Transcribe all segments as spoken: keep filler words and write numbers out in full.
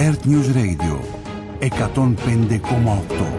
Earth News Radio εκατόν πέντε κόμμα οκτώ.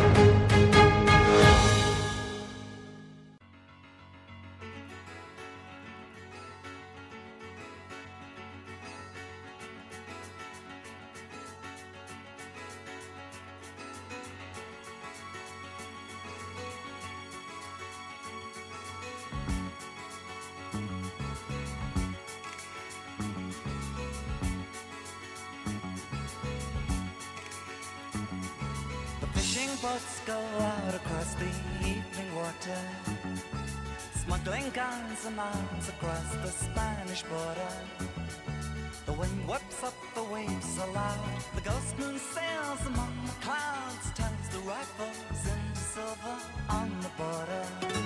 Boats go out across the evening water, smuggling guns and arms across the Spanish border. The wind whips up the waves aloud, the ghost moon sails among the clouds, turns the rifles into silver on the border.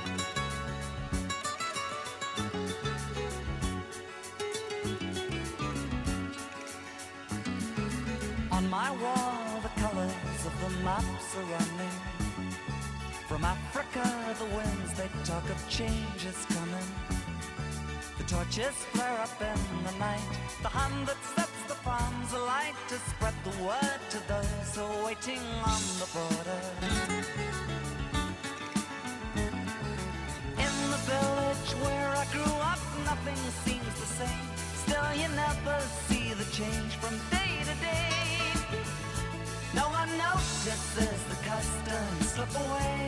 On my wall the colors of the maps are running. From Africa the winds they talk of change is coming. The torches flare up in the night, the hand that sets the farms alight to spread the word to those who are waiting on the border. In the village where I grew up nothing seems the same. Still you never see the change from day to day. No one notices the customs slip away.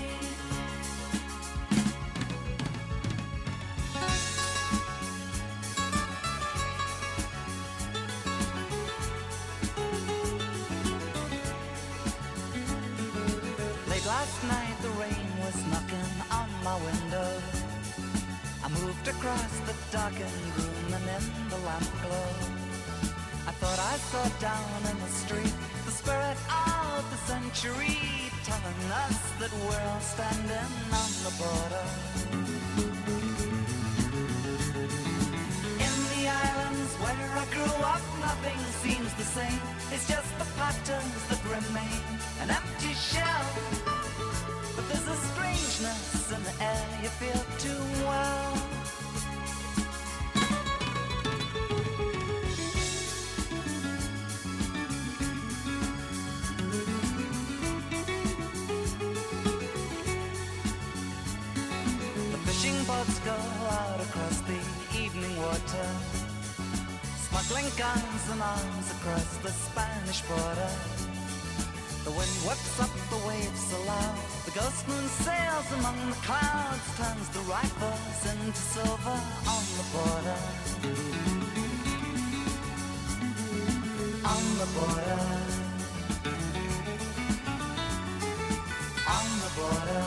Late last night the rain was knocking on my window. I moved across the darkened room and in the lamp glow I thought I saw down in the street the spirit of the century, telling us that we're all standing on the border. In the islands where I grew up, nothing seems the same. It's just the patterns that remain, an empty shell. But there's a strangeness in the air you feel too well. Boats go out across the evening water, smuggling guns and arms across the Spanish border. The wind whips up the waves aloud, the ghost moon sails among the clouds, turns the rifles into silver on the border. On the border. On the border.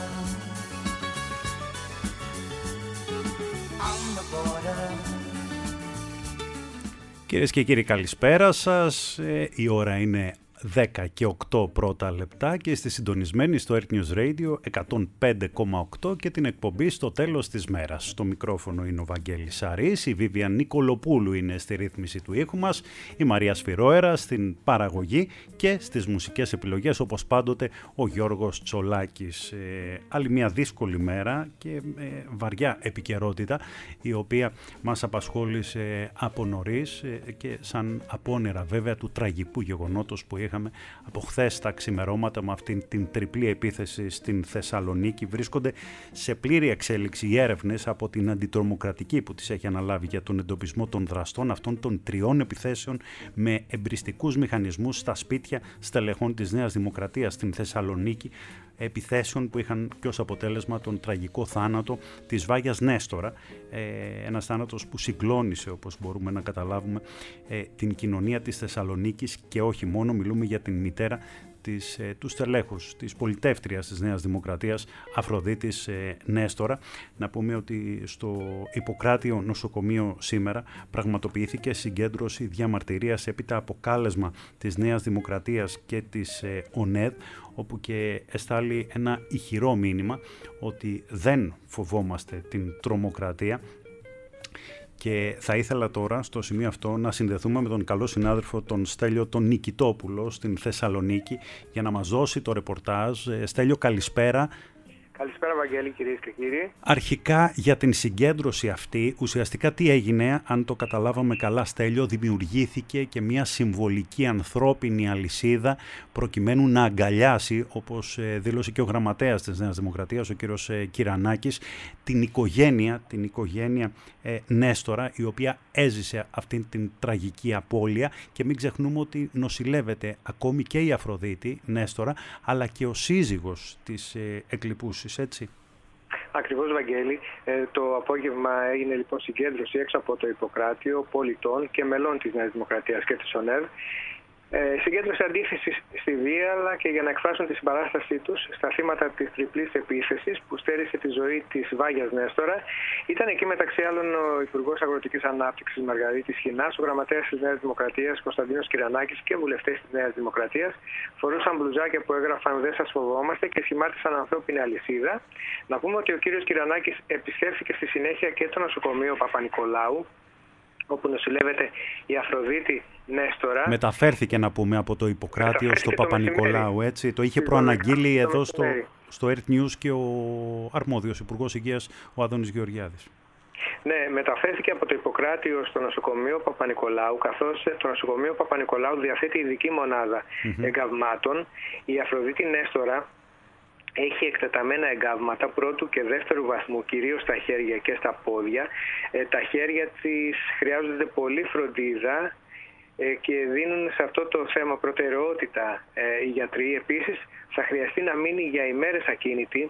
Κυρίες και κύριοι, καλησπέρα σας. Η ώρα είναι δέκα και οκτώ πρώτα λεπτά και είστε συντονισμένοι στο Earth News Radio εκατόν πέντε κόμμα οκτώ και την εκπομπή στο τέλος της μέρας. Στο μικρόφωνο είναι ο Βαγγέλης Σαρής, η Βίβιαν Νικολοπούλου είναι στη ρύθμιση του ήχου μας, η Μαρία Σφυρόερα στην παραγωγή και στις μουσικές επιλογές, όπως πάντοτε ο Γιώργος Τσολάκης. Ε, άλλη μια δύσκολη μέρα και ε, βαριά επικαιρότητα, η οποία μας απασχόλησε από νωρίς ε, και σαν απόνερα βέβαια του τραγικού γεγονότος που είχαμε από χθες τα ξημερώματα με αυτήν την τριπλή επίθεση στην Θεσσαλονίκη. Βρίσκονται σε πλήρη εξέλιξη οι έρευνες από την αντιτρομοκρατική που τις έχει αναλάβει για τον εντοπισμό των δραστών αυτών των τριών επιθέσεων με εμπριστικούς μηχανισμούς στα σπίτια στελεχών της Νέας Δημοκρατίας στην Θεσσαλονίκη, επιθέσεων που είχαν και ως αποτέλεσμα τον τραγικό θάνατο της Βάγιας Νέστορα, ε, ένας θάνατος που συγκλώνησε, όπως μπορούμε να καταλάβουμε, ε, την κοινωνία της Θεσσαλονίκης και όχι μόνο. Μιλούμε για την μητέρα της, ε, του στελέχους, της πολιτεύτριας της Νέας Δημοκρατίας, Αφροδίτης ε, Νέστορα. Να πούμε ότι στο Ιπποκράτιο νοσοκομείο σήμερα πραγματοποιήθηκε συγκέντρωση διαμαρτυρίας έπειτα από κάλεσμα της Νέας Δημοκρατίας και της ε, ΟΝΕΔ, όπου και εστάλει ένα ηχηρό μήνυμα ότι δεν φοβόμαστε την τρομοκρατία. Και θα ήθελα τώρα στο σημείο αυτό να συνδεθούμε με τον καλό συνάδελφο τον Στέλιο τον Νικητόπουλο στην Θεσσαλονίκη για να μας δώσει το ρεπορτάζ. Στέλιο, καλησπέρα. Καλησπέρα, Βαγγέλη, κυρίες και κύριοι. Αρχικά για την συγκέντρωση αυτή, ουσιαστικά τι έγινε, αν το καταλάβαμε καλά, Στέλιο, δημιουργήθηκε και μια συμβολική ανθρώπινη αλυσίδα προκειμένου να αγκαλιάσει, όπως δήλωσε και ο γραμματέας της Νέας Δημοκρατίας, ο κύριος Κυρανάκης, την οικογένεια, την οικογένεια ε, Νέστορα, η οποία έζησε αυτή την τραγική απώλεια, και μην ξεχνούμε ότι νοσηλεύεται ακόμη και η Αφροδίτη Νέστορα, αλλά και ο σύζυγος της ε, εκλειπούσης, έτσι. Ακριβώς, Βαγγέλη. Ε, το απόγευμα έγινε λοιπόν συγκέντρωση έξω από το Ιπποκράτιο πολιτών και μελών της Νέας Δημοκρατίας και της ΟΝΕΔ. Ε, συγκέντρωση αντίθεσης στη βία, αλλά και για να εκφράσουν τη συμπαράστασή τους στα θύματα της τριπλής επίθεσης που στέρισε τη ζωή της Βάγιας Νέστορα. Ήταν εκεί μεταξύ άλλων ο Υπουργός Αγροτικής Ανάπτυξης Μαργαρίτης Χινάς, ο Γραμματέας της Νέας Δημοκρατίας Κωνσταντίνος Κυρανάκης και βουλευτές της Νέας Δημοκρατίας. Φορούσαν μπλουζάκια που έγραφαν «Δεν σας φοβόμαστε» και σχημάτισαν ανθρώπινη αλυσίδα. Να πούμε ότι ο κύριος Κυρανάκης επισκέφθηκε στη συνέχεια και το νοσοκομείο Παπα-Νικολάου, όπου νοσηλεύεται η Αφροδίτη Νέστορα. Μεταφέρθηκε, να πούμε, από το Ιπποκράτιο στο Παπα-Νικολάου, έτσι. Το είχε προαναγγείλει εδώ στο, στο Earth News και ο αρμόδιος Υπουργός Υγείας, ο Άδωνης Γεωργιάδης. Ναι, μεταφέρθηκε από το Ιπποκράτιο στο νοσοκομείο Παπα-Νικολάου, καθώς το νοσοκομείο Παπα-Νικολάου διαθέτει ειδική μονάδα mm-hmm. εγκαυμάτων. Η Αφροδίτη Νέστορα έχει εκτεταμένα εγκάβματα πρώτου και δεύτερου βαθμού, κυρίως στα χέρια και στα πόδια. Ε, τα χέρια της χρειάζονται πολύ φροντίδα ε, και δίνουν σε αυτό το θέμα προτεραιότητα ε, οι γιατροί. Επίσης, θα χρειαστεί να μείνει για ημέρες ακίνητη.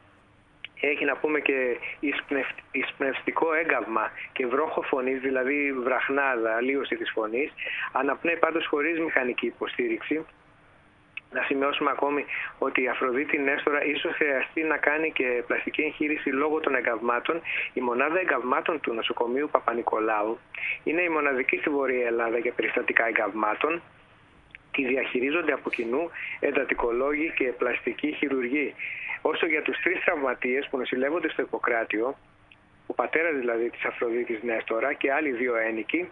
Έχει, να πούμε, και εισπνευστικό έγκαυμα και βρόχο φωνής, δηλαδή βραχνάδα, αλλίωση της φωνής. Αναπνέει πάντως χωρίς μηχανική υποστήριξη. Να σημειώσουμε ακόμη ότι η Αφροδίτη Νέστορα ίσως χρειαστεί να κάνει και πλαστική εγχείρηση λόγω των εγκαυμάτων. Η μονάδα εγκαυμάτων του νοσοκομείου Παπα-Νικολάου είναι η μοναδική στη Βόρεια Ελλάδα για περιστατικά εγκαυμάτων. Τη διαχειρίζονται από κοινού εντατικολόγοι και πλαστικοί χειρουργοί. Όσο για τους τρεις τραυματίες που νοσηλεύονται στο Ιπποκράτιο, ο πατέρας δηλαδή της Αφροδίτης Νέστορα και άλλοι δύο ένοικοι,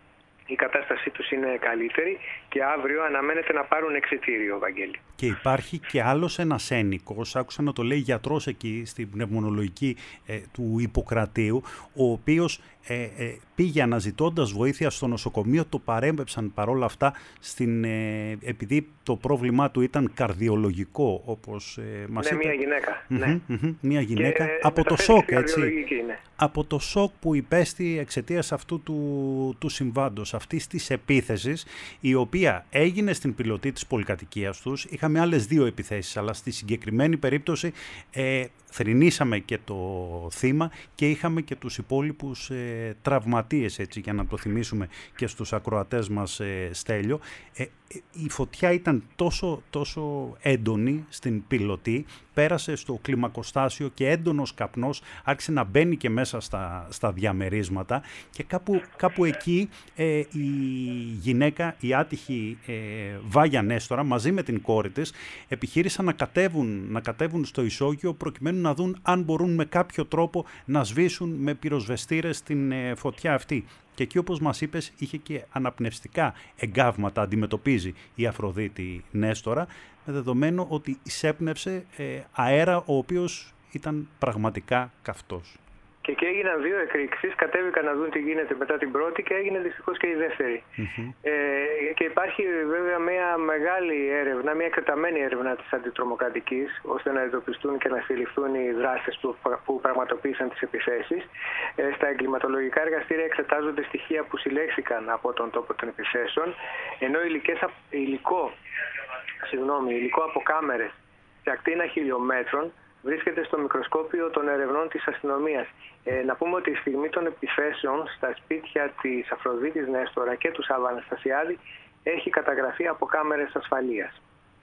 η κατάστασή τους είναι καλύτερη και αύριο αναμένεται να πάρουν εξιτήριο, Βαγγέλη. Και υπάρχει και άλλος ένας ένοικος, άκουσα να το λέει γιατρός εκεί στην πνευμονολογική ε, του Ιπποκρατίου, ο οποίος ε, ε, πήγε αναζητώντας βοήθεια στο νοσοκομείο, το παρέμπεψαν παρόλα αυτά, στην, ε, επειδή το πρόβλημά του ήταν καρδιολογικό, όπως ε, μας ναι, είπε. Μια γυναίκα. Mm-hmm, ναι. Mm-hmm, μια γυναίκα. Και, από το σοκ, έτσι. Ναι. Από το σοκ που υπέστη εξαιτίας αυτού του, του συμβάντος, αυτής της επίθεσης, η οποία έγινε στην πιλωτή της πολυκατοικίας τους. Είχαμε άλλες δύο επιθέσεις, αλλά στη συγκεκριμένη περίπτωση ε, θρηνήσαμε και το θύμα και είχαμε και τους υπόλοιπους ε, τραυματίες, έτσι, για να το θυμίσουμε και στους ακροατές μας, ε, Στέλιο. Ε, η φωτιά ήταν τόσο, τόσο έντονη στην πιλωτή, πέρασε στο κλιμακοστάσιο και έντονος καπνός άρχισε να μπαίνει και μέσα στα, στα διαμερίσματα, και κάπου, κάπου εκεί ε, η γυναίκα, η άτυχη ε, Βάγια Νέστορα, μαζί με την κόρη της, επιχείρησαν να κατέβουν, να κατέβουν στο ισόγειο προκειμένου να δουν αν μπορούν με κάποιο τρόπο να σβήσουν με πυροσβεστήρες την ε, φωτιά αυτή. Και εκεί, όπως μας είπες, είχε και αναπνευστικά εγκάβματα, αντιμετωπίζει η Αφροδίτη Νέστορα, με δεδομένο ότι εισέπνευσε ε, αέρα ο οποίος ήταν πραγματικά καυτός. Και εκεί έγιναν δύο εκρήξεις, κατέβηκαν να δουν τι γίνεται μετά την πρώτη και έγινε δυστυχώς και η δεύτερη. Mm-hmm. Ε, και υπάρχει βέβαια μια μεγάλη έρευνα, μια εκτεταμένη έρευνα της αντιτρομοκρατικής, ώστε να εντοπιστούν και να συλληφθούν οι δράστες που, που πραγματοποίησαν τις επιθέσεις. Ε, στα εγκληματολογικά εργαστήρια εξετάζονται στοιχεία που συλλέχθηκαν από τον τόπο των επιθέσεων, ενώ υλικές, υλικό, συγγνώμη, υλικό από κάμερες σε ακτίνα χιλιόμετρων βρίσκεται στο μικροσκόπιο των ερευνών της αστυνομίας. Ε, να πούμε ότι η στιγμή των επιθέσεων στα σπίτια της Αφροδίτης Νέστορα και του Σάββα Αναστασιάδη έχει καταγραφεί από κάμερες ασφαλείας.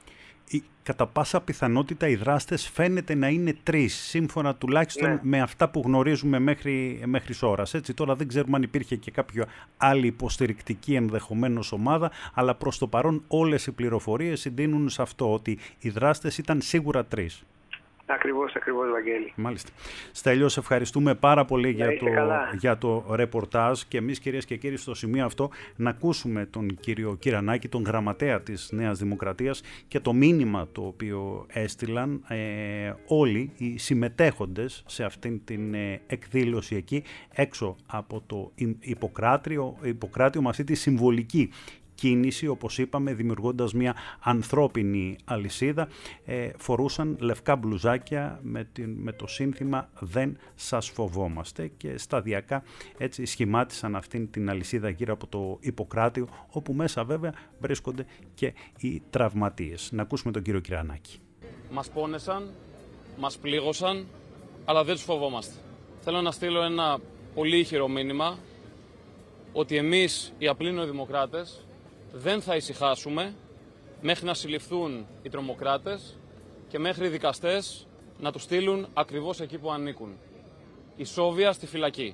Η, κατά πάσα πιθανότητα οι δράστες φαίνεται να είναι τρεις, σύμφωνα τουλάχιστον ναι. με αυτά που γνωρίζουμε μέχρι, μέχρι ώρας. Έτσι, τώρα δεν ξέρουμε αν υπήρχε και κάποια άλλη υποστηρικτική ενδεχομένως ομάδα, αλλά προς το παρόν όλες οι πληροφορίες συντείνουν σε αυτό, ότι οι δράστες ήταν σίγουρα τρεις. Ακριβώς, ακριβώς, Βαγγέλη. Μάλιστα. Στέλιο, σε ευχαριστούμε πάρα πολύ για το, για το ρεπορτάζ και εμείς, κυρίες και κύριοι, στο σημείο αυτό να ακούσουμε τον κύριο Κυρανάκη, τον γραμματέα της Νέας Δημοκρατίας, και το μήνυμα το οποίο έστειλαν ε, όλοι οι συμμετέχοντες σε αυτήν την ε, εκδήλωση εκεί έξω από το Ιπποκράτιο, Ιπποκράτιο, με αυτή τη συμβολική κίνηση, όπως είπαμε, δημιουργώντας μια ανθρώπινη αλυσίδα. Ε, φορούσαν λευκά μπλουζάκια με, την, με το σύνθημα «Δεν σας φοβόμαστε», και σταδιακά έτσι σχημάτισαν αυτήν την αλυσίδα γύρω από το Ιπποκράτιο, όπου μέσα βέβαια βρίσκονται και οι τραυματίες. Να ακούσουμε τον κύριο Κυρανάκη. Μας πόνεσαν, μας πλήγωσαν, αλλά δεν τους φοβόμαστε. Θέλω να στείλω ένα πολύ ηχηρό μήνυμα ότι εμείς, οι απλοί νεοδημοκράτες, δεν θα ησυχάσουμε μέχρι να συλληφθούν οι τρομοκράτες και μέχρι οι δικαστές να τους στείλουν ακριβώς εκεί που ανήκουν. Ισόβια στη φυλακή.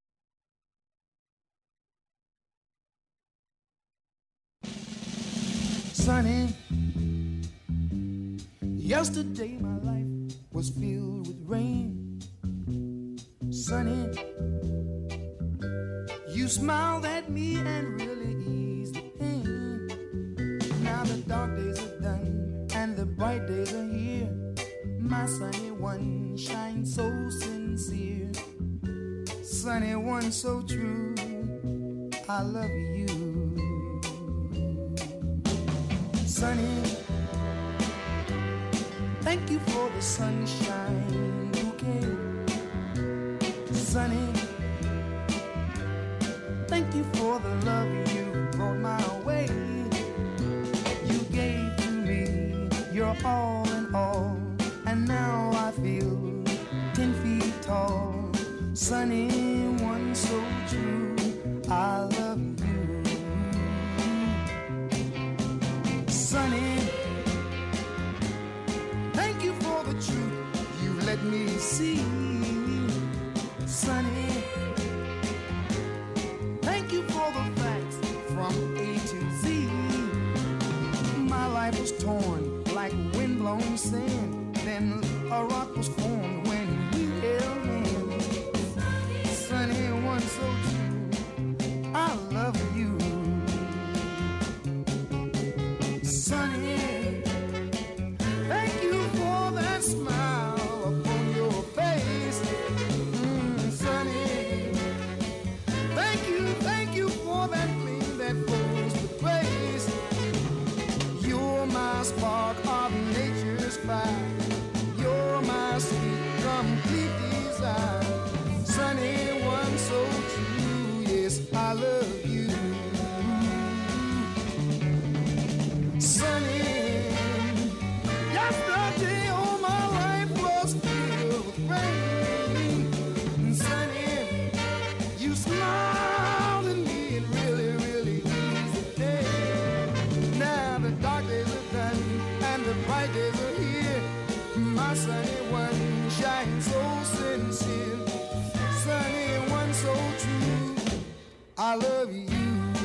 Sunny, yesterday my life was filled with rain. Sunny, you smiled at me and really eased the pain. Now the dark days are done and the bright days are here. My sunny one shines so sincere. Sunny one so true, I love you. Sunny, thank you for the sunshine bouquet. Sunny, thank you for the love you brought my way. You gave to me your all in all, and now I feel ten feet tall. Sunny one so true, I love you. Sunny, thank you for the truth you let me see. Sunny, thank you for the facts from A to Z. My life was torn like windblown sand, then a rock was formed when we held hands. Sunny one so true, I love you. Sunny, thank you for that smile upon your face. Mm, sunny, thank you, thank you for that gleam that flows with grace. You're my spark of nature's fire. You're my sweet, complete desire. Sunny one so true, yes, I love you. Sunny, yesterday all my life was filled with rain. Sunny, you smiled at me and really, really eased the day. Now the dark days are done and the bright days are here. My sunny one shines so sincere. Sunny one so true, I love you.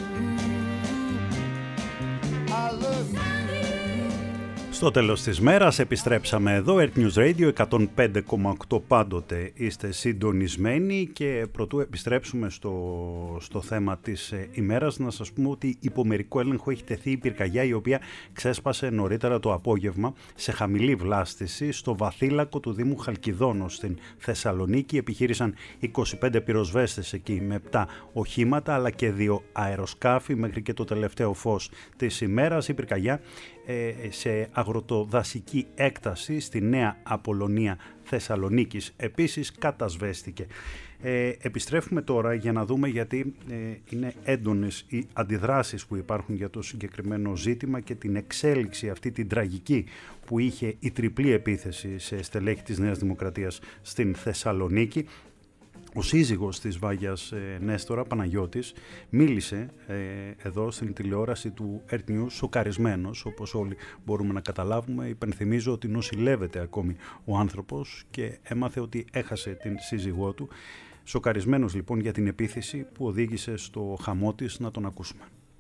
I love you. Στο τέλος της μέρας επιστρέψαμε εδώ, Earth News Radio εκατόν πέντε κόμμα οκτώ, πάντοτε είστε συντονισμένοι, και πρωτού επιστρέψουμε στο, στο θέμα της ε, ημέρας, να σας πούμε ότι υπό μερικό έλεγχο έχει τεθεί η πυρκαγιά, η οποία ξέσπασε νωρίτερα το απόγευμα σε χαμηλή βλάστηση στο βαθύλακο του Δήμου Χαλκιδόνος στην Θεσσαλονίκη. Επιχείρησαν είκοσι πέντε πυροσβέστες εκεί με επτά οχήματα αλλά και δύο αεροσκάφη μέχρι και το τελευταίο φως της ημέρας. Η πυρκαγιά σε αγροτοδασική έκταση στη Νέα Απολωνία Θεσσαλονίκης επίσης κατασβέστηκε. Ε, επιστρέφουμε τώρα για να δούμε γιατί ε, είναι έντονες οι αντιδράσεις που υπάρχουν για το συγκεκριμένο ζήτημα και την εξέλιξη αυτή την τραγική που είχε η τριπλή επίθεση σε στελέχη της Νέας Δημοκρατίας στην Θεσσαλονίκη. Ο σύζυγος της Βάγιας ε, Νέστορα, Παναγιώτης, μίλησε ε, εδώ στην τηλεόραση του Earth News σοκαρισμένος, όπως όλοι μπορούμε να καταλάβουμε. Υπενθυμίζω ότι νοσηλεύεται ακόμη ο άνθρωπος και έμαθε ότι έχασε την σύζυγό του. Σοκαρισμένος λοιπόν για την επίθεση που οδήγησε στο χαμό της. Να τον ακούσουμε.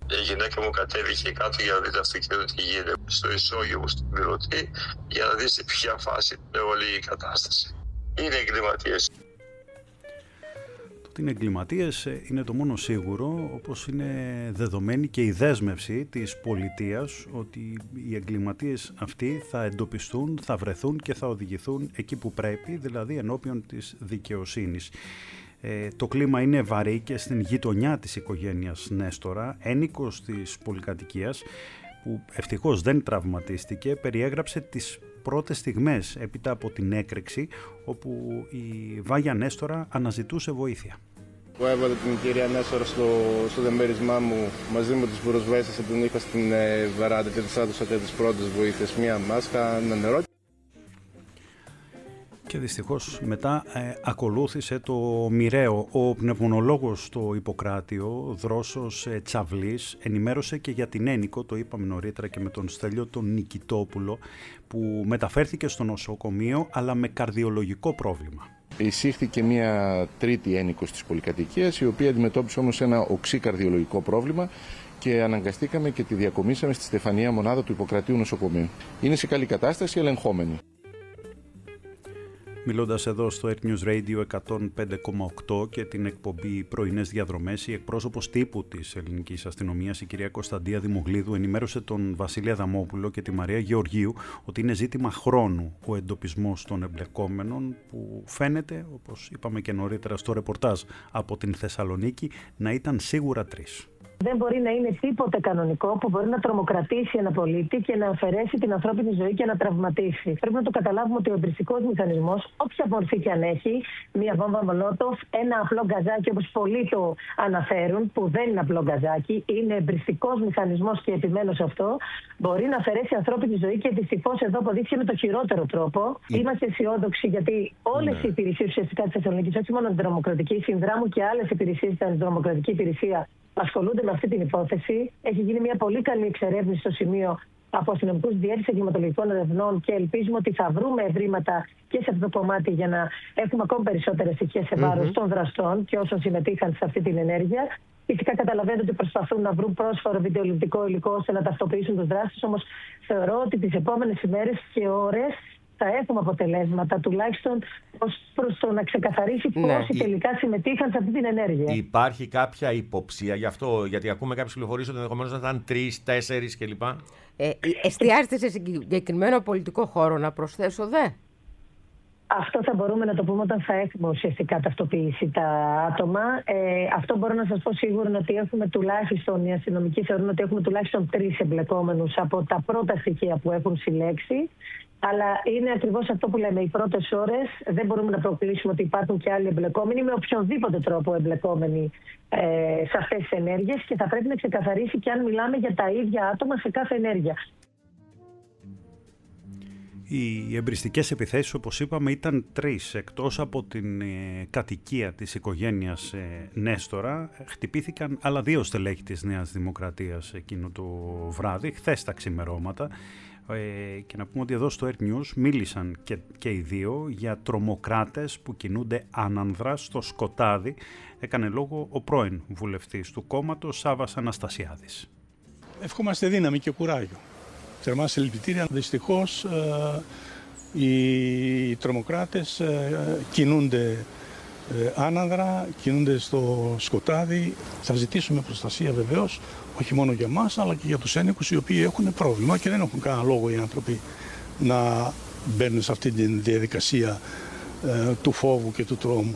Η γυναίκα μου κατέβηκε κάτω για να δει το αυτοκίνητο τι γίνεται στο ισόγειο μου, στον πιλωτή, για να δει σε ποια φάση είναι όλη η κατάσταση. Είναι εγκληματίες. Το ότι είναι εγκληματίες είναι το μόνο σίγουρο, όπως είναι δεδομένη και η δέσμευση της πολιτείας ότι οι εγκληματίες αυτοί θα εντοπιστούν, θα βρεθούν και θα οδηγηθούν εκεί που πρέπει, δηλαδή ενώπιον της δικαιοσύνης. Ε, το κλίμα είναι βαρύ και στην γειτονιά της οικογένειας Νέστορα, ένικος της πολυκατοικίας, που ευτυχώς δεν τραυματίστηκε, περιέγραψε τις πρώτες στιγμές έπειτα από την έκρηξη, όπου η Βάγια Νέστορα αναζητούσε βοήθεια. Εγώ έβαλα την κυρία Νέστορα στο, στο δεμέρισμά μου μαζί με τους πυροσβέστες, που την είχα στην ε, βεράντα και της έδωσα και τις πρώτες βοήθειες, μία μάσκα, ένα νερό. Και δυστυχώς μετά ε, ακολούθησε το μοιραίο. Ο πνευμονολόγος στο Ιπποκράτιο, Δρόσος ε, Τσαβλής, ενημέρωσε και για την ένικο, το είπαμε νωρίτερα και με τον Στέλιο τον Νικητόπουλο, που μεταφέρθηκε στο νοσοκομείο αλλά με καρδιολογικό πρόβλημα. Εισήχθηκε μια τρίτη ένικος της πολυκατοικίας, η οποία αντιμετώπισε όμως ένα οξύ καρδιολογικό πρόβλημα και αναγκαστήκαμε και τη διακομίσαμε στη Στεφανία μονάδα του Ιπποκρατίου νοσοκομείου. Είναι σε καλή κατάσταση, ελεγχόμενη. Μιλώντας εδώ στο Earth News Radio εκατόν πέντε κόμμα οκτώ και την εκπομπή Πρωινές Διαδρομές, η εκπρόσωπος τύπου της ελληνικής αστυνομίας, η κυρία Κωνσταντία Δημογλίδου, ενημέρωσε τον Βασίλη Αδαμόπουλο και τη Μαρία Γεωργίου ότι είναι ζήτημα χρόνου ο εντοπισμός των εμπλεκόμενων, που φαίνεται, όπως είπαμε και νωρίτερα στο ρεπορτάζ από την Θεσσαλονίκη, να ήταν σίγουρα τρεις. Δεν μπορεί να είναι τίποτε κανονικό που μπορεί να τρομοκρατήσει ένα πολίτη και να αφαιρέσει την ανθρώπινη ζωή και να τραυματίσει. Πρέπει να το καταλάβουμε ότι ο εμπριστικός μηχανισμός, όποια μορφή και αν έχει, μία βόμβα μολότοφ, ένα απλό γκαζάκι, όπως πολλοί το αναφέρουν, που δεν είναι απλό γκαζάκι, είναι εμπριστικός μηχανισμός και επιμένω σε αυτό, μπορεί να αφαιρέσει ανθρώπινη ζωή και δυστυχώς εδώ αποδείχθηκε με το χειρότερο τρόπο. Mm. Είμαστε αισιόδοξοι γιατί όλες mm. οι υπηρεσίες ουσιαστικά της Θεσσαλονίκης, όχι μόνο την τρομοκρατική, συνδράμουν και άλλες υπηρεσίες στην τρομοκρατική υπηρεσία, ασχολούνται με αυτή την υπόθεση. Έχει γίνει μια πολύ καλή εξερεύνηση στο σημείο από αστυνομικούς διεύθυνσης εγκληματολογικών ερευνών και ελπίζουμε ότι θα βρούμε ευρήματα και σε αυτό το κομμάτι για να έχουμε ακόμη περισσότερες στοιχεία σε βάρος mm-hmm. των δραστών και όσων συμμετείχαν σε αυτή την ενέργεια. Φυσικά καταλαβαίνετε ότι προσπαθούν να βρουν πρόσφορο βιντεοληπτικό υλικό ώστε να ταυτοποιήσουν τους δράστες, όμως θεωρώ ότι τις επόμενες ημέρες και ώρες θα έχουμε αποτελέσματα, τουλάχιστον ως προς το να ξεκαθαρίσει πόσοι ναι. τελικά συμμετείχαν σε αυτή την ενέργεια. Υπάρχει κάποια υποψία γι' αυτό, γιατί ακούμε κάποιες πληροφορίες ότι ενδεχομένως να ήταν τρεις, τέσσερις κλπ. Ε, εστιάζεται σε συγκεκριμένο πολιτικό χώρο, να προσθέσω δε. Αυτό θα μπορούμε να το πούμε όταν θα έχουμε ουσιαστικά ταυτοποιήσει τα άτομα. Ε, αυτό μπορώ να σας πω σίγουρα ότι έχουμε τουλάχιστον, οι αστυνομικοί θεωρούν ότι έχουμε τουλάχιστον τρεις εμπλεκόμενους από τα πρώτα στοιχεία που έχουν συλλέξει. Αλλά είναι ακριβώς αυτό που λέμε. Οι πρώτες ώρες δεν μπορούμε να προκλείσουμε ότι υπάρχουν και άλλοι εμπλεκόμενοι με οποιονδήποτε τρόπο εμπλεκόμενοι ε, σε αυτές τις ενέργειες και θα πρέπει να ξεκαθαρίσει και αν μιλάμε για τα ίδια άτομα σε κάθε ενέργεια. Οι εμπριστικές επιθέσεις, όπως είπαμε, ήταν τρεις. Εκτός από την ε, κατοικία της οικογένειας ε, Νέστορα, χτυπήθηκαν άλλα δύο στελέχη της Νέας Δημοκρατίας εκείνο το βράδυ, χθες τα ξημερώματα. Ε, και να πούμε ότι εδώ στο Earth News μίλησαν και, και οι δύο για τρομοκράτες που κινούνται άνανδρα στο σκοτάδι. Έκανε λόγο ο πρώην βουλευτής του κόμματος, Σάββας Αναστασιάδης. Ευχόμαστε δύναμη και κουράγιο. Θερμά συλληπιτήρια. Δυστυχώς ε, οι τρομοκράτες ε, κινούνται ε, άνανδρα, κινούνται στο σκοτάδι. Θα ζητήσουμε προστασία βεβαίως, όχι μόνο για μας, αλλά και για τους ένικους οι οποίοι έχουν πρόβλημα και δεν έχουν κανένα λόγο οι άνθρωποι να μπαίνουν σε αυτή τη διαδικασία ε, του φόβου και του τρόμου.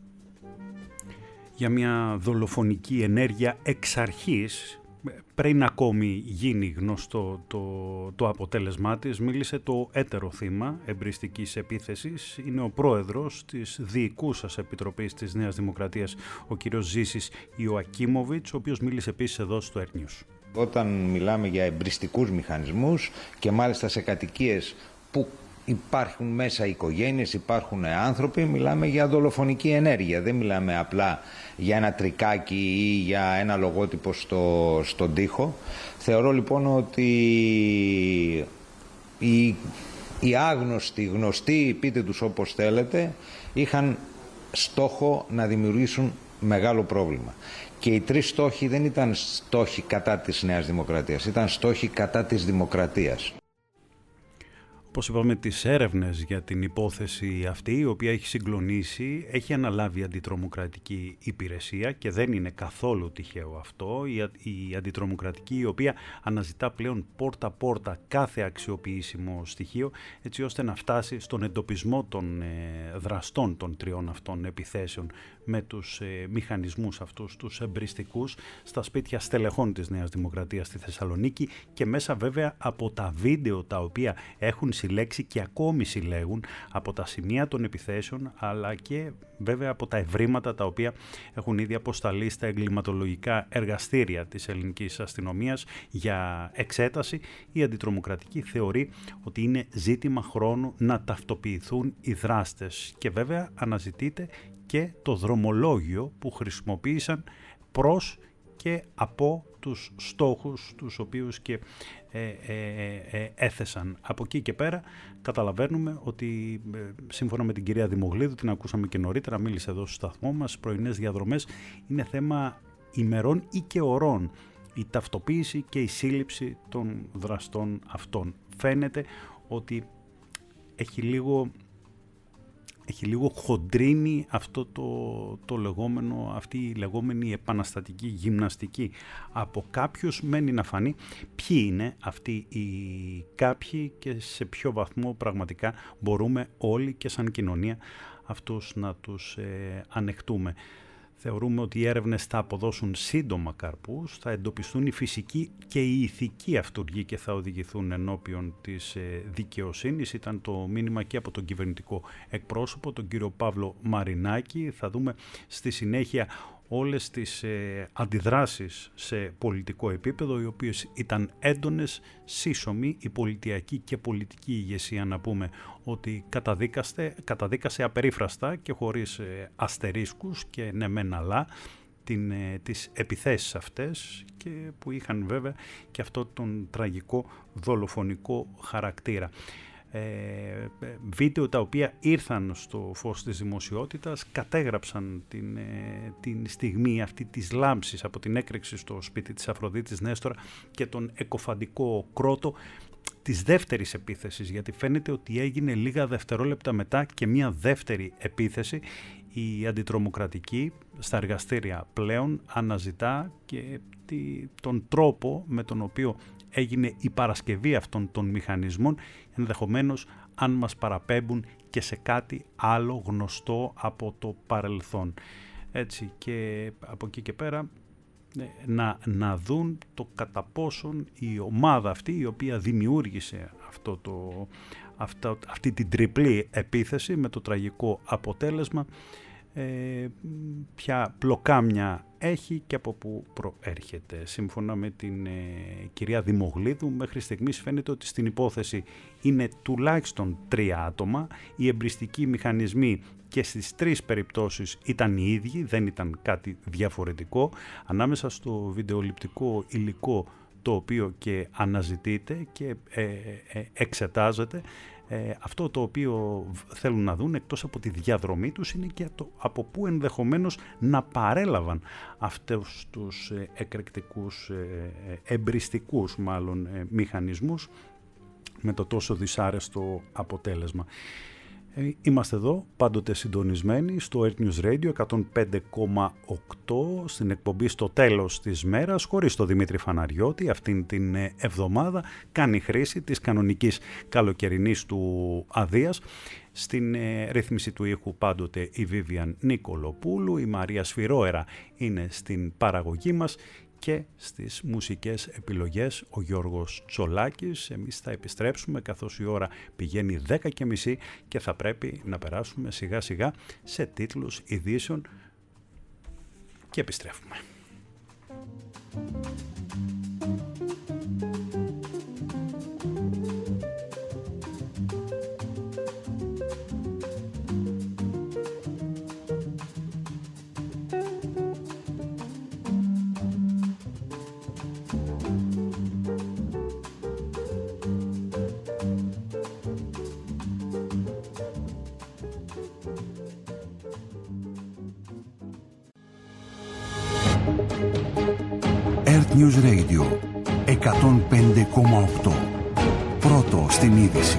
Για μια δολοφονική ενέργεια εξ αρχής, πριν ακόμη γίνει γνωστό το, το αποτέλεσμά της, μίλησε το έτερο θύμα εμπριστικής επίθεσης. Είναι ο πρόεδρος της Διοικούσας Επιτροπής της Νέας Δημοκρατίας, ο κύριος Ζήσης Ιωακίμοβιτς, ο οποίος μίλησε επίσης εδώ στο Earth News. Όταν μιλάμε για εμπριστικούς μηχανισμούς και μάλιστα σε κατοικίες που υπάρχουν μέσα οικογένειες, υπάρχουν άνθρωποι, μιλάμε για δολοφονική ενέργεια. Δεν μιλάμε απλά για ένα τρικάκι ή για ένα λογότυπο στο, στον τοίχο. Θεωρώ λοιπόν ότι οι, οι άγνωστοι, γνωστοί, πείτε τους όπως θέλετε, είχαν στόχο να δημιουργήσουν μεγάλο πρόβλημα. Και οι τρεις στόχοι δεν ήταν στόχοι κατά της Νέας Δημοκρατίας, ήταν στόχοι κατά της δημοκρατίας. Όπως είπαμε, τις έρευνες για την υπόθεση αυτή, η οποία έχει συγκλονίσει, έχει αναλάβει η Αντιτρομοκρατική Υπηρεσία και δεν είναι καθόλου τυχαίο αυτό. Η, η Αντιτρομοκρατική, η οποία αναζητά πλέον πόρτα-πόρτα κάθε αξιοποιήσιμο στοιχείο, έτσι ώστε να φτάσει στον εντοπισμό των ε, δραστών των τριών αυτών επιθέσεων με τους ε, μηχανισμούς αυτούς, τους εμπριστικούς, στα σπίτια στελεχών της Νέας Δημοκρατίας στη Θεσσαλονίκη και μέσα βέβαια από τα βίντεο τα οποία έχουν συλλέξει και ακόμη συλλέγουν από τα σημεία των επιθέσεων, αλλά και βέβαια από τα ευρήματα τα οποία έχουν ήδη αποσταλεί στα εγκληματολογικά εργαστήρια της ελληνικής αστυνομίας για εξέταση. Η Αντιτρομοκρατική θεωρεί ότι είναι ζήτημα χρόνου να ταυτοποιηθούν οι δράστες και βέβαια αναζητείται και το δρομολόγιο που χρησιμοποίησαν προς και από τους στόχους τους οποίους και ε, ε, ε, έθεσαν. Από εκεί και πέρα καταλαβαίνουμε ότι ε, σύμφωνα με την κυρία Δημογλίδου, την ακούσαμε και νωρίτερα, μίλησε εδώ στο σταθμό μας, πρωινές διαδρομές, είναι θέμα ημερών ή και ωρών η ταυτοποίηση και η σύλληψη των δραστών αυτών. Φαίνεται ότι έχει λίγο... έχει λίγο χοντρίνει αυτό το, το λεγόμενο, αυτή η λεγόμενη επαναστατική γυμναστική. Από κάποιους μένει να φανεί ποιοι είναι αυτοί οι κάποιοι και σε ποιο βαθμό πραγματικά μπορούμε όλοι και σαν κοινωνία αυτούς να τους ε, ανεχτούμε. Θεωρούμε ότι οι έρευνες θα αποδώσουν σύντομα καρπούς, θα εντοπιστούν οι φυσικοί και οι ηθικοί αυτούργοι και θα οδηγηθούν ενώπιον της δικαιοσύνης. Ήταν το μήνυμα και από τον κυβερνητικό εκπρόσωπο, τον κύριο Παύλο Μαρινάκη. Θα δούμε στη συνέχεια όλες τις ε, αντιδράσεις σε πολιτικό επίπεδο, οι οποίες ήταν έντονες, σύσσωμη, η πολιτιακή και πολιτική ηγεσία να πούμε ότι καταδίκασε απερίφραστα και χωρίς ε, αστερίσκους και ναι μεν αλλά την, ε, τις επιθέσεις αυτές και που είχαν βέβαια και αυτό τον τραγικό δολοφονικό χαρακτήρα. Ε, βίντεο τα οποία ήρθαν στο φως της δημοσιότητας κατέγραψαν την, ε, την στιγμή αυτή της λάμψης από την έκρηξη στο σπίτι της Αφροδίτης Νέστορα και τον εκοφαντικό κρότο της δεύτερης επίθεσης, γιατί φαίνεται ότι έγινε λίγα δευτερόλεπτα μετά και μια δεύτερη επίθεση. Η Αντιτρομοκρατική στα εργαστήρια πλέον αναζητά και τη, τον τρόπο με τον οποίο έγινε η παρασκευή αυτών των μηχανισμών, ενδεχομένως αν μας παραπέμπουν και σε κάτι άλλο γνωστό από το παρελθόν. Έτσι και από εκεί και πέρα να, να δουν το κατά πόσον η ομάδα αυτή η οποία δημιούργησε αυτό το, αυτό, αυτή την τριπλή επίθεση με το τραγικό αποτέλεσμα, Ε, ποια πλοκάμια έχει και από πού προέρχεται. Σύμφωνα με την ε, κυρία Δημογλίδου, μέχρι στιγμής φαίνεται ότι στην υπόθεση είναι τουλάχιστον τρία άτομα. Οι εμπριστικοί μηχανισμοί και στις τρεις περιπτώσεις ήταν οι ίδιοι, δεν ήταν κάτι διαφορετικό. Ανάμεσα στο βιντεοληπτικό υλικό το οποίο και αναζητείται και ε, ε, εξετάζεται, Ε, αυτό το οποίο θέλουν να δουν εκτός από τη διαδρομή τους είναι και το από πού ενδεχομένως να παρέλαβαν αυτούς τους ε, εκρηκτικούς, ε, εμπριστικούς μάλλον ε, μηχανισμούς με το τόσο δυσάρεστο αποτέλεσμα. Ε, είμαστε εδώ πάντοτε συντονισμένοι στο Earth News Radio εκατόν πέντε κόμμα οκτώ στην εκπομπή στο τέλος της μέρας, χωρίς το Δημήτρη Φαναριώτη. Αυτήν την εβδομάδα κάνει χρήση της κανονικής καλοκαιρινής του αδείας. Στην ε, ρύθμιση του ήχου πάντοτε η Βίβιαν Νικολοπούλου, η Μαρία Σφυρόερα είναι στην παραγωγή μας και στις μουσικές επιλογές ο Γιώργος Τσολάκης. Εμείς θα επιστρέψουμε καθώς η ώρα πηγαίνει δέκα και μισή και θα πρέπει να περάσουμε σιγά σιγά σε τίτλους ειδήσεων και επιστρέφουμε. News Radio εκατόν πέντε κόμμα οκτώ. Πρώτο στην είδηση.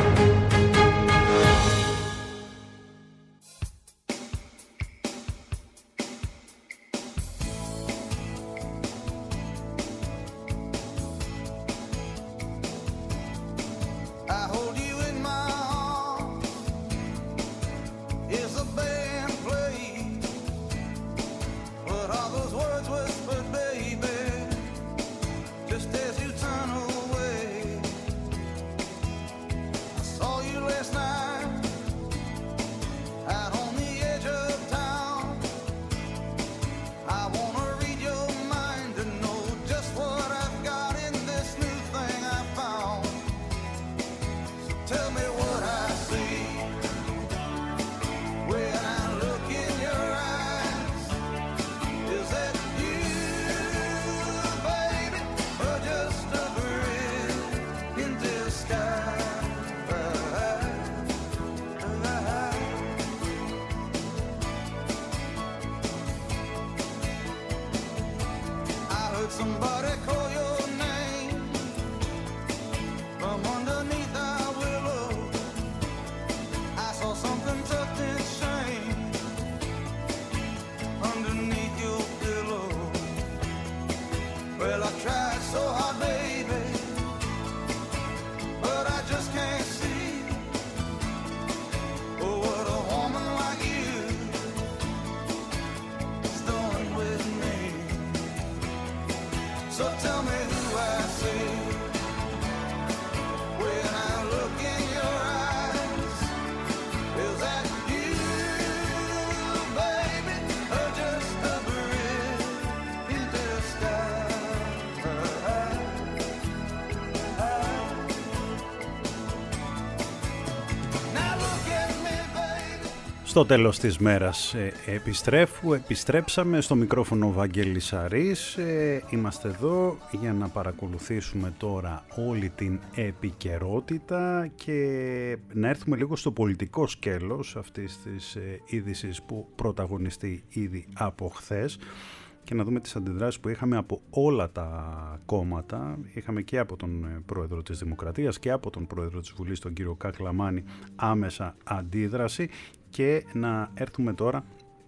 Στο τέλος της μέρας ε, επιστρέφου, επιστρέψαμε στο μικρόφωνο Βαγγέλης Αρής. Ε, είμαστε εδώ για να παρακολουθήσουμε τώρα όλη την επικαιρότητα και να έρθουμε λίγο στο πολιτικό σκέλος αυτής της ε, είδησης που πρωταγωνιστεί ήδη από χθες και να δούμε τις αντιδράσεις που είχαμε από όλα τα κόμματα. Είχαμε και από τον πρόεδρο της Δημοκρατίας και από τον πρόεδρο της Βουλής, τον κύριο Κακλαμάνη, άμεσα αντίδραση. Και να έρθουμε τώρα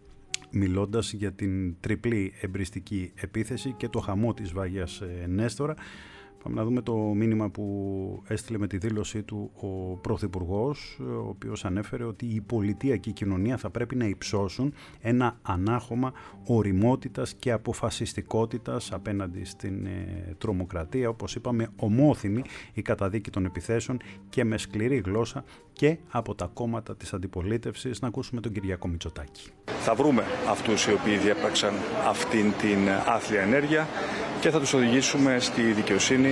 μιλώντας για την τριπλή εμπριστική επίθεση και το χαμό της Βάγιας Νέστορα. Πάμε να δούμε το μήνυμα που έστειλε με τη δήλωσή του ο Πρωθυπουργός, ο οποίος ανέφερε ότι η πολιτεία και η κοινωνία θα πρέπει να υψώσουν ένα ανάχωμα ωριμότητας και αποφασιστικότητας απέναντι στην ε, τρομοκρατία. Όπως είπαμε, ομόθυμη η καταδίκη των επιθέσεων και με σκληρή γλώσσα και από τα κόμματα της αντιπολίτευσης. Να ακούσουμε τον Κυριάκο Μητσοτάκη. Θα βρούμε αυτούς οι οποίοι διέπραξαν αυτήν την άθλια ενέργεια και θα τους οδηγήσουμε στη δικαιοσύνη.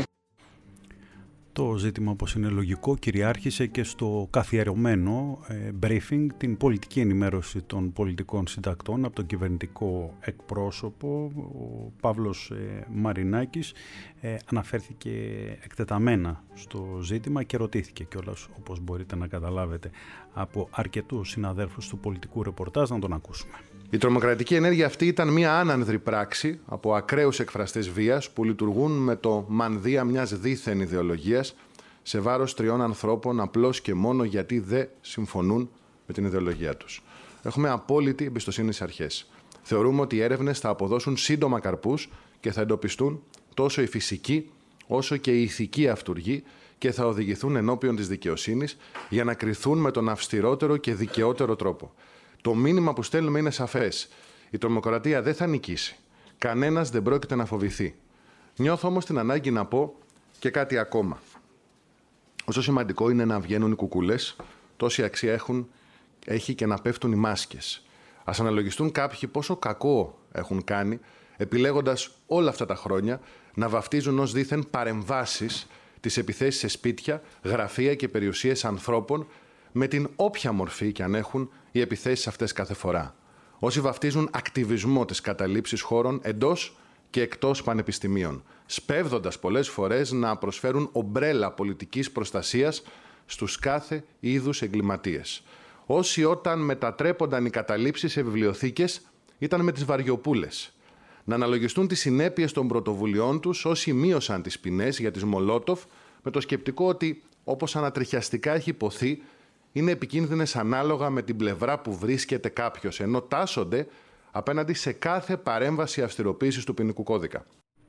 Το ζήτημα, όπως είναι λογικό, κυριάρχησε και στο καθιερωμένο ε, briefing, την πολιτική ενημέρωση των πολιτικών συντακτών από τον κυβερνητικό εκπρόσωπο. Ο Παύλος ε, Μαρινάκης ε, αναφέρθηκε εκτεταμένα στο ζήτημα και ρωτήθηκε κιόλας, όπως μπορείτε να καταλάβετε, από αρκετούς συναδέλφους του πολιτικού ρεπορτάζ. Να τον ακούσουμε. Η τρομοκρατική ενέργεια αυτή ήταν μια άνανδρη πράξη από ακραίους εκφραστές βίας που λειτουργούν με το μανδύα μιας δίθεν ιδεολογίας σε βάρος τριών ανθρώπων απλώς και μόνο γιατί δεν συμφωνούν με την ιδεολογία τους. Έχουμε απόλυτη εμπιστοσύνη στις αρχές. Θεωρούμε ότι οι έρευνες θα αποδώσουν σύντομα καρπούς και θα εντοπιστούν τόσο η φυσική όσο και η ηθική αυτουργή και θα οδηγηθούν ενώπιον της δικαιοσύνης για να κριθούν με τον αυστηρότερο και δικαιότερο τρόπο. Το μήνυμα που στέλνουμε είναι σαφές. Η τρομοκρατία δεν θα νικήσει. Κανένας δεν πρόκειται να φοβηθεί. Νιώθω όμως την ανάγκη να πω και κάτι ακόμα. Όσο σημαντικό είναι να βγαίνουν οι κουκούλες, τόση αξία έχουν, έχει και να πέφτουν οι μάσκες. Ας αναλογιστούν κάποιοι πόσο κακό έχουν κάνει, επιλέγοντας όλα αυτά τα χρόνια να βαφτίζουν ως δήθεν παρεμβάσεις τις επιθέσεις σε σπίτια, γραφεία και περιουσίες ανθρώπων, με την όποια μορφή κι αν έχουν οι επιθέσεις αυτές κάθε φορά. Όσοι βαφτίζουν ακτιβισμό της καταλήψης χώρων εντός και εκτός πανεπιστημίων, σπέβδοντας πολλές φορές να προσφέρουν ομπρέλα πολιτικής προστασίας στους κάθε είδους εγκληματίες. Όσοι όταν μετατρέπονταν οι καταλήψεις σε βιβλιοθήκες ήταν με τις βαριοπούλες. να αναλογιστούν τις συνέπειες των πρωτοβουλειών τους όσοι μείωσαν τις ποινές για τις Μολότοφ, με το σκεπτικό ότι, όπως ανατριχιαστικά έχει υποθεί, είναι επικίνδυνες ανάλογα με την πλευρά που βρίσκεται κάποιος, ενώ τάσσονται απέναντι σε κάθε παρέμβαση αυστηροποίησης του ποινικού κώδικα.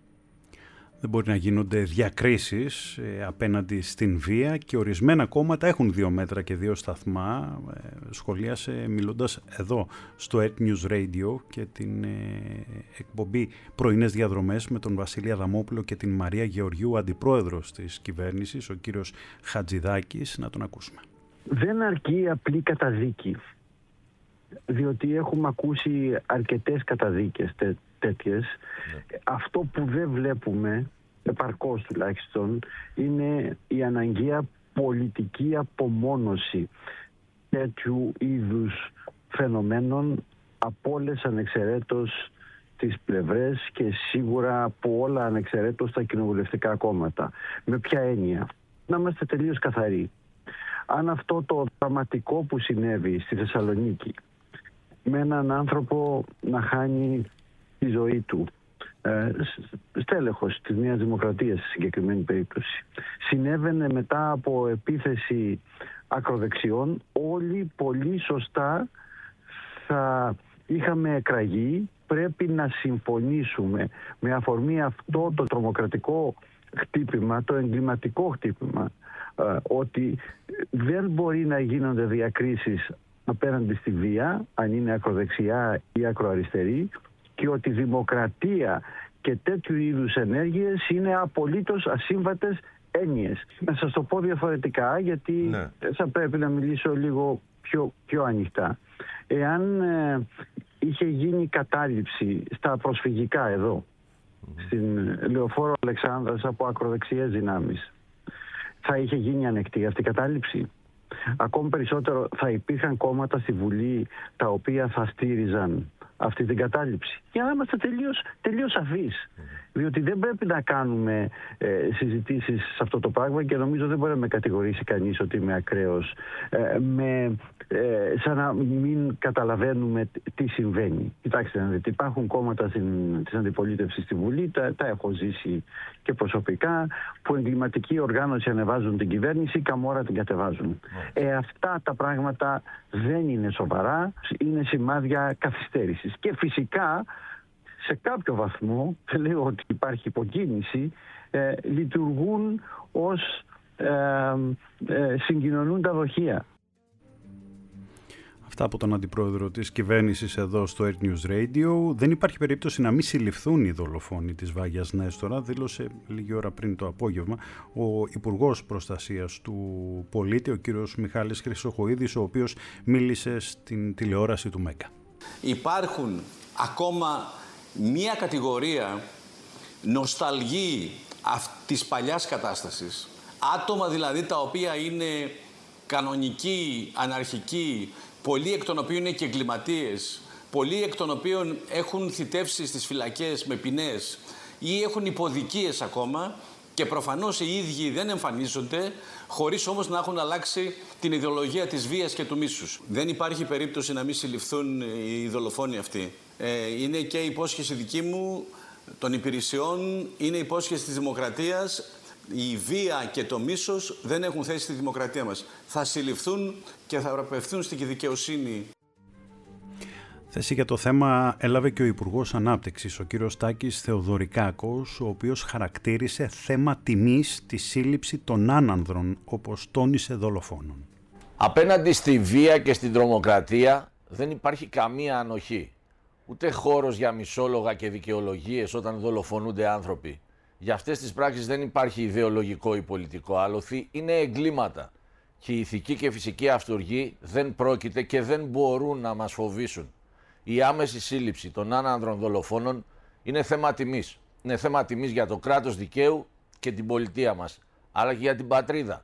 Δεν μπορεί να γίνονται διακρίσεις ε, απέναντι στην βία και ορισμένα κόμματα έχουν δύο μέτρα και δύο σταθμά. Ε, σχολίασε μιλώντας εδώ στο Earth News Radio και την ε, εκπομπή Πρωινές Διαδρομές με τον Βασίλη Αδαμόπουλο και την Μαρία Γεωργιού, αντιπρόεδρος της κυβέρνησης, ο κύριος Χατζηδάκης. Να τον ακούσουμε. Δεν αρκεί απλή καταδίκη, διότι έχουμε ακούσει αρκετές καταδίκες τέ, τέτοιες. Ναι. Αυτό που δεν βλέπουμε, επαρκώς τουλάχιστον, είναι η αναγκαία πολιτική απομόνωση τέτοιου είδους φαινομένων από όλες ανεξαιρέτως τις πλευρές και σίγουρα από όλα ανεξαιρέτως τα κοινοβουλευτικά κόμματα. Με ποια έννοια? Να είμαστε τελείως καθαροί. Αν αυτό το δραματικό που συνέβη στη Θεσσαλονίκη, με έναν άνθρωπο να χάνει τη ζωή του, ε, στέλεχος της Νέας Δημοκρατίας στη συγκεκριμένη περίπτωση, συνέβαινε μετά από επίθεση ακροδεξιών, όλοι πολύ σωστά θα είχαμε εκραγεί. Πρέπει να συμφωνήσουμε με αφορμή αυτό το τρομοκρατικό χτύπημα, το εγκληματικό χτύπημα, ε, ότι δεν μπορεί να γίνονται διακρίσεις απέναντι στη βία, αν είναι ακροδεξιά ή ακροαριστερή, και ότι η δημοκρατία και τέτοιου είδους ενέργειες είναι απολύτως ασύμβατες έννοιες. Να σας το πω διαφορετικά, γιατί ναι. θα πρέπει να μιλήσω λίγο πιο, πιο ανοιχτά. Εάν ε, είχε γίνει κατάληψη στα προσφυγικά εδώ, mm. στην Λεωφόρο Αλεξάνδρας από ακροδεξιές δυνάμεις, θα είχε γίνει ανεκτή αυτή η κατάληψη? Ακόμη περισσότερο, θα υπήρχαν κόμματα στη Βουλή τα οποία θα στήριζαν αυτή την κατάληψη? Για να είμαστε τελείως, τελείως σαφείς. Διότι δεν πρέπει να κάνουμε ε, συζητήσεις σε αυτό το πράγμα και νομίζω δεν μπορεί να με κατηγορήσει κανείς ότι είμαι ακραίος, ε, με, ε, σαν να μην καταλαβαίνουμε τι συμβαίνει. Κοιτάξτε να δείτε, υπάρχουν κόμματα στην, της αντιπολίτευσης στη Βουλή, τα, τα έχω ζήσει και προσωπικά, που εγκληματική οργάνωση ανεβάζουν την κυβέρνηση, καμόρα την κατεβάζουν. Ε, αυτά τα πράγματα δεν είναι σοβαρά, είναι σημάδια καθυστέρησης. Και φυσικά, σε κάποιο βαθμό, δεν λέω ότι υπάρχει υποκίνηση, ε, λειτουργούν ως ε, ε, συγκοινωνούν τα δοχεία. Αυτά από τον αντιπρόεδρο της κυβέρνησης εδώ στο Earth News Radio. Δεν υπάρχει περίπτωση να μην συλληφθούν οι δολοφόνοι της Βάγιας Νέστορα, δήλωσε λίγη ώρα πριν το απόγευμα ο Υπουργός Προστασίας του Πολίτη, ο κύριος Μιχάλης Χρυσοχοΐδης, ο οποίος μίλησε στην τηλεόραση του Μέγκα. Υπάρχουν ακόμα μία κατηγορία νοσταλγή της παλιάς κατάστασης. Άτομα δηλαδή τα οποία είναι κανονικοί, αναρχικοί, πολλοί εκ των οποίων είναι και εγκληματίες, πολλοί εκ των οποίων έχουν θητεύσει στις φυλακές με ποινές ή έχουν υποδικίες ακόμα και προφανώς οι ίδιοι δεν εμφανίζονται, χωρίς όμως να έχουν αλλάξει την ιδεολογία της βίας και του μίσους. Δεν υπάρχει περίπτωση να μην συλληφθούν οι δολοφόνοι αυτοί. Ε, είναι και υπόσχεση δική μου των υπηρεσιών, είναι υπόσχεση της δημοκρατίας. Η βία και το μίσος δεν έχουν θέση στη δημοκρατία μας. Θα συλληφθούν και θα απευθούν στην δικαιοσύνη. Θέση για το θέμα έλαβε και ο Υπουργός Ανάπτυξης, ο κύριος Τάκης Θεοδωρικάκος, ο οποίος χαρακτήρισε θέμα τιμής τη σύλληψη των άνανδρων, όπως τόνισε, δολοφόνων. Απέναντι στη βία και στην τρομοκρατία δεν υπάρχει καμία ανοχή. Ούτε χώρος για μισόλογα και δικαιολογίες όταν δολοφονούνται άνθρωποι. Για αυτές τις πράξεις δεν υπάρχει ιδεολογικό ή πολιτικό άλοθη, είναι εγκλήματα. Και η ηθική και φυσική αυτούργοι δεν πρόκειται και δεν μπορούν να μας φοβήσουν. Η άμεση σύλληψη των άνανδρων δολοφόνων είναι θέμα τιμής. Είναι θέμα τιμής για το κράτος δικαίου και την πολιτεία μας, αλλά και για την πατρίδα.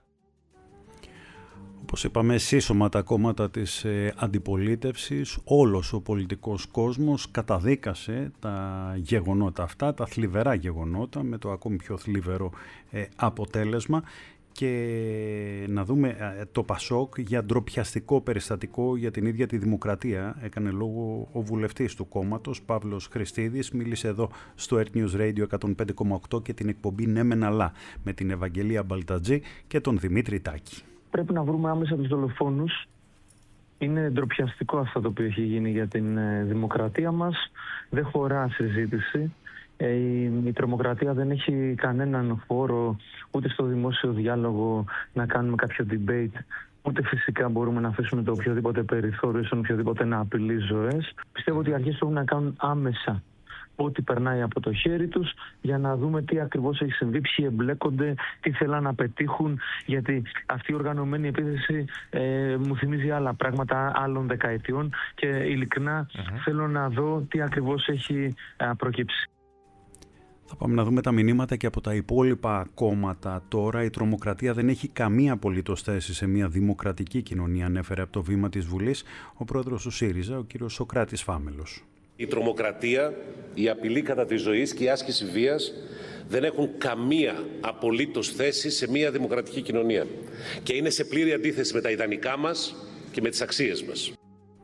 Όπως είπαμε, σύσσωμα τα κόμματα της ε, αντιπολίτευσης, όλος ο πολιτικός κόσμος καταδίκασε τα γεγονότα αυτά, τα θλιβερά γεγονότα, με το ακόμη πιο θλιβερό ε, αποτέλεσμα. Και να δούμε το Πασόκ για ντροπιαστικό περιστατικό για την ίδια τη δημοκρατία. Έκανε λόγο ο βουλευτής του κόμματος, Παύλος Χριστίδης, μίλησε εδώ στο Earth News Radio εκατόν πέντε κόμμα οκτώ και την εκπομπή «Ναι μεν αλλά» με την Ευαγγελία Μπαλτατζή και τον Δημήτρη Τάκη. Πρέπει να βρούμε άμεσα τους δολοφόνους. Είναι ντροπιαστικό αυτό το οποίο έχει γίνει για την δημοκρατία μας. Δεν χωρά συζήτηση. Η, η τρομοκρατία δεν έχει κανέναν χώρο ούτε στο δημόσιο διάλογο να κάνουμε κάποιο debate, ούτε φυσικά μπορούμε να αφήσουμε το οποιοδήποτε περιθώριο στον οποιοδήποτε να απειλεί ζωές. Πιστεύω ότι οι αρχές πρέπει να κάνουν άμεσα ό,τι περνάει από το χέρι τους για να δούμε τι ακριβώς έχει συμβεί, ποιοι εμπλέκονται, τι θέλαν να πετύχουν, γιατί αυτή η οργανωμένη επίθεση ε, μου θυμίζει άλλα πράγματα άλλων δεκαετιών και ειλικρινά uh-huh. θέλω να δω τι ακριβώς έχει ε, προκύψει. Θα πάμε να δούμε τα μηνύματα και από τα υπόλοιπα κόμματα τώρα. Η τρομοκρατία δεν έχει καμία απολύτως θέση σε μια δημοκρατική κοινωνία, ανέφερε από το βήμα της Βουλής ο πρόεδρος του ΣΥΡΙΖΑ, ο κύριος Σωκράτης Φάμελος. Η τρομοκρατία, η απειλή κατά της ζωής και η άσκηση βίας δεν έχουν καμία απολύτως θέση σε μια δημοκρατική κοινωνία και είναι σε πλήρη αντίθεση με τα ιδανικά μας και με τις αξίες μας.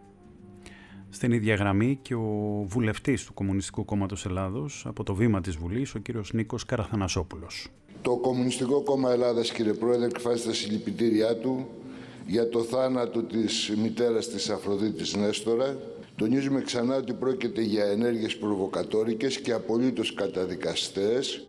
Στην ίδια γραμμή και ο βουλευτής του Κομμουνιστικού Κόμματος Ελλάδος από το βήμα της Βουλής, ο κύριος Νίκος Καραθανασόπουλος. Το Κομμουνιστικό Κόμμα Ελλάδας, κύριε Πρόεδρε, εκφράζει τα συλληπιτήριά του για το θάνατο της μητέρας της Αφροδίτης Νέστορα. Τονίζουμε ξανά ότι πρόκειται για ενέργειες προβοκατόρικες και απολύτως καταδικαστές.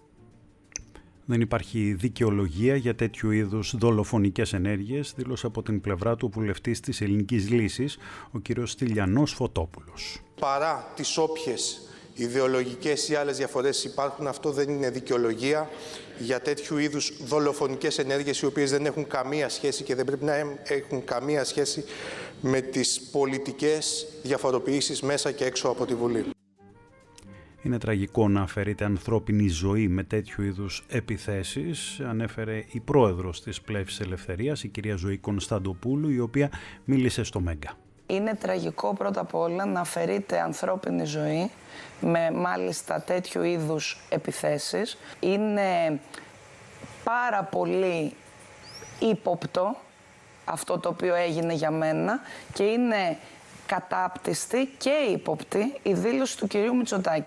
Δεν υπάρχει δικαιολογία για τέτοιου είδους δολοφονικές ενέργειες, δήλωσε από την πλευρά του ο βουλευτής της Ελληνικής Λύσης, ο κύριος Στυλιανός Φωτόπουλος. Παρά τις όποιες ιδεολογικές ή άλλες διαφορές υπάρχουν, αυτό δεν είναι δικαιολογία για τέτοιου είδους δολοφονικές ενέργειες, οι οποίες δεν έχουν καμία σχέση και δεν πρέπει να έχουν καμία σχέση με τις πολιτικές διαφοροποιήσεις μέσα και έξω από τη Βουλή. Είναι τραγικό να αφαιρείται ανθρώπινη ζωή με τέτοιου είδους επιθέσεις, ανέφερε η πρόεδρος της Πλεύσης Ελευθερίας, η κυρία Ζωή Κωνσταντοπούλου, η οποία μίλησε στο Μέγκα. Είναι τραγικό πρώτα απ' όλα να αφαιρείται ανθρώπινη ζωή με μάλιστα τέτοιου είδους επιθέσεις. Είναι πάρα πολύ ύποπτο αυτό το οποίο έγινε για μένα και είναι κατάπτυστη και ύποπτη η δήλωση του κυρίου Μητσοτάκη.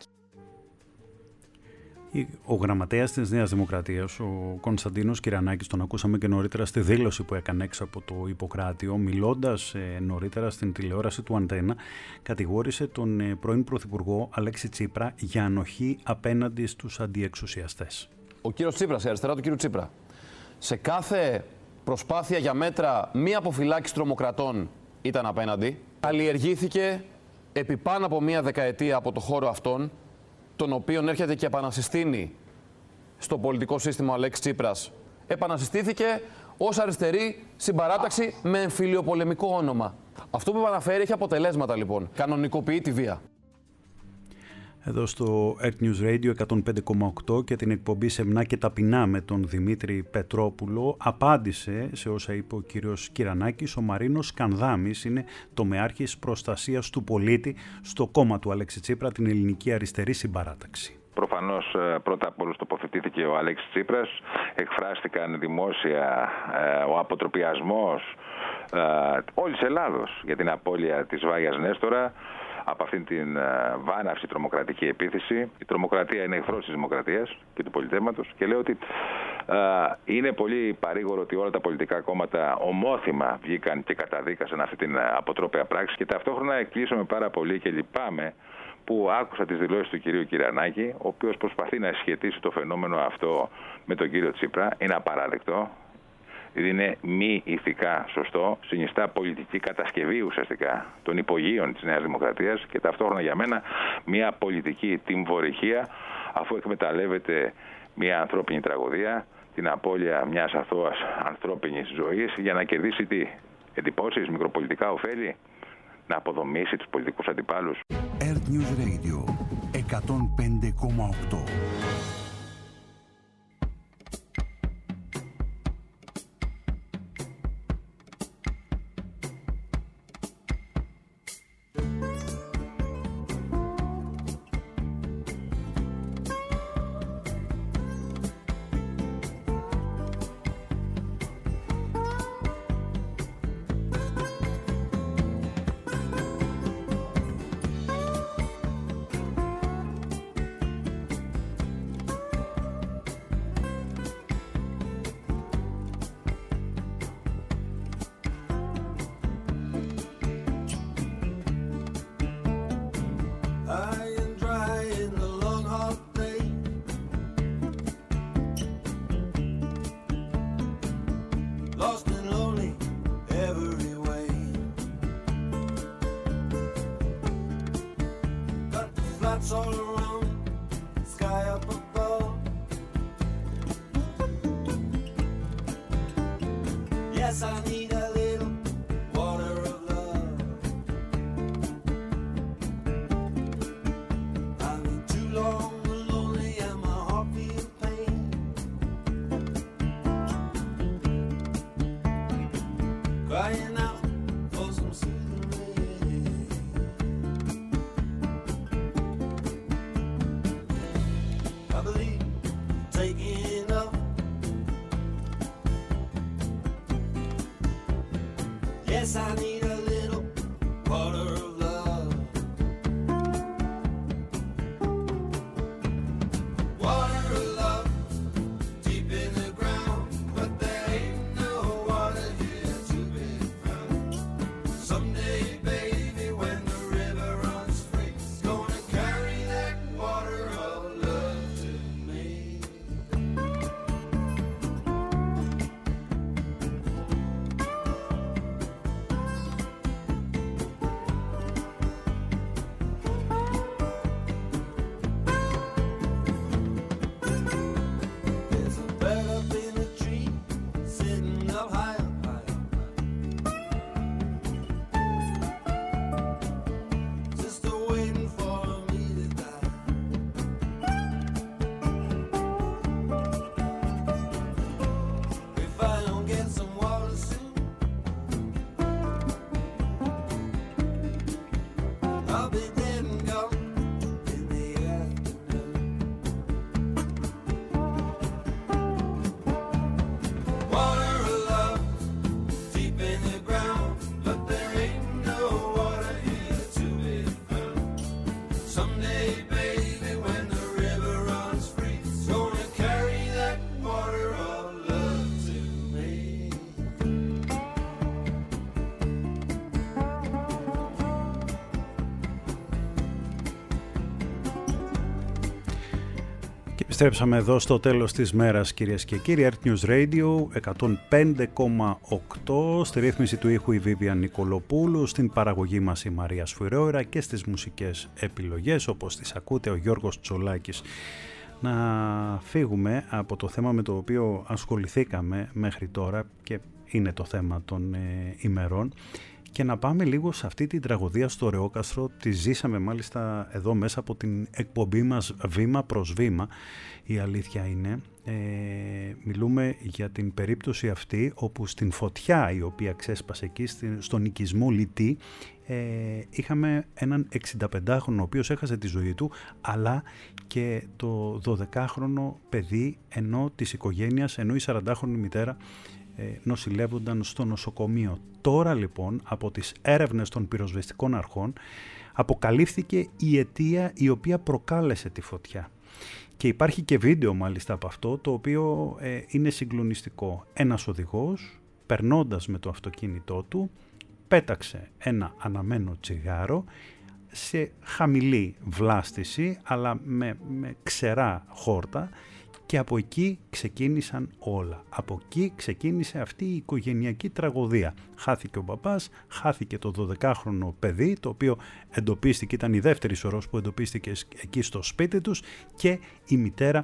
Ο γραμματέας της Νέας Δημοκρατίας, ο Κωνσταντίνος Κυρανάκης, τον ακούσαμε και νωρίτερα στη δήλωση που έκανε έξω από το Ιπποκράτιο, μιλώντας ε, νωρίτερα στην τηλεόραση του Αντένα, κατηγόρησε τον ε, πρώην Πρωθυπουργό Αλέξη Τσίπρα για ανοχή απέναντι στους αντιεξουσιαστές. Ο κύριος Τσίπρας, η αριστερά του κύριου Τσίπρα, σε κάθε προσπάθεια για μέτρα μη αποφυλάκηση τρομοκρατών ήταν απέναντι. Καλλιεργήθηκε επί πάνω από μία δεκαετία από το χώρο αυτόν, τον οποίον έρχεται και επανασυστήνει στο πολιτικό σύστημα ο Αλέξης Τσίπρας. Επανασυστήθηκε ως αριστερή συμπαράταξη με εμφυλιοπολεμικό όνομα. Αυτό που επαναφέρει έχει αποτελέσματα λοιπόν. Κανονικοποιεί τη βία. Εδώ στο Earth News Radio εκατόν πέντε κόμμα οκτώ και την εκπομπή Σεμνά και Ταπεινά με τον Δημήτρη Πετρόπουλο απάντησε σε όσα είπε ο κύριος Κυρανάκης. Ο Μαρίνος Κανδάμης είναι τομεάρχης προστασίας του πολίτη στο κόμμα του Αλέξη Τσίπρα, την Ελληνική Αριστερή Συμπαράταξη. Προφανώς πρώτα απ' όλους τοποθετήθηκε ο Αλέξης Τσίπρας, εκφράστηκαν δημόσια ε, ο αποτροπιασμός ε, όλης Ελλάδος για την απώλεια της Βάγιας Νέστορα από αυτήν την βάναυση τρομοκρατική επίθεση. Η τρομοκρατία είναι εχθρός της δημοκρατίας και του πολιτεύματος και λέω ότι α, είναι πολύ παρήγορο ότι όλα τα πολιτικά κόμματα ομόθυμα βγήκαν και καταδίκασαν αυτή την αποτρόπαια πράξη και ταυτόχρονα εκκλείσαμε πάρα πολύ και λυπάμαι που άκουσα τις δηλώσεις του κυρίου Κυρανάκη, ο οποίος προσπαθεί να σχετίσει το φαινόμενο αυτό με τον κύριο Τσίπρα. Είναι απαράδεκτο. Είναι μη ηθικά σωστό, συνιστά πολιτική κατασκευή ουσιαστικά των υπογείων της Νέας Δημοκρατίας και ταυτόχρονα για μένα μια πολιτική τιμωρία, αφού εκμεταλλεύεται μια ανθρώπινη τραγωδία, την απώλεια μιας αθώας ανθρώπινης ζωής για να κερδίσει τι, εντυπώσεις, μικροπολιτικά ωφέλη, να αποδομήσει τους πολιτικούς αντιπάλους. Earth News Radio εκατόν πέντε κόμμα οκτώ. lights all around, sky up above. Yes, I need a little water of love. I've been too long and lonely and my heart feels pain. Crying out for some soothing rain. I believe taking up. Yes, I need a little water of love. Water of love, deep in the ground, but there ain't no water here to be found. Someday, baby, when the river runs free, it's gonna carry that water of love to me. There's a bird up in a tree, sitting up high, up high, up high. Just a waiting for me to die. If I don't get some water soon, I'll be dead and gone in the afternoon. Water of love, deep in the ground, but there ain't no water here to be found. Someday, baby, when the river runs free, it's gonna carry that water of love to me. Και επιστρέψαμε εδώ στο τέλος της μέρας, κυρίες και κύριοι. Earth News Radio εκατόν πέντε κόμμα οκτώ, στη ρύθμιση του ήχου η Βίβια Νικολοπούλου, στην παραγωγή μας η Μαρία Σφυρόιρα και στις μουσικές επιλογές όπως τις ακούτε ο Γιώργος Τσολάκης. Να φύγουμε από το θέμα με το οποίο ασχοληθήκαμε μέχρι τώρα και είναι το θέμα των ε, ημερών και να πάμε λίγο σε αυτή την τραγωδία στο Ρεόκαστρο. Τη ζήσαμε μάλιστα εδώ μέσα από την εκπομπή μας βήμα προς βήμα. Η αλήθεια είναι, ε, μιλούμε για την περίπτωση αυτή όπου στην φωτιά η οποία ξέσπασε εκεί στον οικισμό Λιτή ε, είχαμε έναν εξινταπεντάχρονο ο οποίος έχασε τη ζωή του, αλλά και το δωδεκάχρονο παιδί ενώ της οικογένειας, ενώ η σαραντάχρονη μητέρα νοσηλεύονταν στο νοσοκομείο. Τώρα λοιπόν από τις έρευνες των πυροσβεστικών αρχών αποκαλύφθηκε η αιτία η οποία προκάλεσε τη φωτιά. Και υπάρχει και βίντεο μάλιστα από αυτό το οποίο ε, είναι συγκλονιστικό. Ένας οδηγός περνώντας με το αυτοκίνητό του πέταξε ένα αναμένο τσιγάρο σε χαμηλή βλάστηση αλλά με, με ξερά χόρτα. Και από εκεί ξεκίνησαν όλα. Από εκεί ξεκίνησε αυτή η οικογενειακή τραγωδία. Χάθηκε ο μπαμπάς, χάθηκε το δωδεκάχρονο παιδί, το οποίο εντοπίστηκε, ήταν η δεύτερη σωρός που εντοπίστηκε εκεί στο σπίτι τους, και η μητέρα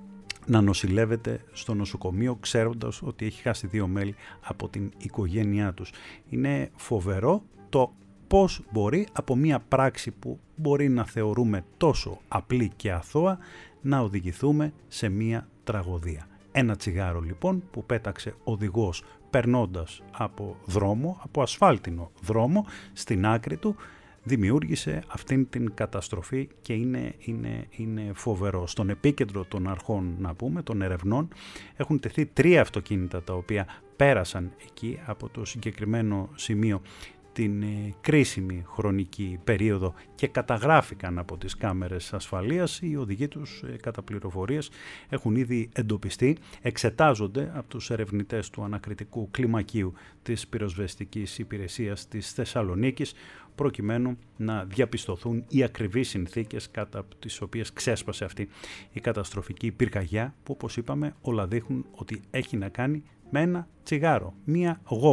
να νοσηλεύεται στο νοσοκομείο ξέροντας ότι έχει χάσει δύο μέλη από την οικογένειά τους. Είναι φοβερό το πώς μπορεί από μια πράξη που μπορεί να θεωρούμε τόσο απλή και αθώα να οδηγηθούμε σε μια τραγωδία. Ένα τσιγάρο λοιπόν που πέταξε οδηγός περνώντας από δρόμο, από ασφάλτινο δρόμο, στην άκρη του, δημιούργησε αυτήν την καταστροφή και είναι, είναι, είναι φοβερό. Στον επίκεντρο των αρχών, να πούμε, των ερευνών, έχουν τεθεί τρία αυτοκίνητα τα οποία πέρασαν εκεί από το συγκεκριμένο σημείο την ε, κρίσιμη χρονική περίοδο και καταγράφηκαν από τις κάμερες ασφαλείας. Οι οδηγοί τους ε, κατά πληροφορίες έχουν ήδη εντοπιστεί, εξετάζονται από τους ερευνητές του ανακριτικού κλιμακίου της πυροσβεστικής υπηρεσίας της Θεσσαλονίκης προκειμένου να διαπιστωθούν οι ακριβείς συνθήκες κατά από τις οποίες ξέσπασε αυτή η καταστροφική πυρκαγιά που, όπως είπαμε, όλα δείχνουν ότι έχει να κάνει με ένα τσιγάρο, μία γόπα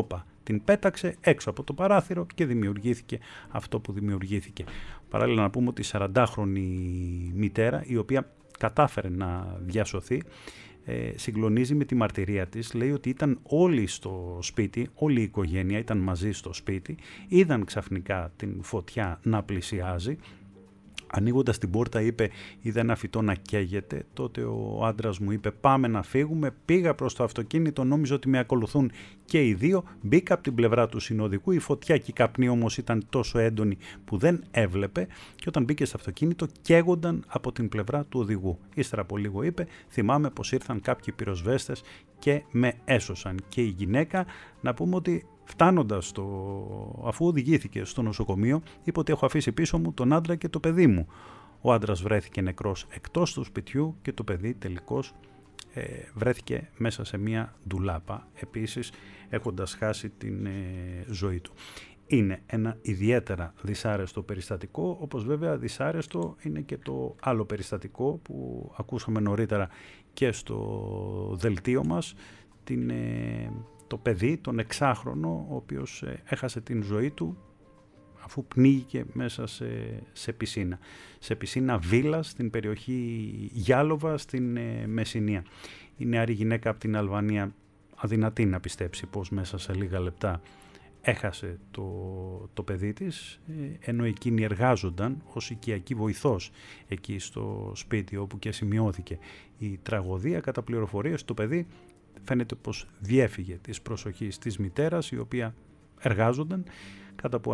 την πέταξε έξω από το παράθυρο και δημιουργήθηκε αυτό που δημιουργήθηκε. Παράλληλα να πούμε ότι η σαραντάχρονη μητέρα, η οποία κατάφερε να διασωθεί, ε, συγκλονίζει με τη μαρτυρία της. Λέει ότι ήταν όλοι στο σπίτι, όλη η οικογένεια ήταν μαζί στο σπίτι, είδαν ξαφνικά την φωτιά να πλησιάζει. Ανοίγοντας την πόρτα είπε, είδα ένα φυτό να καίγεται. Τότε ο άντρας μου είπε, πάμε να φύγουμε. Πήγα προς το αυτοκίνητο, νόμιζα ότι με ακολουθούν και οι δύο. Μπήκα από την πλευρά του συνοδικού, η φωτιά και η καπνή όμως ήταν τόσο έντονη που δεν έβλεπε, και όταν μπήκε στο αυτοκίνητο καίγονταν από την πλευρά του οδηγού. Ύστερα από λίγο είπε, θυμάμαι πως ήρθαν κάποιοι πυροσβέστες και με έσωσαν. Και η γυναίκα, να πούμε ότι φτάνοντας στο, αφού οδηγήθηκε στο νοσοκομείο, είπε ότι έχω αφήσει πίσω μου τον άντρα και το παιδί μου. Ο άντρας βρέθηκε νεκρός εκτός του σπιτιού και το παιδί τελικώς ε, βρέθηκε μέσα σε μια ντουλάπα, επίσης έχοντας χάσει την ε, ζωή του. Είναι ένα ιδιαίτερα δυσάρεστο περιστατικό, όπως βέβαια δυσάρεστο είναι και το άλλο περιστατικό που ακούσαμε νωρίτερα και στο δελτίο μας, την... Ε, το παιδί, τον εξάχρονο, ο οποίος έχασε την ζωή του αφού πνίγηκε μέσα σε, σε πισίνα. Σε πισίνα βίλα στην περιοχή Γιάλοβα στην ε, Μεσσηνία. Η νεαρή γυναίκα από την Αλβανία αδυνατεί να πιστέψει πως μέσα σε λίγα λεπτά έχασε το, το παιδί της, ε, ενώ εκείνοι εργάζονταν ως οικιακή βοηθός εκεί στο σπίτι όπου και σημειώθηκε η τραγωδία. Κατά πληροφορίες το παιδί φαίνεται πως διέφυγε της προσοχής της μητέρας, η οποία εργάζονταν. Κάτω από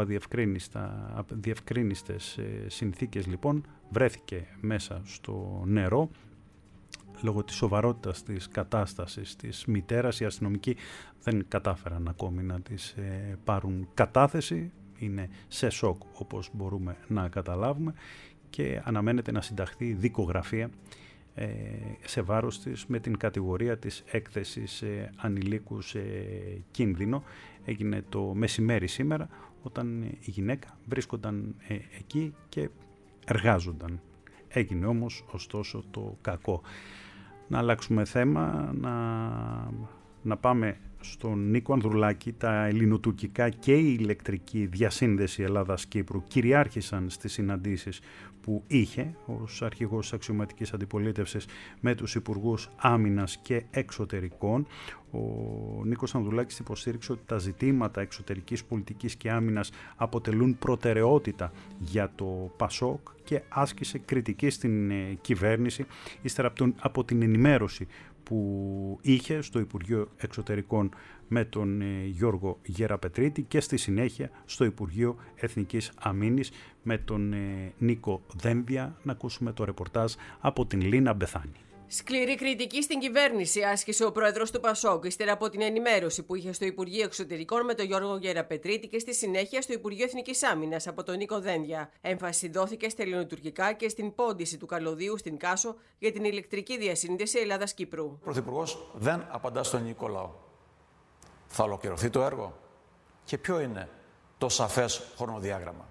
αδιευκρίνιστες συνθήκες λοιπόν βρέθηκε μέσα στο νερό. Λόγω της σοβαρότητας της κατάστασης της μητέρας, οι αστυνομικοί δεν κατάφεραν ακόμη να της πάρουν κατάθεση. Είναι σε σοκ, όπως μπορούμε να καταλάβουμε, και αναμένεται να συνταχθεί δικογραφία σε βάρος της με την κατηγορία της έκθεσης σε ανηλίκους σε κίνδυνο. Έγινε το μεσημέρι σήμερα, όταν η γυναίκα βρίσκονταν εκεί και εργάζονταν. Έγινε όμως ωστόσο το κακό. Να αλλάξουμε θέμα, να, να πάμε στον Νίκο Ανδρουλάκη. Τα ελληνοτουρκικά και η ηλεκτρική διασύνδεση Ελλάδας-Κύπρου κυριάρχησαν στις συναντήσεις που είχε ως αρχηγός της αξιωματικής αντιπολίτευσης με τους υπουργούς άμυνας και εξωτερικών. Ο Νίκος Ανδρουλάκης υποστήριξε ότι τα ζητήματα εξωτερικής πολιτικής και άμυνας αποτελούν προτεραιότητα για το ΠΑΣΟΚ και άσκησε κριτική στην ε, κυβέρνηση ύστερα από, τον, από την ενημέρωση που είχε στο Υπουργείο Εξωτερικών με τον ε, Γιώργο Γεραπετρίτη και στη συνέχεια στο Υπουργείο Εθνικής Αμήνης με τον ε, Νίκο Δένδια. Να ακούσουμε το ρεπορτάζ από την Λίνα Μπεθάνη. Σκληρή κριτική στην κυβέρνηση άσκησε ο πρόεδρος του ΠΑΣΟΚ ύστερα από την ενημέρωση που είχε στο Υπουργείο Εξωτερικών με τον Γιώργο Γεραπετρίτη και στη συνέχεια στο Υπουργείο Εθνικής Άμυνας από τον Νίκο Δένδια. Έμφαση δόθηκε στα ελληνοτουρκικά και στην πόντιση του καλωδίου στην Κάσο για την ηλεκτρική διασύνδεση Ελλάδας-Κύπρου. Ο Πρωθυπουργός δεν απαντά στον ελληνικό λαό. Θα ολοκληρωθεί το έργο? Και ποιο είναι το σαφές χρονοδιάγραμμα?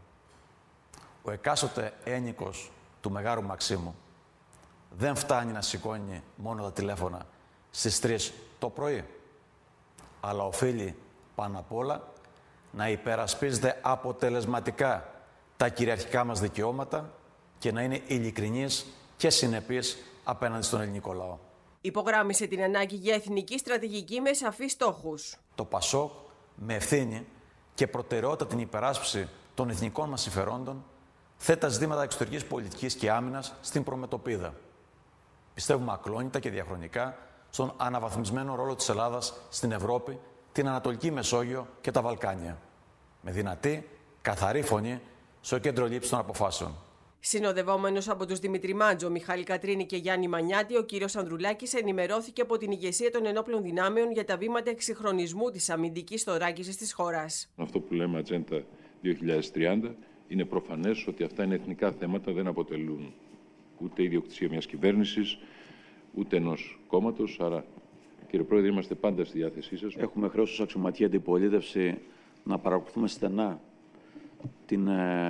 Ο εκάστοτε ένοικος του Μεγάρου Μαξίμου δεν φτάνει να σηκώνει μόνο τα τηλέφωνα στις τρεις το πρωί, αλλά οφείλει πάνω απ' όλα να υπερασπίζεται αποτελεσματικά τα κυριαρχικά μας δικαιώματα και να είναι ειλικρινής και συνεπής απέναντι στον ελληνικό λαό. Υπογράμμισε την ανάγκη για εθνική στρατηγική με σαφείς στόχους. Το ΠΑΣΟΚ με ευθύνη και προτεραιότητα την υπεράσπιση των εθνικών μας συμφερόντων θέτει τα ζητήματα εξωτερικής πολιτικής και άμυνας στην προμετωπίδα. Πιστεύουμε ακλόνητα και διαχρονικά στον αναβαθμισμένο ρόλο της Ελλάδας στην Ευρώπη, την Ανατολική Μεσόγειο και τα Βαλκάνια. Με δυνατή, καθαρή φωνή στο κέντρο λήψης των αποφάσεων. Συνοδευόμενος από τους Δημήτρη Μάντζο, Μιχάλη Κατρίνη και Γιάννη Μανιάτη, ο κύριος Ανδρουλάκης ενημερώθηκε από την ηγεσία των ενόπλων δυνάμεων για τα βήματα εξυγχρονισμού της αμυντικής θωράκισης της χώρας. Αυτό που λέμε Ατζέντα δύο χιλιάδες τριάντα είναι προφανές ότι αυτά είναι εθνικά θέματα, δεν αποτελούν ούτε ιδιοκτησία μιας κυβέρνησης, ούτε ενός κόμματος. Άρα, κύριε Πρόεδρε, είμαστε πάντα στη διάθεσή σας. Έχουμε χρέος ως αξιωματική αντιπολίτευση να παρακολουθούμε στενά την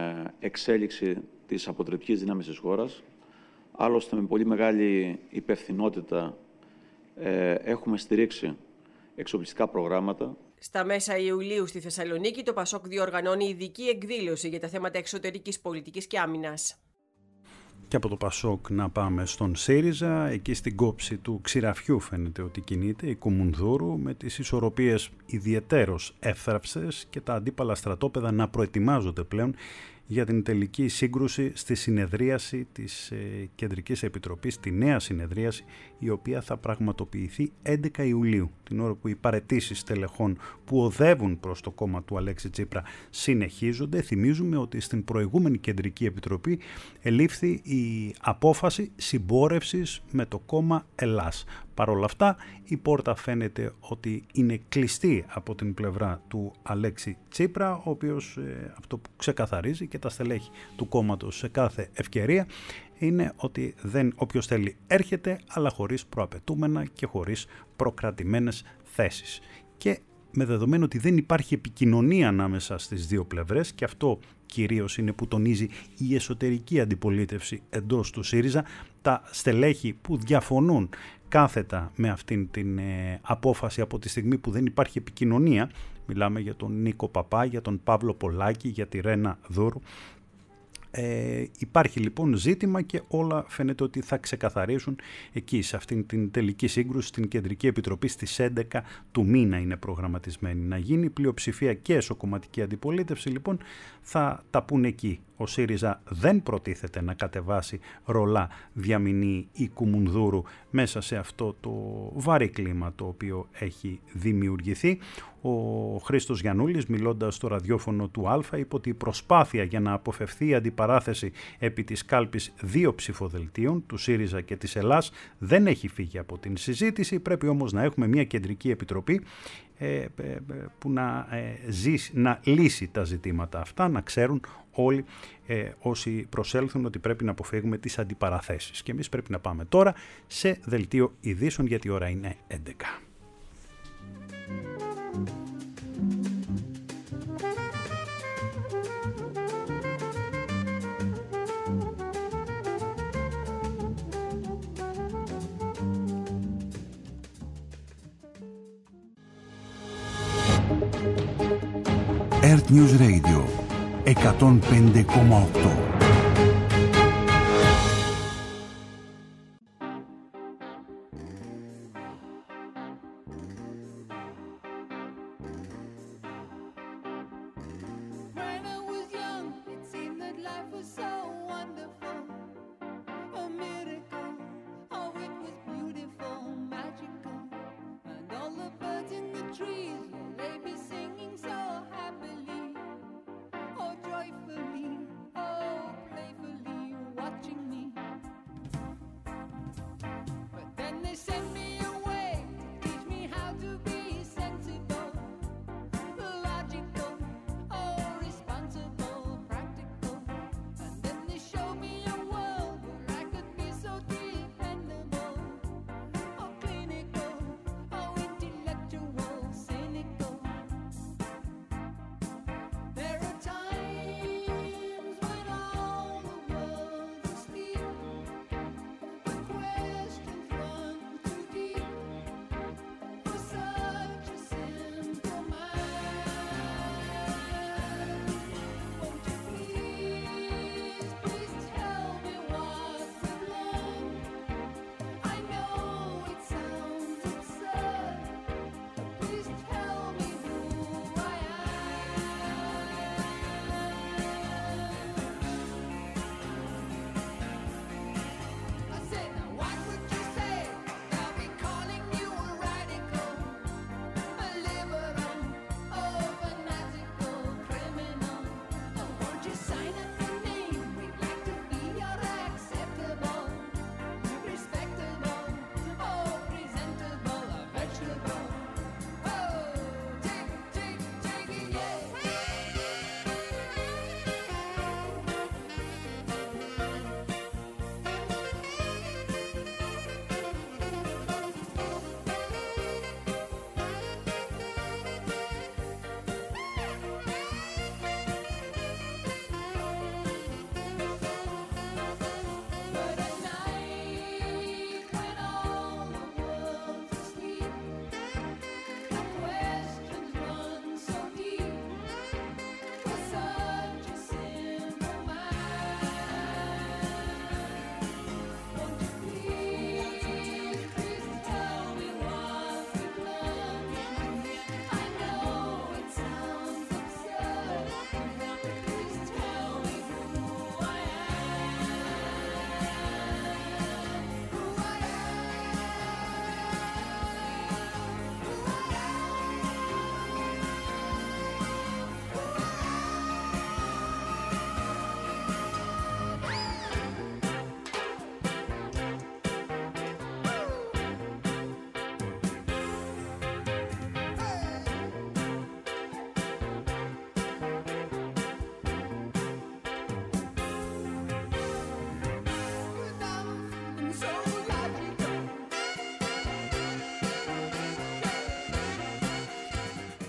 εξέλιξη της αποτρεπτικής δύναμης της χώρας. Άλλωστε, με πολύ μεγάλη υπευθυνότητα ε, έχουμε στηρίξει εξοπλιστικά προγράμματα. Στα μέσα Ιουλίου στη Θεσσαλονίκη, το Πασόκ διοργανώνει ειδική εκδήλωση για τα θέματα εξωτερικής πολιτικής και άμυνας. Και από το Πασόκ να πάμε στον ΣΥΡΙΖΑ. Εκεί στην κόψη του ξηραφιού φαίνεται ότι κινείται η Κουμουνδούρου, με τις ισορροπίες ιδιαιτέρως εύθραυστες και τα αντίπαλα στρατόπεδα να προετοιμάζονται πλέον για την τελική σύγκρουση στη συνεδρίαση της ε, Κεντρικής Επιτροπής, τη νέα συνεδρίαση, η οποία θα πραγματοποιηθεί έντεκα Ιουλίου, την ώρα που οι παραιτήσεις τελεχών που οδεύουν προς το κόμμα του Αλέξη Τσίπρα συνεχίζονται. Θυμίζουμε ότι στην προηγούμενη Κεντρική Επιτροπή ελήφθη η απόφαση συμπόρευσης με το κόμμα Ελλάς. Παρ' όλα αυτά, η πόρτα φαίνεται ότι είναι κλειστή από την πλευρά του Αλέξη Τσίπρα, ο οποίος ε, αυτό που ξεκαθαρίζει και τα στελέχη του κόμματος σε κάθε ευκαιρία είναι ότι δεν, όποιος θέλει έρχεται, αλλά χωρίς προαπαιτούμενα και χωρίς προκρατημένες θέσεις. Και με δεδομένο ότι δεν υπάρχει επικοινωνία ανάμεσα στις δύο πλευρές, και αυτό κυρίως είναι που τονίζει η εσωτερική αντιπολίτευση εντός του ΣΥΡΙΖΑ, τα στελέχη που διαφωνούν κάθετα με αυτήν την ε, απόφαση από τη στιγμή που δεν υπάρχει επικοινωνία, μιλάμε για τον Νίκο Παπά, για τον Παύλο Πολάκη, για τη Ρένα Δούρου. Ε, υπάρχει λοιπόν ζήτημα και όλα φαίνεται ότι θα ξεκαθαρίσουν εκεί σε αυτήν την τελική σύγκρουση στην Κεντρική Επιτροπή. Στις έντεκα του μήνα είναι προγραμματισμένη να γίνει. Πλειοψηφία και εσωκομματική αντιπολίτευση λοιπόν θα τα πούν εκεί. Ο ΣΥΡΙΖΑ δεν προτίθεται να κατεβάσει ρολά Διαμηνή ή Κουμουνδούρου μέσα σε αυτό το βαρύ κλίμα το οποίο έχει δημιουργηθεί. Ο Χρήστος Γιαννούλης, μιλώντας στο ραδιόφωνο του Α, είπε ότι η προσπάθεια για να αποφευθεί η αντιπαράθεση επί της κάλπης δύο ψηφοδελτίων, του ΣΥΡΙΖΑ και της Ελλάς, δεν έχει φύγει από την συζήτηση. Πρέπει όμως να έχουμε μια κεντρική επιτροπή ε, που να, ε, ζήσει, να λύσει τα ζητήματα αυτά, να ξέρουν όλοι ε, όσοι προσέλθουν ότι πρέπει να αποφύγουμε τις αντιπαραθέσεις. Και εμείς πρέπει να πάμε τώρα σε δελτίο ειδήσεων, γιατί η ώρα είναι έντεκα. Earth News Radio εκατόν πέντε κόμμα οκτώ. Joyfully, oh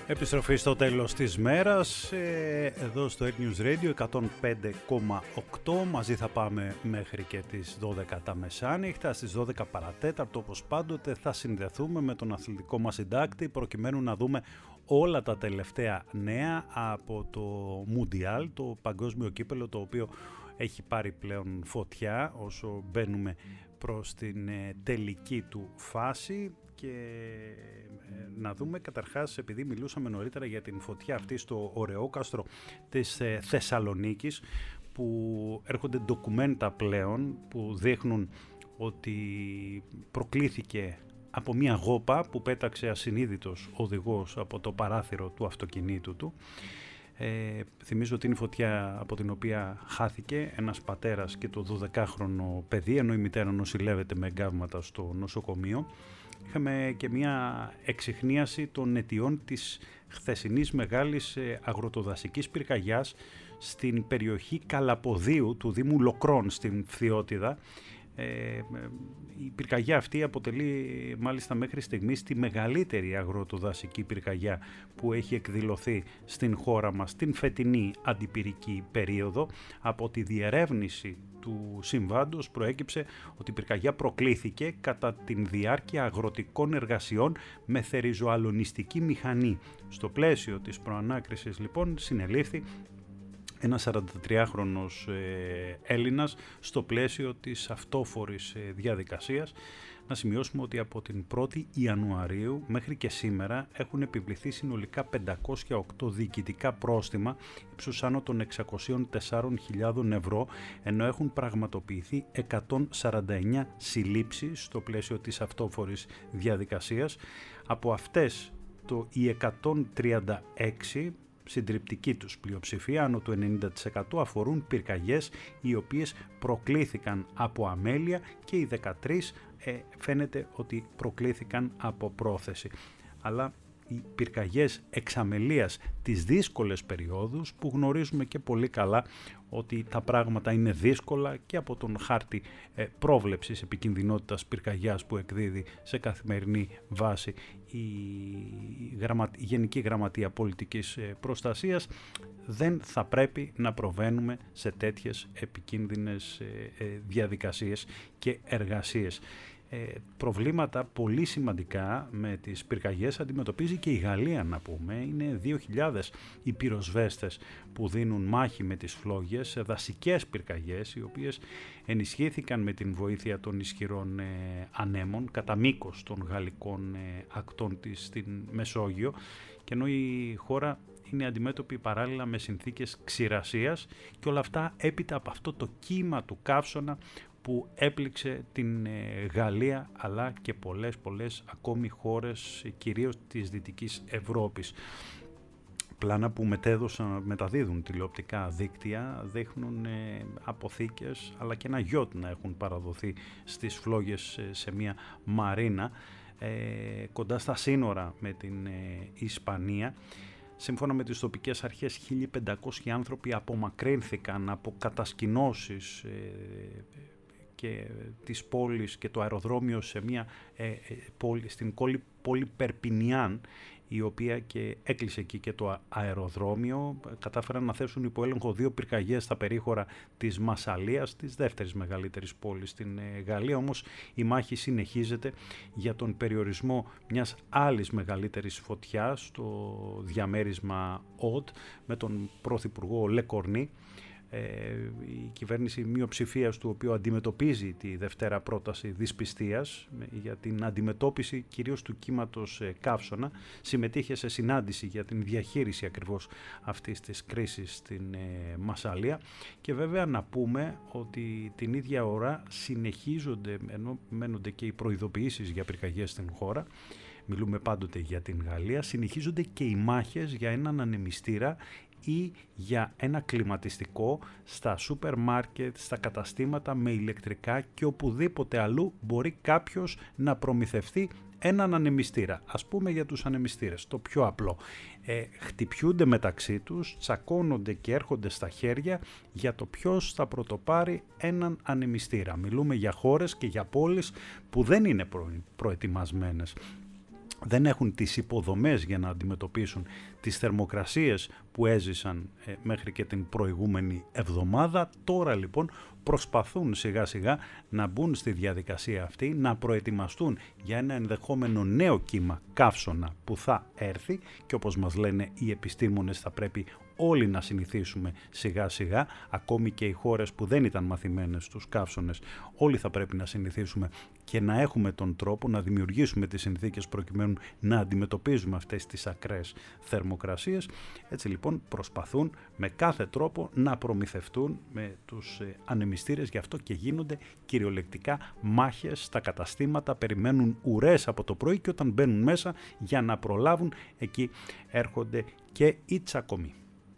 Επιστροφή στο τέλος της μέρας, εδώ στο Air News Radio εκατόν πέντε κόμμα οκτώ. Μαζί θα πάμε μέχρι και τις δώδεκα τα μεσάνυχτα. Στις δώδεκα παρατέταρτο, όπως πάντοτε, θα συνδεθούμε με τον αθλητικό μας συντάκτη προκειμένου να δούμε όλα τα τελευταία νέα από το Μουντιάλ, το παγκόσμιο κύπελο, το οποίο έχει πάρει πλέον φωτιά όσο μπαίνουμε προς την τελική του φάση. Και να δούμε καταρχάς, επειδή μιλούσαμε νωρίτερα για την φωτιά αυτή στο Ωρεόκαστρο της Θεσσαλονίκης, που έρχονται ντοκουμέντα πλέον που δείχνουν ότι προκλήθηκε από μια γόπα που πέταξε ασυνείδητος οδηγός από το παράθυρο του αυτοκινήτου του. Ε, θυμίζω ότι είναι η φωτιά από την οποία χάθηκε ένας πατέρας και το δωδεκάχρονο παιδί, ενώ η μητέρα νοσηλεύεται με εγκάβματα στο νοσοκομείο. Είχαμε και μια εξιχνίαση των αιτιών της χθεσινής μεγάλης αγροτοδασικής πυρκαγιάς στην περιοχή Καλαποδίου του Δήμου Λοκρών στην Φθιώτιδα. Ε, η πυρκαγιά αυτή αποτελεί μάλιστα μέχρι στιγμής τη μεγαλύτερη αγροτοδασική πυρκαγιά που έχει εκδηλωθεί στην χώρα μας την φετινή αντιπυρική περίοδο. Από τη διερεύνηση του συμβάντος προέκυψε ότι η πυρκαγιά προκλήθηκε κατά την διάρκεια αγροτικών εργασιών με θερριζοαλωνιστική μηχανή. Στο πλαίσιο της προανάκρισης λοιπόν συνελήφθη ένας σαραντατριάχρονος ε, Έλληνας στο πλαίσιο της αυτόφορης ε, διαδικασίας. Να σημειώσουμε ότι από την πρώτη Ιανουαρίου μέχρι και σήμερα έχουν επιβληθεί συνολικά πεντακόσια οκτώ διοικητικά πρόστιμα ύψους άνω των εξακόσιες τέσσερις χιλιάδες ευρώ, ενώ έχουν πραγματοποιηθεί εκατόν σαράντα εννέα συλλήψεις στο πλαίσιο της αυτόφορης διαδικασίας. Από αυτές το, οι εκατόν τριάντα έξι συντριπτική τους πλειοψηφία, άνω του ενενήντα τοις εκατό, αφορούν πυρκαγιές οι οποίες προκλήθηκαν από αμέλεια και οι δεκατρείς ε, φαίνεται ότι προκλήθηκαν από πρόθεση. Αλλά οι πυρκαγιές εξαμελίας τις δύσκολες περιόδους που γνωρίζουμε και πολύ καλά ότι τα πράγματα είναι δύσκολα και από τον χάρτη ε, πρόβλεψης επικινδυνότητας πυρκαγιάς που εκδίδει σε καθημερινή βάση η, γραμμα, η Γενική Γραμματεία Πολιτικής Προστασίας, δεν θα πρέπει να προβαίνουμε σε τέτοιες επικίνδυνες ε, ε, διαδικασίες και εργασίες. Ε, προβλήματα πολύ σημαντικά με τις πυρκαγιές αντιμετωπίζει και η Γαλλία, να πούμε. Είναι δύο χιλιάδες οι πυροσβέστες που δίνουν μάχη με τις φλόγες σε δασικές πυρκαγιές, οι οποίες ενισχύθηκαν με την βοήθεια των ισχυρών ε, ανέμων κατά μήκος των γαλλικών ε, ακτών της στην Μεσόγειο, και ενώ η χώρα είναι αντιμέτωπη παράλληλα με συνθήκες ξηρασίας, και όλα αυτά έπειτα από αυτό το κύμα του καύσωνα που έπληξε την Γαλλία αλλά και πολλές πολλές ακόμη χώρες, κυρίως της Δυτικής Ευρώπης. Πλάνα που μετέδωσαν, μεταδίδουν τηλεοπτικά δίκτυα δείχνουν αποθήκες αλλά και ένα γιότ να έχουν παραδοθεί στις φλόγες σε μια μαρίνα ε, κοντά στα σύνορα με την ε, Ισπανία. Σύμφωνα με τις τοπικές αρχές, χίλια πεντακόσιοι άνθρωποι απομακρύνθηκαν από κατασκηνώσεις ε, και της πόλης και το αεροδρόμιο σε μια ε, ε, πόλη, στην πόλη, πόλη Περπινιάν, η οποία και έκλεισε εκεί και το αεροδρόμιο. Κατάφεραν να θέσουν υπό έλεγχο δύο πυρκαγιές στα περίχωρα της Μασσαλίας, της δεύτερης μεγαλύτερης πόλης στην ε, Γαλλία. Όμως η μάχη συνεχίζεται για τον περιορισμό μιας άλλης μεγαλύτερης φωτιάς στο διαμέρισμα Οντ με τον πρωθυπουργό Λεκορνή. Η κυβέρνηση μειοψηφίας του οποίου αντιμετωπίζει τη Δευτέρα πρόταση δυσπιστίας για την αντιμετώπιση κυρίως του κύματος καύσωνα, συμμετείχε σε συνάντηση για την διαχείριση ακριβώς αυτής της κρίσης στην Μασσαλία. Και βέβαια να πούμε ότι την ίδια ώρα συνεχίζονται, ενώ μένονται και οι προειδοποιήσεις για πυρκαγιές στην χώρα, μιλούμε πάντοτε για την Γαλλία, συνεχίζονται και οι μάχες για έναν ανεμιστήρα ή για ένα κλιματιστικό στα σούπερ μάρκετ, στα καταστήματα με ηλεκτρικά και οπουδήποτε αλλού μπορεί κάποιος να προμηθευτεί έναν ανεμιστήρα. Ας πούμε για τους ανεμιστήρες, το πιο απλό. Ε, χτυπιούνται μεταξύ τους, τσακώνονται και έρχονται στα χέρια για το ποιος θα πρωτοπάρει έναν ανεμιστήρα. Μιλούμε για χώρες και για πόλεις που δεν είναι προ, προετοιμασμένες δεν έχουν τις υποδομές για να αντιμετωπίσουν τις θερμοκρασίες που έζησαν ε, μέχρι και την προηγούμενη εβδομάδα. Τώρα λοιπόν προσπαθούν σιγά σιγά να μπουν στη διαδικασία αυτή, να προετοιμαστούν για ένα ενδεχόμενο νέο κύμα καύσωνα που θα έρθει, και όπως μας λένε οι επιστήμονες θα πρέπει όλοι να συνηθίσουμε σιγά σιγά, ακόμη και οι χώρες που δεν ήταν μαθημένες στους καύσωνες, όλοι θα πρέπει να συνηθίσουμε και να έχουμε τον τρόπο να δημιουργήσουμε τις συνθήκες προκειμένου να αντιμετωπίζουμε αυτές τις ακραίες θερμοκρασίες. Έτσι λοιπόν προσπαθούν με κάθε τρόπο να προμηθευτούν με τους ανεμιστήρες, γι' αυτό και γίνονται κυριολεκτικά μάχες στα καταστήματα, περιμένουν ουρές από το πρωί και όταν μπαίνουν μέσα για να προλάβουν, εκεί έρχονται και οι τσακωμοί.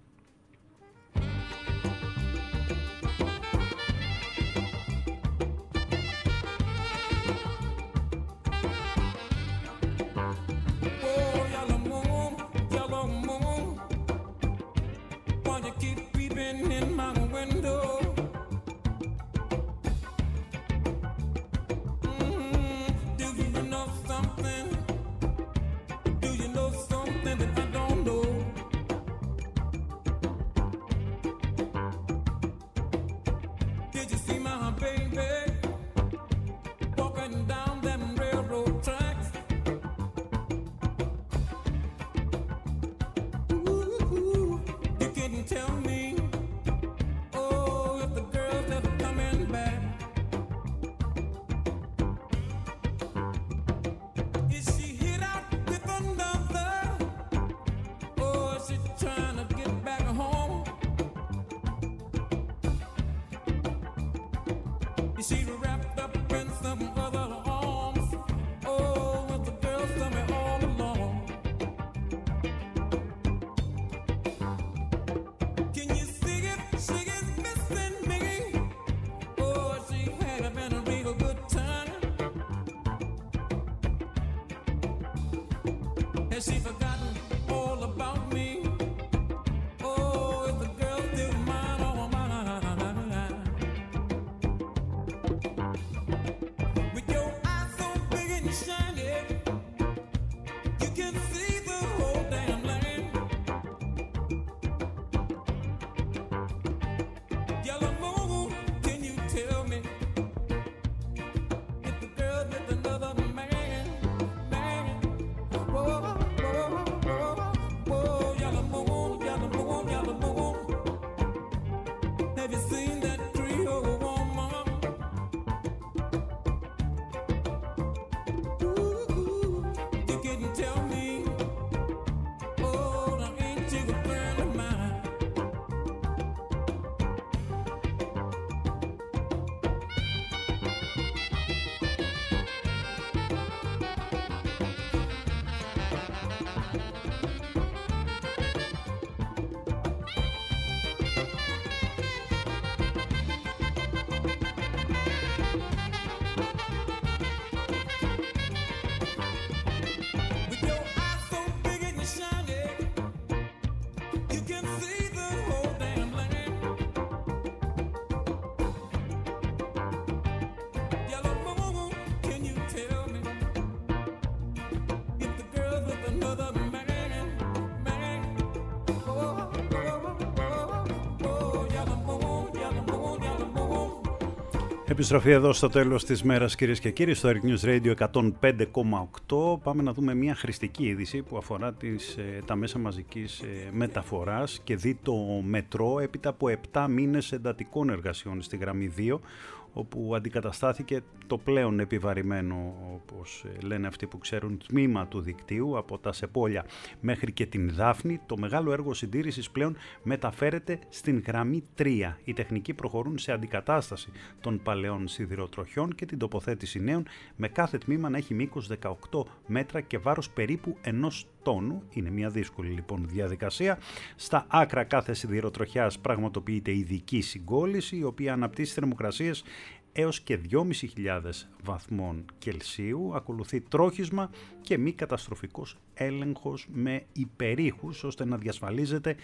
Επιστροφή εδώ στο τέλος της μέρας, κυρίες και κύριοι, στο Air News Radio εκατόν πέντε κόμμα οκτώ. Πάμε να δούμε μια χρηστική είδηση που αφορά τις, τα μέσα μαζικής μεταφοράς και δει το μετρό έπειτα από επτά μήνες εντατικών εργασιών στη γραμμή δύο, όπου αντικαταστάθηκε το πλέον επιβαρημένο, όπως λένε αυτοί που ξέρουν, τμήμα του δικτύου από τα Σεπόλια μέχρι και την Δάφνη. Το μεγάλο έργο συντήρησης πλέον μεταφέρεται στην γραμμή τρία. Οι τεχνικοί προχωρούν σε αντικατάσταση των παλαιών σιδηροτροχιών και την τοποθέτηση νέων, με κάθε τμήμα να έχει μήκος δεκαοκτώ μέτρα και βάρος περίπου ενός τόνου. Είναι μια δύσκολη λοιπόν διαδικασία. Στα άκρα κάθε σιδηροτροχιάς πραγματοποιείται ειδική συγκόλληση, η οποία αναπτύσσει θερμοκρασίες έως και δυόμισι χιλιάδες βαθμών Κελσίου. Ακολουθεί τρόχισμα και μη καταστροφικός έλεγχος με υπερήχους, ώστε να διασφαλίζεται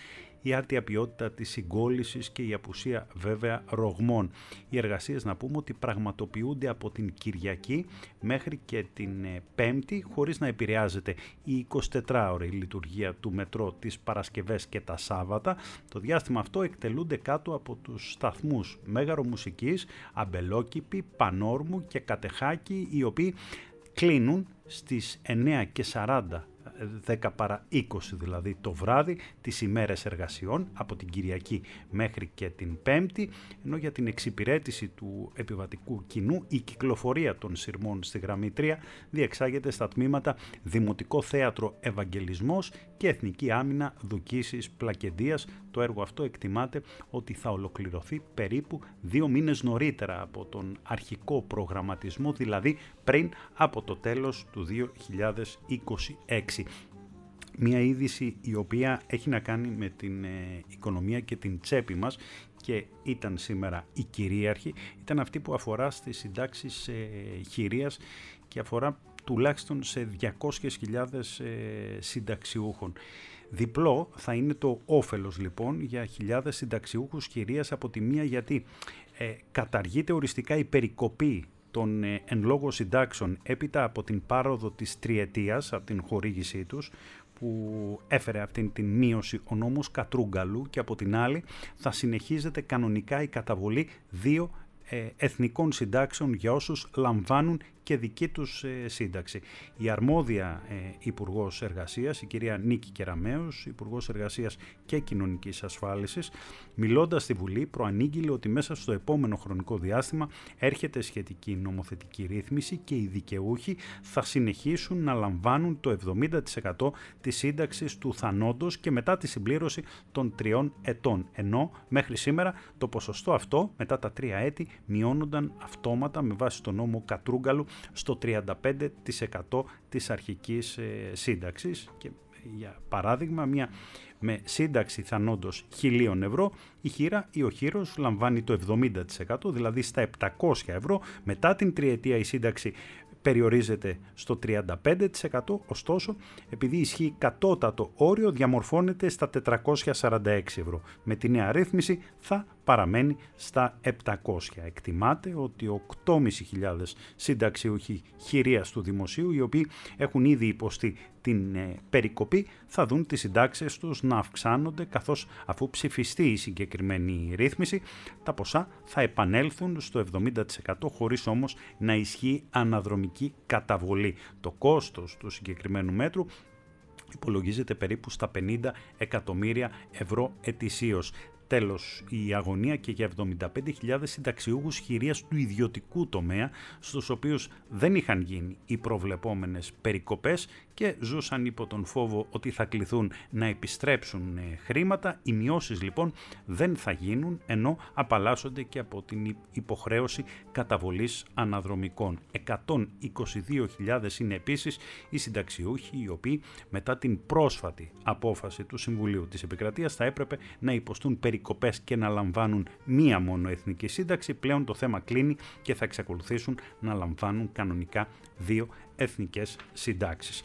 η άρτια ποιότητα της συγκόλλησης και η απουσία βέβαια ρογμών. Οι εργασίες, να πούμε, ότι πραγματοποιούνται από την Κυριακή μέχρι και την Πέμπτη, χωρίς να επηρεάζεται η εικοσιτετράωρη λειτουργία του μετρό τις Παρασκευές και τα Σάββατα. Το διάστημα αυτό εκτελούνται κάτω από τους σταθμούς Μέγαρο Μουσικής, Αμπελόκηπη, Πανόρμου και Κατεχάκη, οι οποίοι κλείνουν στις εννέα και σαράντα, δέκα παρά είκοσι δηλαδή το βράδυ, τις ημέρες εργασιών από την Κυριακή μέχρι και την Πέμπτη, ενώ για την εξυπηρέτηση του επιβατικού κοινού η κυκλοφορία των σειρμών στη γραμμή τρία διεξάγεται στα τμήματα Δημοτικό Θέατρο Ευαγγελισμός και Εθνική Άμυνα Δουκίσης Πλακεντίας. Το έργο αυτό εκτιμάται ότι θα ολοκληρωθεί περίπου δύο μήνες νωρίτερα από τον αρχικό προγραμματισμό, δηλαδή πριν από το τέλος του δύο χιλιάδες είκοσι έξι. Μια είδηση η οποία έχει να κάνει με την ε, οικονομία και την τσέπη μας και ήταν σήμερα η κυρίαρχη, ήταν αυτή που αφορά στις συντάξεις ε, χειρίας και αφορά τουλάχιστον σε διακόσιες χιλιάδες ε, συνταξιούχων. Διπλό θα είναι το όφελος λοιπόν για χιλιάδες συνταξιούχους χειρίας, από τη μία γιατί ε, καταργείται οριστικά η περικοπή των ε, εν λόγω συντάξεων έπειτα από την πάροδο της τριετίας, από την χορήγησή τους, που έφερε αυτήν την μείωση ο νόμος Κατρούγκαλου, και από την άλλη θα συνεχίζεται κανονικά η καταβολή δύο ε, εθνικών συντάξεων για όσους λαμβάνουν και δική τους ε, σύνταξη. Η αρμόδια ε, Υπουργός Εργασίας, η κυρία Νίκη Κεραμέως, Υπουργός Εργασίας και Κοινωνικής Ασφάλισης, μιλώντας στη Βουλή, προανήγγειλε ότι μέσα στο επόμενο χρονικό διάστημα έρχεται σχετική νομοθετική ρύθμιση και οι δικαιούχοι θα συνεχίσουν να λαμβάνουν το εβδομήντα τοις εκατό της σύνταξης του θανόντος και μετά τη συμπλήρωση των τριών ετών, ενώ μέχρι σήμερα το ποσοστό αυτό μετά τα τρία έτη μειώνονταν αυτόματα με βάση τον νόμο Κατρούγκαλου στο τριάντα πέντε τοις εκατό της αρχικής ε, σύνταξης. Και για παράδειγμα, μια με σύνταξη θανόντος χίλια ευρώ, η χείρα ή ο χείρος λαμβάνει το εβδομήντα τοις εκατό, δηλαδή στα επτακόσια ευρώ. Μετά την τριετία η σύνταξη περιορίζεται στο τριάντα πέντε τοις εκατό, ωστόσο επειδή ισχύει κατώτατο όριο διαμορφώνεται στα τετρακόσια σαράντα έξι ευρώ. Με τη νέα ρύθμιση θα παραμένει στα επτακόσια. Εκτιμάται ότι οκτώ χιλιάδες πεντακόσιοι συνταξιούχοι χειρίας του δημοσίου, οι οποίοι έχουν ήδη υποστεί την ε, περικοπή, θα δουν τις συντάξεις τους να αυξάνονται, καθώς αφού ψηφιστεί η συγκεκριμένη ρύθμιση, τα ποσά θα επανέλθουν στο εβδομήντα τοις εκατό, χωρίς όμως να ισχύει αναδρομική καταβολή. Το κόστος του συγκεκριμένου μέτρου υπολογίζεται περίπου στα πενήντα εκατομμύρια ευρώ ετησίως. Τέλος, η αγωνία και για εβδομήντα πέντε χιλιάδες συνταξιούχους χειρίας του ιδιωτικού τομέα, στους οποίους δεν είχαν γίνει οι προβλεπόμενες περικοπές και ζούσαν υπό τον φόβο ότι θα κληθούν να επιστρέψουν χρήματα. Οι μειώσεις λοιπόν δεν θα γίνουν, ενώ απαλλάσσονται και από την υποχρέωση καταβολής αναδρομικών. εκατόν είκοσι δύο χιλιάδες είναι επίσης οι συνταξιούχοι, οι οποίοι μετά την πρόσφατη απόφαση του Συμβουλίου της Επικρατείας θα έπρεπε να υποστούν περικοπές και να λαμβάνουν μία μόνο εθνική σύνταξη. Πλέον το θέμα κλείνει και θα εξακολουθήσουν να λαμβάνουν κανονικά δύο εθνικές συντάξεις.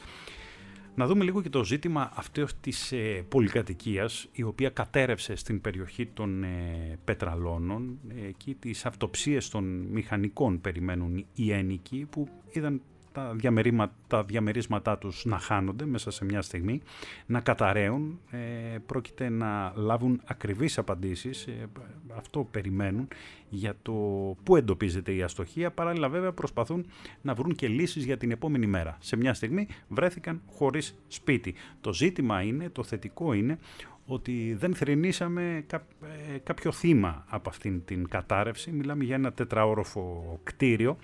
Να δούμε λίγο και το ζήτημα αυτό της ε, πολυκατοικίας, η οποία κατέρευσε στην περιοχή των ε, Πετραλώνων. Εκεί τις αυτοψίες των μηχανικών περιμένουν οι ένοικοι, που είδαν τα, τα διαμερίσματά τους να χάνονται μέσα σε μια στιγμή, να καταραίουν. Ε, πρόκειται να λάβουν ακριβείς απαντήσεις, ε, αυτό περιμένουν, για το πού εντοπίζεται η αστοχία. Παράλληλα βέβαια προσπαθούν να βρουν και λύσεις για την επόμενη μέρα. Σε μια στιγμή βρέθηκαν χωρίς σπίτι. Το ζήτημα είναι, το θετικό είναι, ότι δεν θρηνήσαμε κά, ε, κάποιο θύμα από αυτήν την κατάρρευση. Μιλάμε για ένα τετραόροφο κτίριο.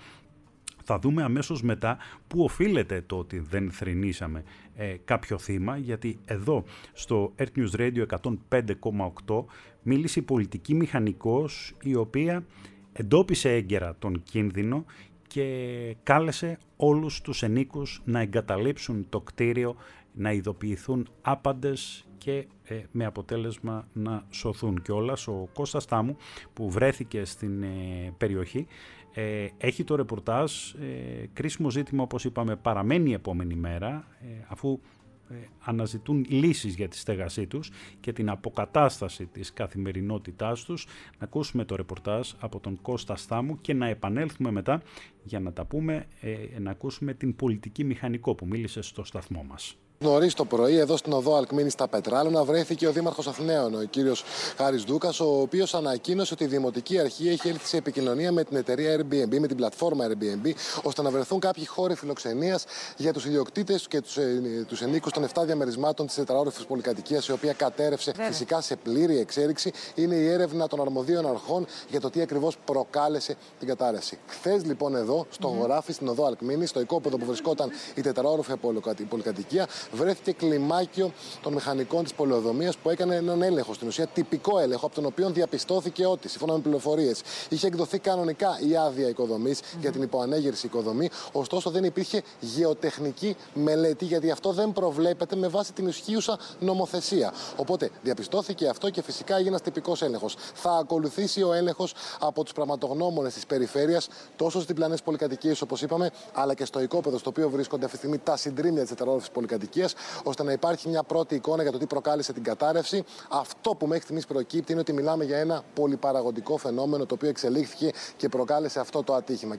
Θα δούμε αμέσως μετά πού οφείλεται το ότι δεν θρηνήσαμε ε, κάποιο θύμα, γιατί εδώ στο Earth News Radio εκατόν πέντε κόμμα οκτώ μίλησε η πολιτική μηχανικός, η οποία εντόπισε έγκαιρα τον κίνδυνο και κάλεσε όλους τους ενοίκους να εγκαταλείψουν το κτίριο, να ειδοποιηθούν άπαντες και ε, με αποτέλεσμα να σωθούν κιόλας. Ο Κώστας Τάμου, που βρέθηκε στην ε, περιοχή, ε, έχει το ρεπορτάζ. Ε, κρίσιμο ζήτημα, όπως είπαμε, παραμένει η επόμενη μέρα, ε, αφού ε, αναζητούν λύσεις για τη στέγασή τους και την αποκατάσταση της καθημερινότητάς τους. Να ακούσουμε το ρεπορτάζ από τον Κώστα Στάμου και να επανέλθουμε μετά για να τα πούμε, ε, να ακούσουμε την πολιτική μηχανικό που μίλησε στο σταθμό μας. Νωρίς το πρωί, εδώ στην οδό Αλκμήνης στα Πετράλωνα, βρέθηκε ο Δήμαρχος Αθηναίων, ο κύριος Χάρης Ντούκας, ο οποίος ανακοίνωσε ότι η Δημοτική Αρχή έχει έλθει σε επικοινωνία με την εταιρεία Airbnb, με την πλατφόρμα Airbnb, ώστε να βρεθούν κάποιοι χώροι φιλοξενίας για τους ιδιοκτήτες και τους, ε, τους ενίκους των επτά διαμερισμάτων της τετραόροφης πολυκατοικίας, η οποία κατέρευσε Βέβαια. φυσικά σε πλήρη εξέλιξη. Είναι η έρευνα των αρμοδίων αρχών για το τι ακριβώς προκάλεσε την κατάρρευση. Χθες λοιπόν εδώ, στο mm-hmm. Γοράφι, στην οδό Αλκμήνης, στο οικόπεδο που βρισκόταν η τετραόροφη πολυκατοικία, βρέθηκε κλιμάκιο των μηχανικών της πολεοδομίας που έκανε έναν έλεγχο, στην ουσία τυπικό έλεγχο, από τον οποίο διαπιστώθηκε ότι, σύμφωνα με πληροφορίες, είχε εκδοθεί κανονικά η άδεια οικοδομής mm-hmm. για την υποανέγερση οικοδομή, ωστόσο δεν υπήρχε γεωτεχνική μελέτη, γιατί αυτό δεν προβλέπεται με βάση την ισχύουσα νομοθεσία. Οπότε διαπιστώθηκε αυτό και φυσικά έγινε ένας τυπικός έλεγχος. Θα ακολουθήσει ο έλεγχος από τους πραγματογνώμονες της περιφέρειας, τόσο στις διπλανές πολυκατοικίες, όπως είπαμε, αλλά και στο οικόπεδο στο οποίο βρίσκονται αυτή τη στιγμή τα συντρίμμια της τετραόροφης πολυκατοικίας, ώστε να υπάρχει μια πρώτη εικόνα για το τι προκάλεσε την κατάρρευση. Αυτό που μέχρι στιγμής προκύπτει είναι ότι μιλάμε για ένα πολυπαραγωγικό φαινόμενο, το οποίο εξελίχθηκε και προκάλεσε αυτό το ατύχημα.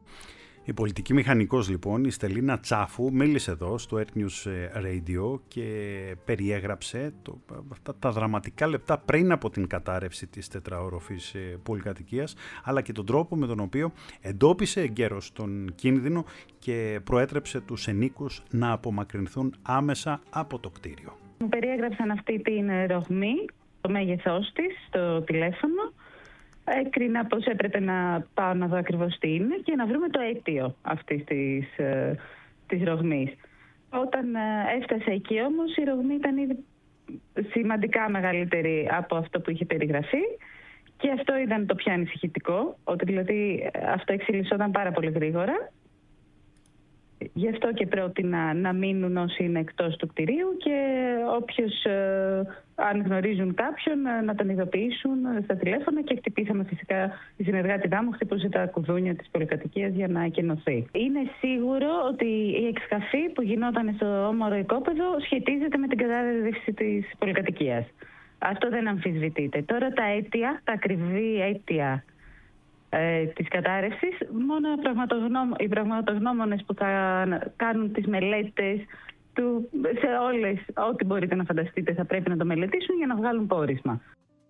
Η πολιτική μηχανικός λοιπόν, η Στελίνα Τσάφου, μίλησε εδώ στο Earth News Radio και περιέγραψε το, τα, τα δραματικά λεπτά πριν από την κατάρρευση της τετραόροφης πολυκατοικίας, αλλά και τον τρόπο με τον οποίο εντόπισε εγκαίρως τον κίνδυνο και προέτρεψε τους ενίκους να απομακρυνθούν άμεσα από το κτίριο. Μου περιέγραψαν αυτή την ρογμή, το μέγεθός της, στο τηλέφωνο. Έκρινα πως έπρεπε να πάω να δω ακριβώς τι είναι και να βρούμε το αίτιο αυτής της, της ρογμής. Όταν έφτασα εκεί όμως, η ρογμή ήταν ήδη σημαντικά μεγαλύτερη από αυτό που είχε περιγραφεί και αυτό ήταν το πιο ανησυχητικό, ότι δηλαδή αυτό εξελισσόταν πάρα πολύ γρήγορα. Γι' αυτό και πρότεινα να μείνουν όσοι είναι εκτός του κτηρίου και όποιος, ε, αν γνωρίζουν κάποιον, να τον ειδοποιήσουν στα τηλέφωνα, και χτυπήσαμε φυσικά, η συνεργάτητά μου χτυπούσε τα κουδούνια της πολυκατοικίας για να εκενωθεί. Είναι σίγουρο ότι η εξκαφή που γινόταν στο όμορο οικόπεδο σχετίζεται με την κατάρρευση της πολυκατοικίας. Αυτό δεν αμφισβητείται. Τώρα τα αίτια, τα ακριβή αίτια Ε, της κατάρρευσης, μόνο οι πραγματογνώμονες που θα κάνουν τις μελέτες του, σε όλες, ό,τι μπορείτε να φανταστείτε, θα πρέπει να το μελετήσουν για να βγάλουν πόρισμα.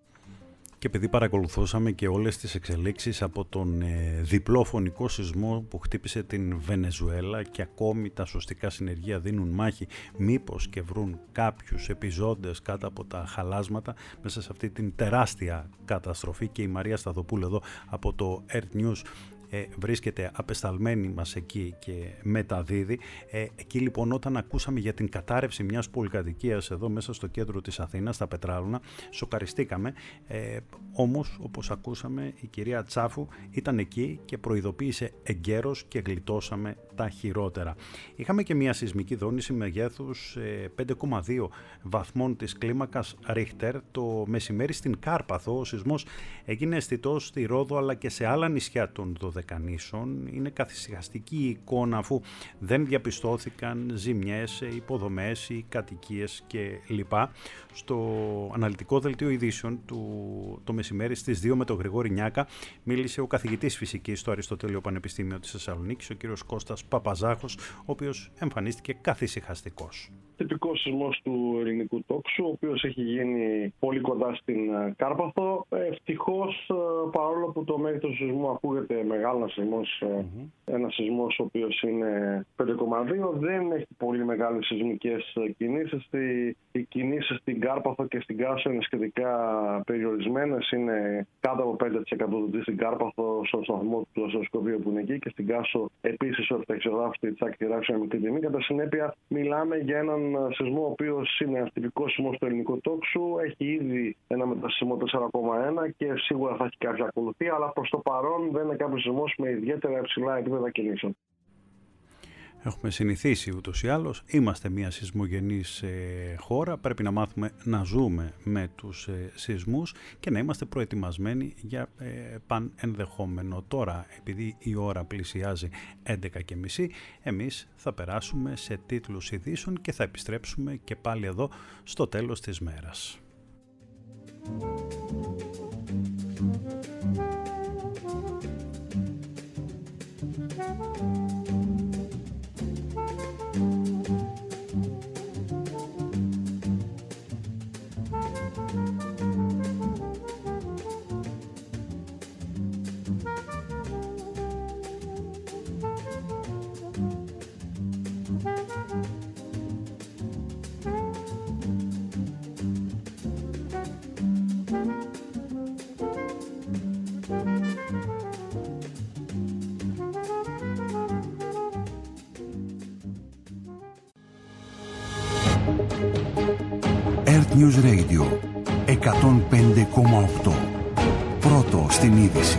Και επειδή παρακολουθούσαμε και όλες τις εξελίξεις από τον ε, διπλό φωνικό σεισμό που χτύπησε την Βενεζουέλα και ακόμη τα σωστικά συνεργεία δίνουν μάχη μήπως και βρουν κάποιους επιζώντες κάτω από τα χαλάσματα μέσα σε αυτή την τεράστια καταστροφή, και η Μαρία Σταδοπούλου εδώ από το Earth News Ε, βρίσκεται απεσταλμένη μας εκεί και μεταδίδει. Ε, εκεί λοιπόν, όταν ακούσαμε για την κατάρρευση μιας πολυκατοικίας εδώ μέσα στο κέντρο της Αθήνας, στα Πετράλωνα, σοκαριστήκαμε. Ε, όμως, όπως ακούσαμε, η κυρία Τσάφου ήταν εκεί και προειδοποίησε εγκαίρως και γλιτώσαμε τα χειρότερα. Είχαμε και μια σεισμική δόνηση μεγέθους ε, πέντε κόμμα δύο βαθμών της κλίμακας Ρίχτερ το μεσημέρι στην Κάρπαθο. Ο σεισμός έγινε αισθητός στη Ρόδο αλλά και σε άλλα νησιά των Δωδεκανήσων. Είναι καθησυχαστική η εικόνα, αφού δεν διαπιστώθηκαν ζημιές, υποδομές ή κατοικίες κλπ. Στο αναλυτικό δελτίο ειδήσεων του το μεσημέρι στις δύο με τον Γρηγόρη Νιάκα μίλησε ο καθηγητής φυσικής στο Αριστοτέλειο Πανεπιστήμιο της Θεσσαλονίκης, ο κύριος Κώστας Παπαζάχος, ο οποίος εμφανίστηκε καθησυχαστικός. Τυπικός σεισμός του ελληνικού τόξου, ο οποίος έχει γίνει πολύ κοντά στην Κάρπαθο. Ευτυχώς, παρόλο που το μέγεθος του σεισμού ακούγεται μεγάλο σεισμός, mm-hmm. ένας σεισμός ο οποίος είναι πέντε κόμμα δύο, δεν έχει πολύ μεγάλες σεισμικές κινήσεις. Οι κινήσεις στην Κάρπαθο και στην Κάσο είναι σχετικά περιορισμένες. Είναι κάτω από πέντε τοις εκατό στην Κάρπαθο, στο σταθμό του αστροσκοπείου που είναι εκεί, και στην Κάσο επίσης ο ευταξιογράφος Τσάκη τηράξει με μικρή τιμή. Κατά συνέπεια, μιλάμε για έναν σεισμό ο οποίος είναι ένας τυπικός σεισμός του ελληνικού τόξου. Έχει ήδη ένα μετασεισμό τέσσερα κόμμα ένα και σίγουρα θα έχει κάποια ακολουθία, αλλά προς το παρόν δεν είναι κάποιος σεισμός με ιδιαίτερα υψηλά επίπεδα κινήσεων. Έχουμε συνηθίσει ούτως ή άλλως, είμαστε μια σεισμογενής ε, χώρα, πρέπει να μάθουμε να ζούμε με τους ε, σεισμούς και να είμαστε προετοιμασμένοι για ε, παν ενδεχόμενο. Τώρα, επειδή η ώρα πλησιάζει έντεκα και μισή, εμείς θα περάσουμε σε τίτλους ειδήσεων και θα επιστρέψουμε και πάλι εδώ στο τέλος της μέρας. Earth News Radio εκατόν πέντε κόμμα οκτώ. Πρώτο στην είδηση.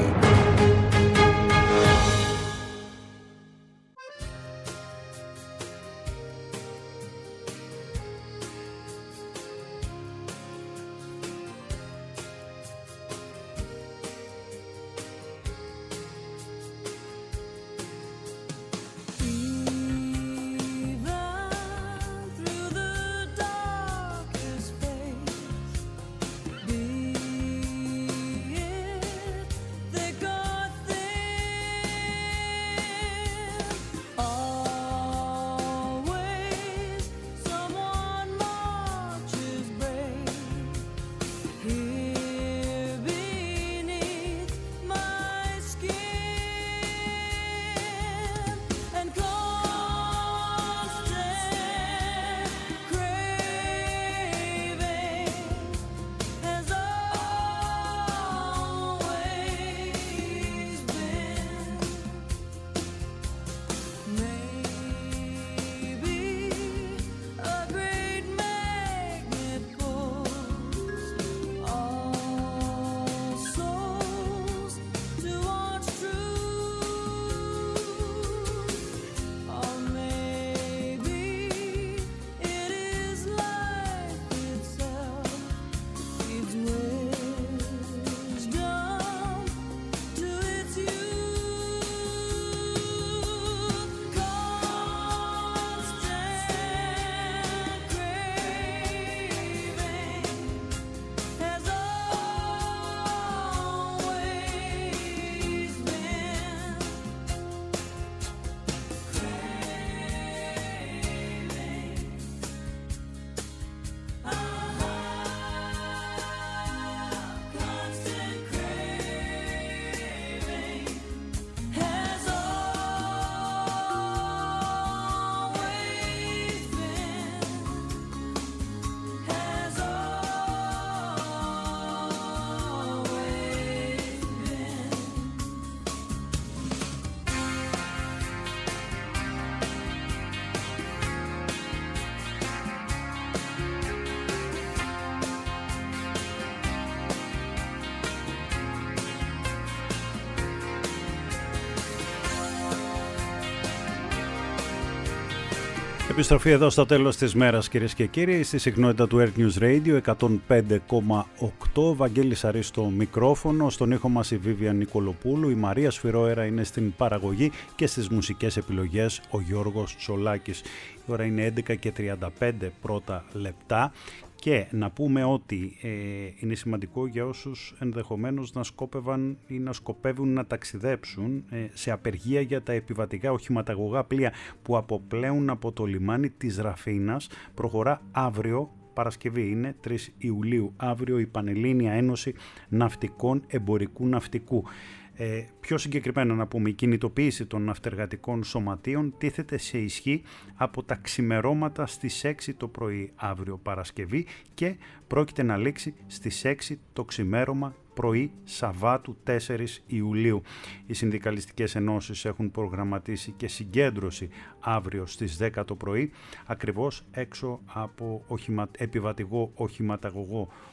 Επιστροφή εδώ στο τέλος της μέρας, κυρίες και κύριοι, στη συχνότητα του Earth News Radio εκατόν πέντε κόμμα οκτώ. Βαγγέλης Αρής στο μικρόφωνο, στον ήχο μας η Βίβια Νικολοπούλου, η Μαρία Σφυρόερα είναι στην παραγωγή και στις μουσικές επιλογές ο Γιώργος Τσολάκης. Η ώρα είναι έντεκα και τριάντα πέντε πρώτα λεπτά. Και να πούμε ότι ε, είναι σημαντικό για όσους ενδεχομένως να σκόπευαν ή να σκοπεύουν να ταξιδέψουν ε, σε απεργία για τα επιβατικά οχηματαγωγά πλοία που αποπλέουν από το λιμάνι της Ραφίνας. Προχωρά αύριο, Παρασκευή είναι, τρεις Ιουλίου, αύριο η Πανελλήνια Ένωση Ναυτικών Εμπορικού Ναυτικού. Ε, πιο συγκεκριμένα να πούμε, η κινητοποίηση των ναυτεργατικών σωματείων τίθεται σε ισχύ από τα ξημερώματα στις έξι το πρωί αύριο Παρασκευή και πρόκειται να λήξει στις έξι το ξημέρωμα πρωί Σαββάτου τέσσερις Ιουλίου. Οι συνδικαλιστικές ενώσεις έχουν προγραμματίσει και συγκέντρωση αύριο στις δέκα το πρωί, ακριβώς έξω από οχημα... επιβατικό οχηματαγωγό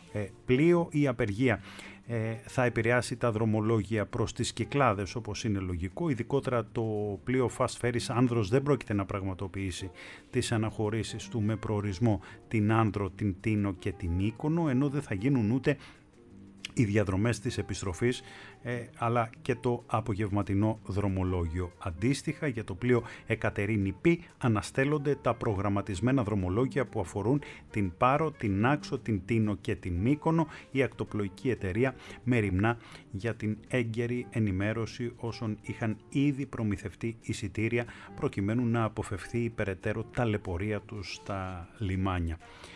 ε, πλοίο. Η απεργία ε, θα επηρεάσει τα δρομολόγια προς τις Κυκλάδες, όπως είναι λογικό. Ειδικότερα το πλοίο Fast Ferries Άνδρος δεν πρόκειται να πραγματοποιήσει τις αναχωρήσεις του με προορισμό την Άνδρο, την Τίνο και την Μύκονο, ενώ δεν θα γίνουν ούτε οι διαδρομές της επιστροφής ε, αλλά και το απογευματινό δρομολόγιο. Αντίστοιχα, για το πλοίο Εκατερίνη Π αναστέλλονται τα προγραμματισμένα δρομολόγια που αφορούν την Πάρο, την Άξο, την Τίνο και την Μύκονο. Η ακτοπλοϊκή εταιρεία μεριμνά για την έγκαιρη ενημέρωση όσων είχαν ήδη προμηθευτεί εισιτήρια προκειμένου να αποφευθεί η περαιτέρω ταλαιπωρία τους στα λιμάνια.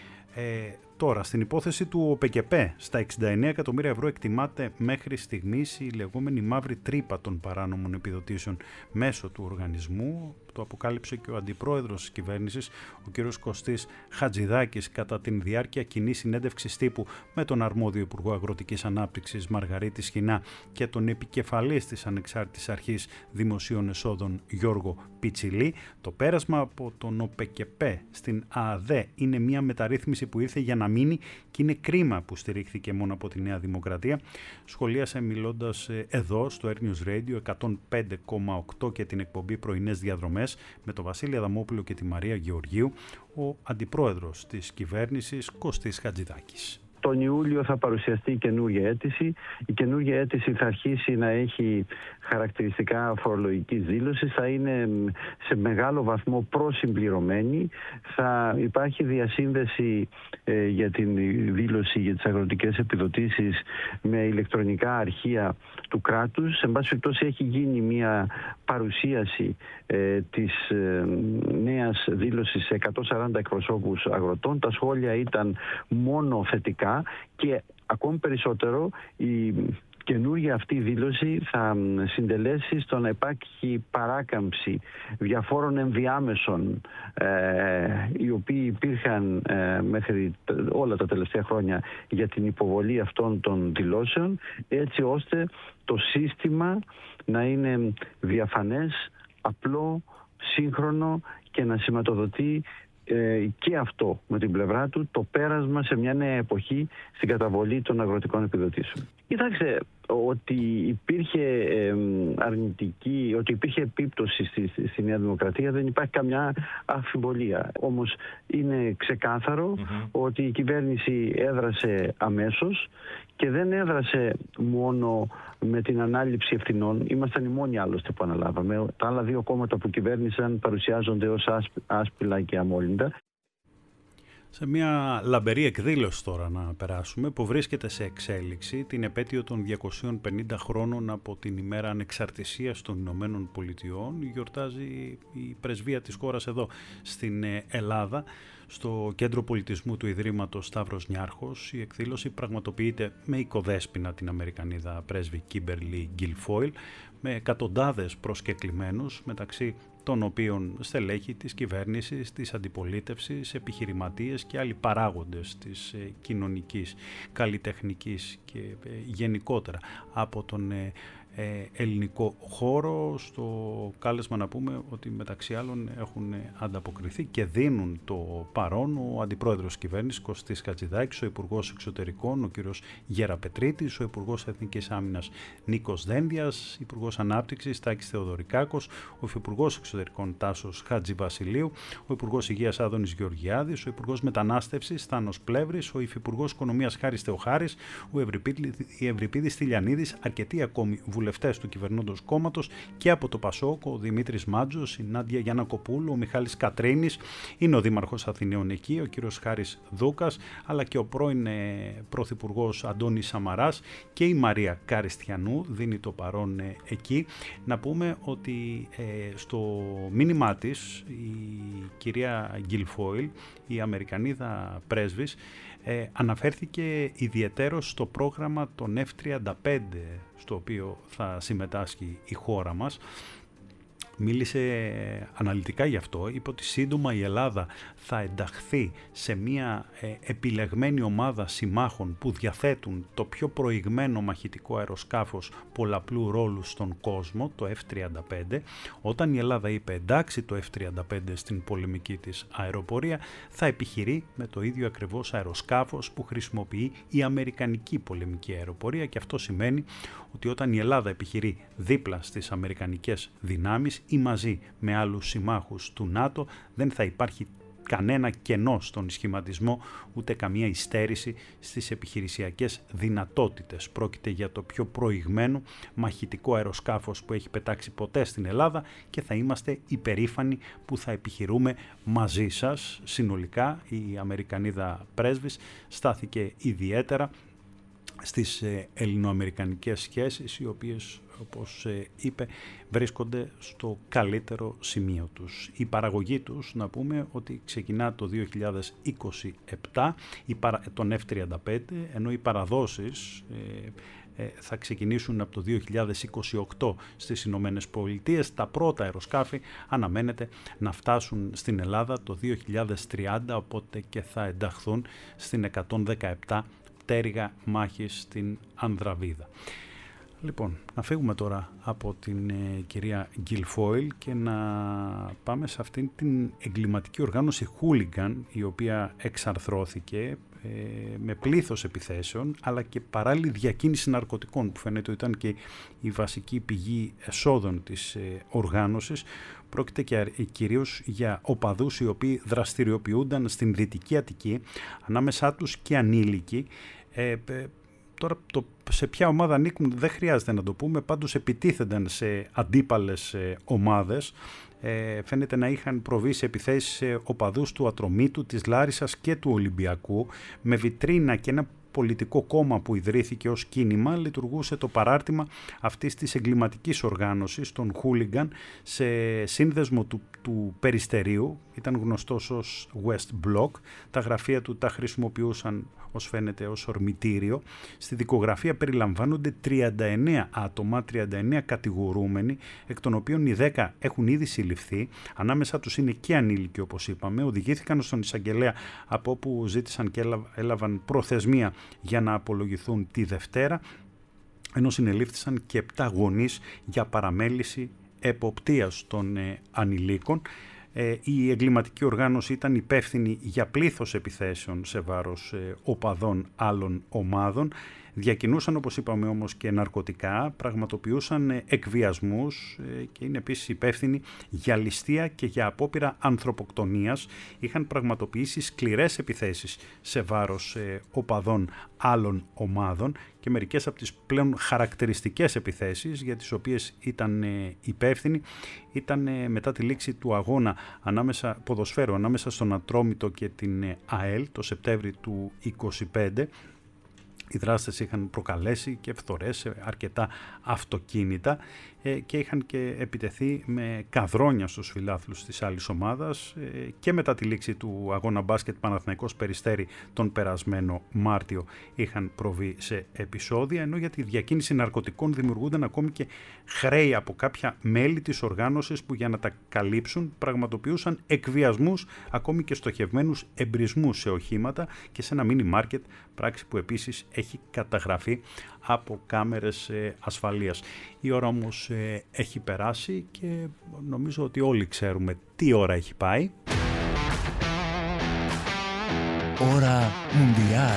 Ε, τώρα, στην υπόθεση του ΟΠΕΚΕΠΕ, στα εξήντα εννέα εκατομμύρια ευρώ εκτιμάται μέχρι στιγμής η λεγόμενη μαύρη τρύπα των παράνομων επιδοτήσεων μέσω του οργανισμού. Το αποκάλυψε και ο αντιπρόεδρος της κυβέρνησης, ο κ. Κωστής Χατζηδάκης, κατά την διάρκεια κοινής συνέντευξης τύπου με τον αρμόδιο Υπουργό Αγροτικής Ανάπτυξης Μαργαρίτη Σχοινά και τον επικεφαλής της Ανεξάρτητης Αρχής Δημοσίων Εσόδων Γιώργο Πιτσιλή. Το πέρασμα από τον ΟΠΕΚΕΠΕ στην ΑΔΕ είναι μια μεταρρύθμιση που ήρθε για να μείνει και είναι κρίμα που στηρίχθηκε μόνο από τη Νέα Δημοκρατία. Σχολίασε μιλώντας εδώ στο Air News Radio εκατόν πέντε κόμμα οκτώ και την εκπομπή Πρωινές Διαδρομές με τον Βασίλη Αδαμόπουλο και τη Μαρία Γεωργίου, ο αντιπρόεδρος της κυβέρνησης Κωστής Χατζηδάκης. Τον Ιούλιο θα παρουσιαστεί η καινούργια αίτηση. Η καινούργια αίτηση θα αρχίσει να έχει χαρακτηριστικά φορολογικής δήλωσης, θα είναι σε μεγάλο βαθμό προσυμπληρωμένη. Θα υπάρχει διασύνδεση ε, για την δήλωση για τις αγροτικές επιδοτήσεις με ηλεκτρονικά αρχεία του κράτους. Σε πάση περιπτώσει έχει γίνει μια παρουσίαση ε, της ε, νέας δήλωσης σε εκατόν σαράντα εκπροσώπους αγροτών. Τα σχόλια ήταν μόνο θετικά και ακόμη περισσότερο η καινούργια αυτή δήλωση θα συντελέσει στο να υπάρχει παράκαμψη διαφόρων ενδιάμεσων ε, οι οποίοι υπήρχαν ε, μέχρι όλα τα τελευταία χρόνια για την υποβολή αυτών των δηλώσεων, έτσι ώστε το σύστημα να είναι διαφανές, απλό, σύγχρονο και να σηματοδοτεί και αυτό με την πλευρά του το πέρασμα σε μια νέα εποχή στην καταβολή των αγροτικών επιδοτήσεων. Κοιτάξτε, ότι υπήρχε αρνητική, ότι υπήρχε επίπτωση στη, στη Νέα Δημοκρατία δεν υπάρχει καμιά αμφιβολία. Όμως είναι ξεκάθαρο mm-hmm. ότι η κυβέρνηση έδρασε αμέσως και δεν έδρασε μόνο με την ανάληψη ευθυνών. Ήμασταν οι μόνοι άλλωστε που αναλάβαμε. Τα άλλα δύο κόμματα που κυβέρνησαν παρουσιάζονται ως άσπυλα και αμόλυντα. Σε μια λαμπερή εκδήλωση τώρα να περάσουμε που βρίσκεται σε εξέλιξη την επέτειο των διακοσίων πενήντα χρόνων από την ημέρα ανεξαρτησίας των Ηνωμένων Πολιτειών. Γιορτάζει η πρεσβεία της χώρας εδώ στην Ελλάδα, στο Κέντρο Πολιτισμού του Ιδρύματος Σταύρος Νιάρχος. Η εκδήλωση πραγματοποιείται με οικοδέσποινα την Αμερικανίδα πρέσβη Κίμπερλι Γκιλφόιλ, με εκατοντάδες προσκεκλημένους, μεταξύ των οποίων στελέχη της κυβέρνησης, της αντιπολίτευσης, επιχειρηματίες και άλλοι παράγοντες της ε, κοινωνικής, καλλιτεχνικής και ε, γενικότερα από τον ε, ε, ελληνικό χώρο. Στο κάλεσμα να πούμε ότι μεταξύ άλλων έχουν ανταποκριθεί και δίνουν το παρόν ο αντιπρόεδρος της κυβέρνησης Κωστής Χατζηδάκης, ο υπουργός εξωτερικών ο κ. Γεραπετρίτης, ο υπουργός Εθνικής Άμυνας Νίκος Δένδιας, υπουργός Ανάπτυξης Τάκης Θεοδωρικάκος, ο υφυπουργός εξωτερικών Τάσος Χατζηβασιλείου, ο υπουργός Υγείας Άδωνης Γεωργιάδης, ο υπουργός Μετανάστευσης Θάνος Πλεύρης, ο υφυπουργός Οικονομίας Χάρης Θεοχάρης, ο Ευρυπίδης Τηλιανίδης, αρκετοί ακόμη βουλευτές του κυβερνώντος κόμματος και από το Πασόκ, ο Δημήτρης Μάτζος, η Νάντια Γιαννακοπούλου, ο Μιχάλης Κατρίνης, είναι ο Δήμαρχος Αθηναίων εκεί, ο κύριος Χάρης Δούκας, αλλά και ο πρώην ε, πρωθυπουργός Αντώνης Σαμαράς και η Μαρία Καριστιανού δίνει το παρόν ε, εκεί. Να πούμε ότι ε, στο μήνυμά της η κυρία Γκιλφόιλ, η Αμερικανίδα πρέσβης, Ε, αναφέρθηκε ιδιαιτέρως στο πρόγραμμα των εφ τριάντα πέντε στο οποίο θα συμμετάσχει η χώρα μας, μίλησε αναλυτικά γι' αυτό, είπε ότι σύντομα η Ελλάδα θα ενταχθεί σε μια ε, επιλεγμένη ομάδα συμμάχων που διαθέτουν το πιο προηγμένο μαχητικό αεροσκάφος πολλαπλού ρόλου στον κόσμο, το εφ τριάντα πέντε. Όταν η Ελλάδα είπε εντάξει το εφ τριάντα πέντε στην πολεμική της αεροπορία, θα επιχειρεί με το ίδιο ακριβώς αεροσκάφος που χρησιμοποιεί η αμερικανική πολεμική αεροπορία, και αυτό σημαίνει ότι όταν η Ελλάδα επιχειρεί δίπλα στις αμερικανικές δυνάμεις ή μαζί με άλλους συμμάχους του ΝΑΤΟ, δεν θα υπάρχει κανένα κενό στον σχηματισμό, ούτε καμία υστέρηση στις επιχειρησιακές δυνατότητες. Πρόκειται για το πιο προηγμένο μαχητικό αεροσκάφος που έχει πετάξει ποτέ στην Ελλάδα και θα είμαστε υπερήφανοι που θα επιχειρούμε μαζί σας. Συνολικά η Αμερικανίδα πρέσβης στάθηκε ιδιαίτερα στις ελληνοαμερικανικές σχέσεις, οι οποίες, όπως είπε, βρίσκονται στο καλύτερο σημείο τους. Η παραγωγή τους, να πούμε ότι ξεκινά το δύο χιλιάδες είκοσι επτά, τον εφ τριάντα πέντε, ενώ οι παραδόσεις ε, ε, θα ξεκινήσουν από το δύο χιλιάδες είκοσι οκτώ στις Ηνωμένες Πολιτείες. Τα πρώτα αεροσκάφη αναμένεται να φτάσουν στην Ελλάδα το δύο χιλιάδες τριάντα, οπότε και θα ενταχθούν στην εκατόν δεκαεπτά πτέρυγα μάχης στην Ανδραβίδα. Λοιπόν, να φύγουμε τώρα από την ε, κυρία Γκιλφόιλ και να πάμε σε αυτήν την εγκληματική οργάνωση Hooligan, η οποία εξαρθρώθηκε ε, με πλήθος επιθέσεων, αλλά και παράλληλη διακίνηση ναρκωτικών, που φαίνεται ότι ήταν και η βασική πηγή εσόδων της ε, οργάνωσης. Πρόκειται και κυρίως για οπαδούς οι οποίοι δραστηριοποιούνταν στην Δυτική Αττική, ανάμεσά τους και ανήλικοι. Ε, Τώρα το, σε ποια ομάδα ανήκουν δεν χρειάζεται να το πούμε, πάντως επιτίθενταν σε αντίπαλες ε, ομάδες. Ε, φαίνεται να είχαν προβεί σε επιθέσεις σε οπαδούς του Ατρωμίτου, της Λάρισσας και του Ολυμπιακού. Με βιτρίνα και ένα πολιτικό κόμμα που ιδρύθηκε ως κίνημα, λειτουργούσε το παράρτημα αυτής της εγκληματικής οργάνωσης, των Hooligan, σε σύνδεσμο του, του Περιστερίου. Ήταν γνωστός ως West Block. Τα γραφεία του τα χρησιμοποιούσαν, ως φαίνεται, ως ορμητήριο. Στη δικογραφία περιλαμβάνονται τριάντα εννέα άτομα, τριάντα εννέα κατηγορούμενοι, εκ των οποίων οι δέκα έχουν ήδη συλληφθεί. Ανάμεσα τους είναι και ανήλικοι, όπως είπαμε. Οδηγήθηκαν στον εισαγγελέα, από όπου ζήτησαν και έλαβαν προθεσμία για να απολογηθούν τη Δευτέρα, ενώ συνελήφθησαν και επτά γονείς για παραμέληση εποπτείας των ε, ανηλίκων. Ε, η εγκληματική οργάνωση ήταν υπεύθυνη για πλήθος επιθέσεων σε βάρος ε, οπαδών άλλων ομάδων. Διακινούσαν, όπως είπαμε, όμως και ναρκωτικά, πραγματοποιούσαν ε, εκβιασμούς ε, και είναι επίσης υπεύθυνοι για ληστεία και για απόπειρα ανθρωποκτονίας. Είχαν πραγματοποιήσει σκληρές επιθέσεις σε βάρος ε, οπαδών άλλων ομάδων και μερικές από τις πλέον χαρακτηριστικές επιθέσεις για τις οποίες ήταν ε, υπεύθυνοι ήταν ε, μετά τη λήξη του αγώνα ανάμεσα, ποδοσφαίρου ανάμεσα στον Ατρόμητο και την ε, ΑΕΛ το Σεπτέμβρη του είκοσι πέντε. Οι δράστες είχαν προκαλέσει και φθορές σε αρκετά αυτοκίνητα ε, και είχαν και επιτεθεί με καδρόνια στους φιλάθλους της άλλης ομάδας ε, και μετά τη λήξη του αγώνα μπάσκετ Παναθηναϊκός Περιστέρι τον περασμένο Μάρτιο είχαν προβεί σε επεισόδια, ενώ για τη διακίνηση ναρκωτικών δημιουργούνταν ακόμη και χρέη από κάποια μέλη της οργάνωσης που για να τα καλύψουν πραγματοποιούσαν εκβιασμούς, ακόμη και στοχευμένους εμπρισμούς σε οχήματα και σε ένα μίνι μάρκετ, πράξη που επίσης έχει καταγραφεί από κάμερες ε, ασφαλείας. Η ώρα όμως ε, έχει περάσει και νομίζω ότι όλοι ξέρουμε τι ώρα έχει πάει. Ώρα Μουντιάλ.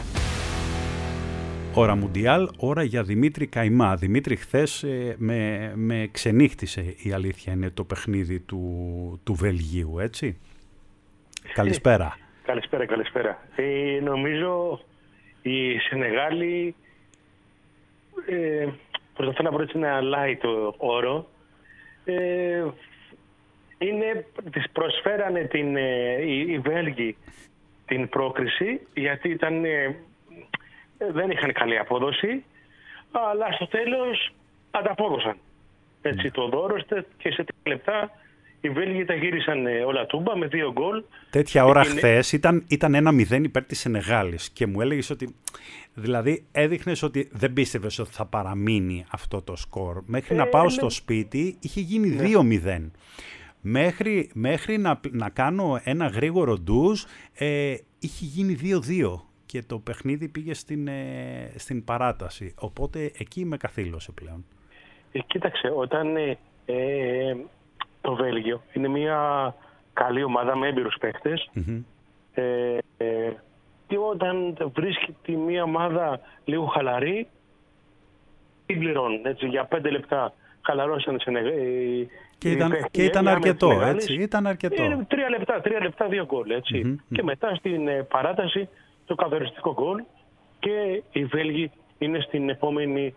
Ώρα Μουντιάλ, ώρα για Δημήτρη Καϊμά. Δημήτρη, χθες ε, με, με ξενύχτησε, η αλήθεια είναι, το παιχνίδι του, του Βελγίου, έτσι. Καλησπέρα. Καλησπέρα, καλησπέρα. Ε, νομίζω η Σενεγάλη, ε, προσπαθώ να βρω έτσι ένα light όρο, ε, είναι, της προσφέρανε την, ε, οι, οι Βέλγοι την πρόκριση, γιατί ήταν, ε, δεν είχαν καλή απόδοση, αλλά στο τέλος ανταπόδωσαν. Έτσι, το δώρο και σε τρία λεπτά Οι Βέλγοι τα γύρισαν όλα τούμπα με δύο γκολ. Τέτοια ώρα Εκείνη... χθες ήταν, ήταν ένα μηδέν υπέρ της Σενεγάλης και μου έλεγες ότι, δηλαδή έδειχνες ότι δεν πίστευες ότι θα παραμείνει αυτό το σκορ. Μέχρι ε, να πάω ε, στο σπίτι είχε γίνει ναι. δύο μηδέν. Μέχρι, μέχρι να, να κάνω ένα γρήγορο ντουζ ε, είχε γίνει δύο δύο και το παιχνίδι πήγε στην, ε, στην παράταση. Οπότε εκεί με καθήλωσε πλέον. Ε, κοίταξε, όταν ε, ε, το Βέλγιο είναι μια καλή ομάδα με έμπειρους παίχτες mm-hmm. ε, ε, και όταν βρίσκει μια ομάδα λίγο χαλαρή την πληρώνουν. Έτσι, για πέντε λεπτά χαλαρώσαν σε ε, και ήταν, και ήταν αρκετό, έτσι, ήταν αρκετό. Ε, τρία λεπτά, τρία λεπτά, δύο γκολ, έτσι. Mm-hmm. Και μετά στην ε, παράταση το καθοριστικό γκολ και οι Βέλγοι είναι στην επόμενη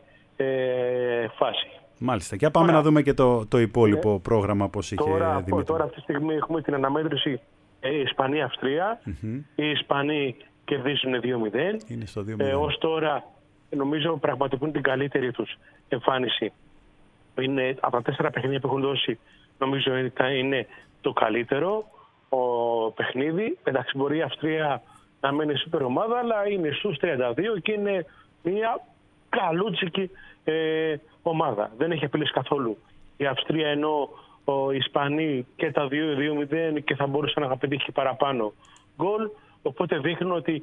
ε, φάση. Μάλιστα. Και πάμε τώρα, να δούμε και το, το υπόλοιπο ε, πρόγραμμα πώς είχε τώρα, Δημήτρη. Τώρα αυτή τη στιγμή έχουμε την αναμέτρηση ε, Ισπανία-Αυστρία. Mm-hmm. Οι Ισπανοί κερδίζουν δύο μηδέν. Είναι στο δύο μηδέν. Ε, ως τώρα νομίζω πραγματικούν την καλύτερη τους εμφάνιση. Είναι, από τα τέσσερα παιχνίδια που έχουν δώσει νομίζω είναι το καλύτερο ο παιχνίδι. Εντάξει, μπορεί η Αυστρία να μένει σούπερ ομάδα, αλλά είναι στους τριάντα δύο και είναι μια καλούτσικη ε, ομάδα. Δεν έχει απειλήσει καθόλου η Αυστρία, ενώ ο Ισπανοί και τα δύο μηδέν και θα μπορούσαν να πετύχει παραπάνω γκολ. Οπότε δείχνουν ότι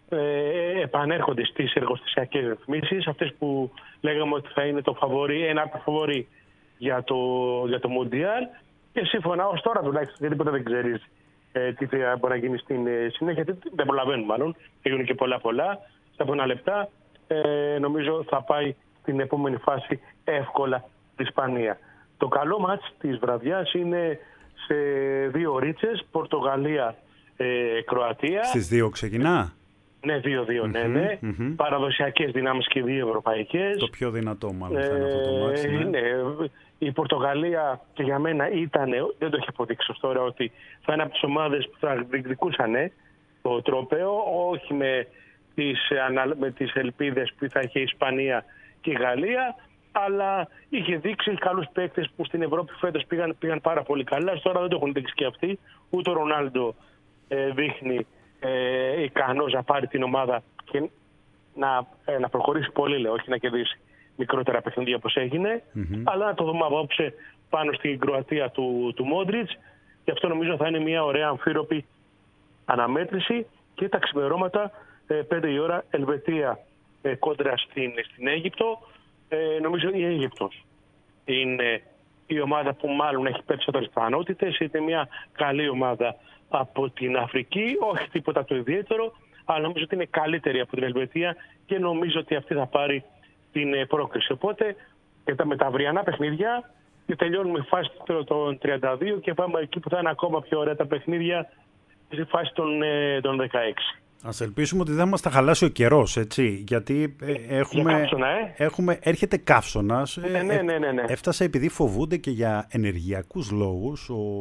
ε, επανέρχονται στις εργοστασιακές ρυθμίσεις, αυτές που λέγαμε ότι θα είναι το φαβορί, ένα από τα φαβορί για το, για το Μουντιάλ. Και σύμφωνα ως τώρα τουλάχιστον, γιατί ποτέ δεν ξέρεις ε, τι θα μπορεί να γίνει στην ε, συνέχεια, δεν προλαβαίνουν μάλλον, έγιναν και πολλά πολλά. Στα επόμενα λεπτά ε, νομίζω θα πάει στην επόμενη φάση εύκολα η Ισπανία. Το καλό μάτς της βραδιάς είναι σε δύο ρίτσες, Πορτογαλία, ε, Κροατία. Στις δύο ξεκινά. Ναι, δύο δύο, mm-hmm, ναι, ναι. Mm-hmm. Παραδοσιακές δυνάμεις και δύο ευρωπαϊκές. Το πιο δυνατό μάλλον θα είναι αυτό το μάτς. Ναι. Ναι. Η Πορτογαλία και για μένα ήταν, δεν το έχει αποδείξει ως τώρα, ότι θα είναι από τις ομάδες που θα διεκδικούσαν το τρόπαιο, όχι με τις, με τις ελπίδες που θα είχε η Ισπανία και η Γαλλία, αλλά είχε δείξει καλούς παίκτες που στην Ευρώπη φέτος πήγαν, πήγαν πάρα πολύ καλά. Τώρα δεν το έχουν δείξει και αυτοί. Ούτε ο Ρονάλντο ε, δείχνει ε, ικανός να πάρει την ομάδα και να, ε, να προχωρήσει πολύ, λέω, όχι να κερδίσει μικρότερα παιχνίδια όπως έγινε. Mm-hmm. Αλλά να το δούμε απόψε πάνω στην Κροατία του, του Μόντριτς. Και αυτό νομίζω θα είναι μια ωραία αμφίροπη αναμέτρηση. Και τα ξημερώματα, ε, πέντε η ώρα, Ελβετία ε, κόντρα στην, στην Αίγυπτο. Ε, νομίζω η Αίγυπτος είναι η ομάδα που μάλλον έχει περισσότερες πιθανότητες. Είναι μια καλή ομάδα από την Αφρική, όχι τίποτα το ιδιαίτερο, αλλά νομίζω ότι είναι καλύτερη από την Ελβετία και νομίζω ότι αυτή θα πάρει την πρόκριση. Οπότε και τα μεταβριανά παιχνίδια και τελειώνουμε φάση των τριάντα δύο και πάμε εκεί που θα είναι ακόμα πιο ωραία τα παιχνίδια, στη φάση των, των δεκαέξι. Ας ελπίσουμε ότι δεν μας τα χαλάσει ο καιρός, έτσι, γιατί ε, έχουμε, καύσωνα, ε? έχουμε, έρχεται καύσωνας. Ναι, ναι, ναι, ναι, ναι. Έφτασε επειδή φοβούνται και για ενεργειακούς λόγους ο,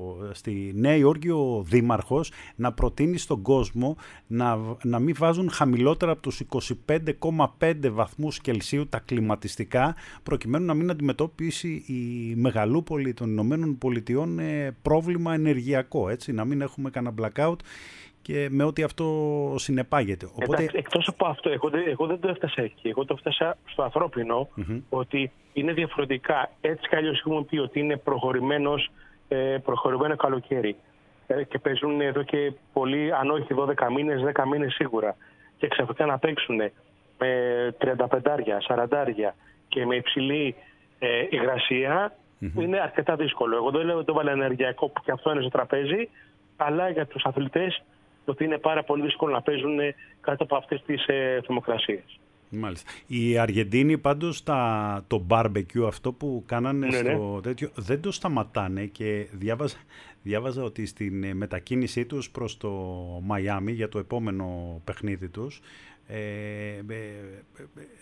στη Νέα Υόρκη ο Δήμαρχος να προτείνει στον κόσμο να, να μην βάζουν χαμηλότερα από τους είκοσι πέντε κόμμα πέντε βαθμούς Κελσίου τα κλιματιστικά, προκειμένου να μην αντιμετωπίσει η μεγαλούπολη των Ηνωμένων Πολιτειών ε, πρόβλημα ενεργειακό, έτσι, να μην έχουμε κανένα blackout και με ό,τι αυτό συνεπάγεται. Οπότε... Εντάξει, εκτός από αυτό, εγώ, εγώ δεν το έφτασα εκεί. Εγώ το έφτασα στο ανθρώπινο, mm-hmm. ότι είναι διαφορετικά. Έτσι κι αλλιώς έχουμε πει ότι είναι προχωρημένος, ε, προχωρημένο καλοκαίρι. Ε, και παίζουν εδώ και πολύ, αν όχι δώδεκα μήνες, δέκα μήνες σίγουρα. Και ξαφνικά να παίξουν με τριάντα πέντε, σαράντα και με υψηλή ε, υγρασία, mm-hmm. είναι αρκετά δύσκολο. Εγώ δεν λέω ότι το βάλε ενεργειακό που και αυτό είναι στο τραπέζι, αλλά για τους αθλητές ότι είναι πάρα πολύ δύσκολο να παίζουν κάτω από αυτές τις ε, θερμοκρασίες. Μάλιστα. Οι Αργεντίνοι πάντως τα, το barbecue αυτό που κάνανε ναι, στο ναι. τέτοιο δεν το σταματάνε και διάβαζα, διάβαζα ότι στην μετακίνησή τους προς το Μαϊάμι για το επόμενο παιχνίδι τους ε, ε, ε,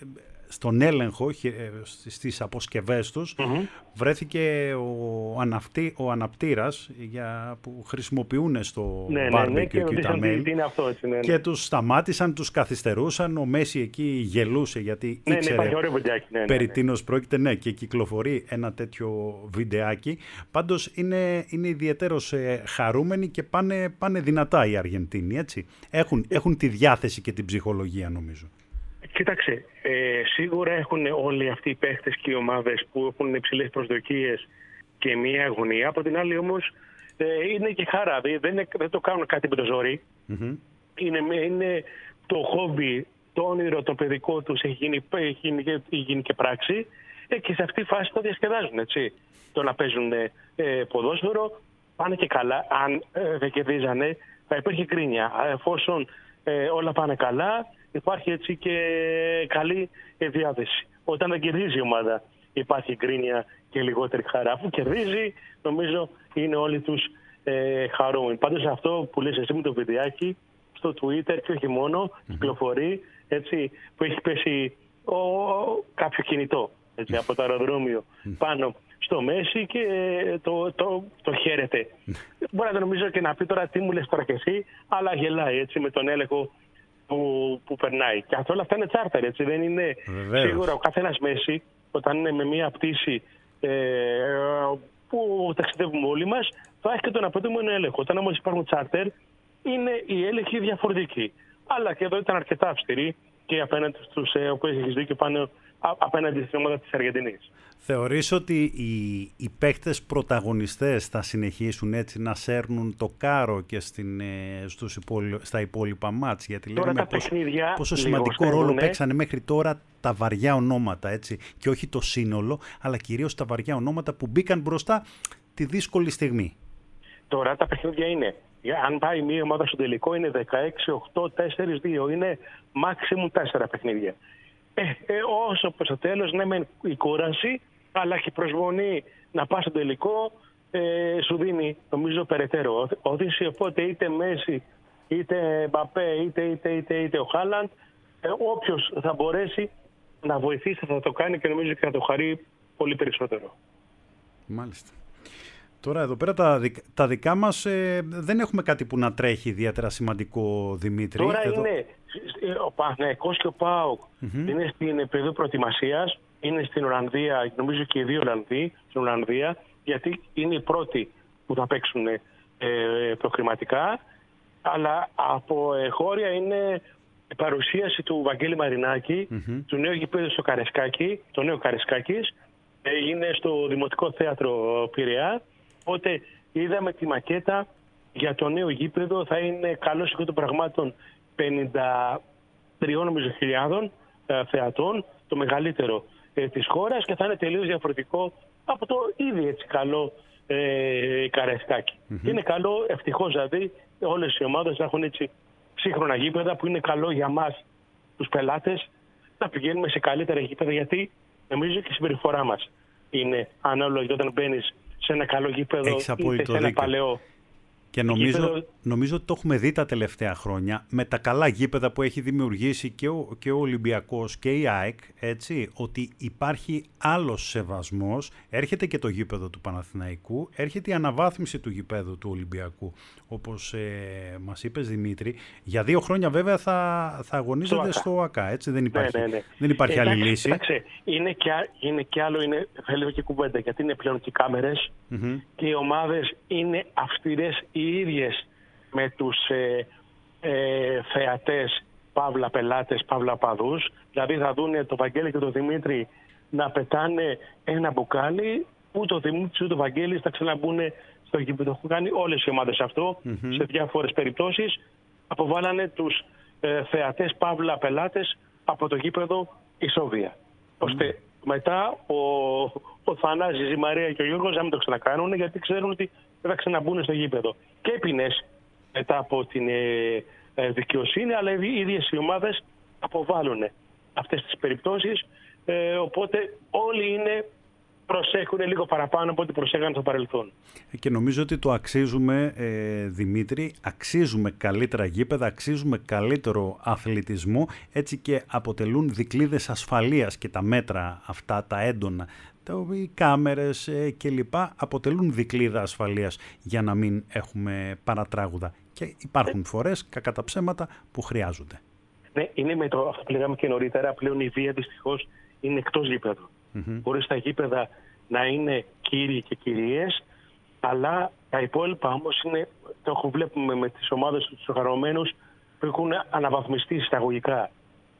στον έλεγχο στις αποσκευές τους mm-hmm. βρέθηκε ο, αναυτή, ο αναπτήρας για, που χρησιμοποιούν στο ναι, barbecue ναι, ναι, και, και, τα μέλη τι είναι αυτό, έτσι, ναι, ναι. και τους σταμάτησαν, τους καθυστερούσαν, ο Μέση εκεί γελούσε γιατί ναι, ήξερε ναι, ωραίο βιντεάκι, ναι, ναι, περί ναι. τίνος πρόκειται, ναι, και κυκλοφορεί ένα τέτοιο βιντεάκι. Πάντως είναι, είναι ιδιαίτερος ε, χαρούμενοι και πάνε, πάνε δυνατά οι Αργεντίνοι, έτσι. Έχουν, έχουν τη διάθεση και την ψυχολογία, νομίζω. Κοίταξε, ε, σίγουρα έχουν όλοι αυτοί οι παίχτες και οι ομάδες που έχουν υψηλές προσδοκίες και μια αγωνία. Από την άλλη όμως ε, είναι και χαρά, δεν, είναι, δεν το κάνουν κάτι με το ζόρι. Mm-hmm. Είναι, είναι το χόμπι, το όνειρο, το παιδικό τους έχει γίνει, έχει γίνει, έχει γίνει και πράξη ε, και σε αυτή τη φάση το διασκεδάζουν, έτσι. Το να παίζουν ε, ποδόσφαιρο πάνε και καλά. Αν ε, δεν κερδίζανε θα υπήρχε κρίνια. Εφόσον ε, όλα πάνε καλά, υπάρχει έτσι και καλή διάθεση. Όταν δεν κερδίζει η ομάδα υπάρχει γκρίνια και λιγότερη χαρά. Αφού κερδίζει, νομίζω είναι όλοι τους ε, χαρούμενοι. Πάντως αυτό που λες εσύ με το βιντεάκι στο Twitter και όχι μόνο, mm-hmm. κυκλοφορεί, έτσι, που έχει πέσει ο, κάποιο κινητό, έτσι, από το αεροδρόμιο mm-hmm. πάνω στο Μέση και το, το, το χαίρεται. Μπορεί να το νομίζω και να πει τώρα τι μου λες τώρα και εσύ, αλλά γελάει, έτσι, με τον έλεγχο Που, που περνάει. Και αυτό όλα αυτά είναι τσάρτερ, έτσι. Δεν είναι Βεβαίως. Σίγουρα ο καθένας Μέση, όταν είναι με μια πτήση ε, που ταξιδεύουμε όλοι μας, θα έχει και τον απαιτούμενο έλεγχο. Όταν όμως υπάρχουν τσάρτερ, είναι η έλεγχη διαφορετική. Αλλά και εδώ ήταν αρκετά αυστηρή και απέναντι στους ε, οποίους έχεις δίκιο πάνω απέναντι στην ομάδα της Αργεντινής. Θεωρείς ότι οι, οι παίκτες πρωταγωνιστές θα συνεχίσουν έτσι να σέρνουν το κάρο και στην, στους υπόλοι, στα υπόλοιπα μάτς? Γιατί λέμε πόσο, πόσο σημαντικό ρόλο ναι. παίξανε μέχρι τώρα τα βαριά ονόματα, έτσι, και όχι το σύνολο, αλλά κυρίως τα βαριά ονόματα που μπήκαν μπροστά τη δύσκολη στιγμή. Τώρα τα παιχνίδια είναι, αν πάει μία ομάδα στο τελικό, είναι δεκαέξι οκτώ τέσσερα δύο, είναι maximum τέσσερα παιχνίδια. Ε, ε, όσο προς το τέλος, ναι, με η κούραση, αλλά και η προσμονή να πας στο τελικό, ε, σου δίνει, νομίζω, περαιτέρω όθηση. Οπότε είτε Μέση, είτε Μπαπέ, είτε, είτε, είτε, είτε ο Χάλαντ, ε, όποιος θα μπορέσει να βοηθήσει θα το κάνει και νομίζω και θα το χαρεί πολύ περισσότερο. Μάλιστα. Τώρα εδώ πέρα τα, δικ, τα δικά μας ε, δεν έχουμε κάτι που να τρέχει ιδιαίτερα σημαντικό, Δημήτρη. Τώρα εδώ... είναι ο Παναθηναϊκός και ο ΠΑΟΚ mm-hmm. είναι στην περίοδο προετοιμασίας, είναι στην Ολλανδία, νομίζω και οι δύο Ολλανδοί στην Ολλανδία, γιατί είναι οι πρώτοι που θα παίξουν ε, προκριματικά, αλλά από ε, χώρια είναι η παρουσίαση του Βαγγέλη Μαρινάκη, mm-hmm. του νέου γηπέδου στο Καρεσκάκι, το νέο Καρεσκάκης, έγινε στο Δημοτικό Θέατρο Πειραιά. Οπότε είδαμε τη μακέτα για το νέο γήπεδο, θα είναι καλός και των πραγμάτων πενήντα τρία νομίζω χιλιάδων ε, θεατών, το μεγαλύτερο ε, της χώρας, και θα είναι τελείως διαφορετικό από το ήδη έτσι καλό ε, Καρεσκάκι. Mm-hmm. Και είναι καλό, ευτυχώς δηλαδή, όλες οι ομάδες να έχουν έτσι σύγχρονα γήπεδα που είναι καλό για μας τους πελάτες να πηγαίνουμε σε καλύτερα γήπεδα, γιατί νομίζω και η συμπεριφορά μας είναι ανάλογη όταν μπαίνεις σε ένα καλό γήπεδο ή σε ένα δίκιο. Παλαιό. Και νομίζω, γήπεδο... νομίζω ότι το έχουμε δει τα τελευταία χρόνια με τα καλά γήπεδα που έχει δημιουργήσει και ο, και ο Ολυμπιακός και η ΑΕΚ, έτσι, ότι υπάρχει άλλος σεβασμός. Έρχεται και το γήπεδο του Παναθηναϊκού, έρχεται η αναβάθμιση του γήπεδου του Ολυμπιακού. Όπως ε, μας είπες, Δημήτρη, για δύο χρόνια βέβαια θα, θα αγωνίζονται στο, στο ΑΚΑ, έτσι, δεν υπάρχει, ναι, ναι, ναι. Δεν υπάρχει ε, άλλη εντάξει, λύση. Εντάξει, είναι, και, είναι και άλλο, είναι, θέλω και κουβέντα, γιατί είναι πλέον και κάμερες mm-hmm. και οι ομάδες είναι αυστηρές οι ίδιες με τους ε, ε, θεατές, παύλα πελάτες, παύλα παδούς. Δηλαδή θα δουν το Βαγγέλη και το Δημήτρη να πετάνε ένα μπουκάλι, ούτε ο Δημήτρης ούτε ο Βαγγέλης θα ξαναμπούν στο γήπεδο. Έχουν κάνει όλες οι ομάδες αυτό mm-hmm. σε διάφορες περιπτώσεις. Αποβάλανε τους ε, θεατές, παύλα πελάτες από το γήπεδο ισόβια. Mm-hmm. Ώστε μετά ο, ο Θανάσης, η Μαρία και ο Γιώργος να μην το ξανακάνουν, γιατί ξέρουν ότι δεν θα ξαναμπούν στο γήπεδο. Και ποινές μετά από την ε, ε, δικαιοσύνη, αλλά οι ίδιες οι ομάδες αποβάλλουν αυτές τις περιπτώσεις. Ε, οπότε όλοι είναι προσέχουν λίγο παραπάνω από ό,τι προσέχαν στο παρελθόν. Και νομίζω ότι το αξίζουμε, ε, Δημήτρη, αξίζουμε καλύτερα γήπεδα, αξίζουμε καλύτερο αθλητισμό, έτσι και αποτελούν δικλείδες ασφαλείας και τα μέτρα αυτά, τα έντονα, οι κάμερες ε, κλπ. Αποτελούν δικλείδα ασφαλείας για να μην έχουμε παρατράγουδα. Και υπάρχουν φορές, κακά τα ψέματα, που χρειάζονται. Ναι, είναι με το, αυτό που λέγαμε και νωρίτερα, πλέον η βία δυστυχώς είναι εκτός γήπεδου. Mm-hmm. Μπορεί στα γήπεδα να είναι κύριοι και κυρίες, αλλά τα υπόλοιπα όμως είναι, το βλέπουμε με τις ομάδες τους οργανωμένους που έχουν αναβαθμιστεί εισαγωγικά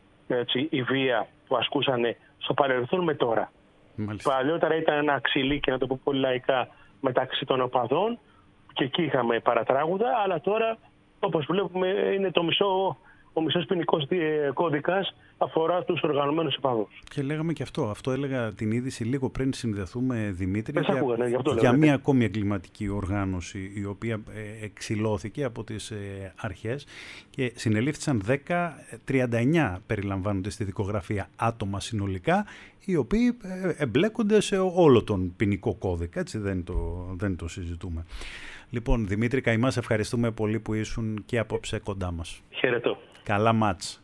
η βία που ασκούσαν στο παρελθόν με τώρα. Μάλιστα. Παλιότερα ήταν ένα ξυλίκι, να το πω πολύ λαϊκά, μεταξύ των οπαδών και εκεί είχαμε παρατράγουδα, αλλά τώρα όπως βλέπουμε είναι το μισό, ο μισός ποινικός κώδικας αφορά τους οργανωμένους οπαδούς. Και λέγαμε και αυτό, αυτό έλεγα την είδηση λίγο πριν συνδεθούμε, Δημήτρη, για, ακούγα, ναι, για, για μια ακόμη εγκληματική οργάνωση η οποία ε, εξυλώθηκε από τις ε, αρχές και συνελήφθησαν δέκα, τριάντα εννιά περιλαμβάνονται στη δικογραφία άτομα συνολικά, οι οποίοι ε, εμπλέκονται σε όλο τον ποινικό κώδικα, έτσι δεν το, δεν το συζητούμε. Λοιπόν, Δημήτρη Καημά, σε ευχαριστούμε πολύ που ήσουν και απόψε κοντά μας. Χαιρετώ. Καλά μάτς.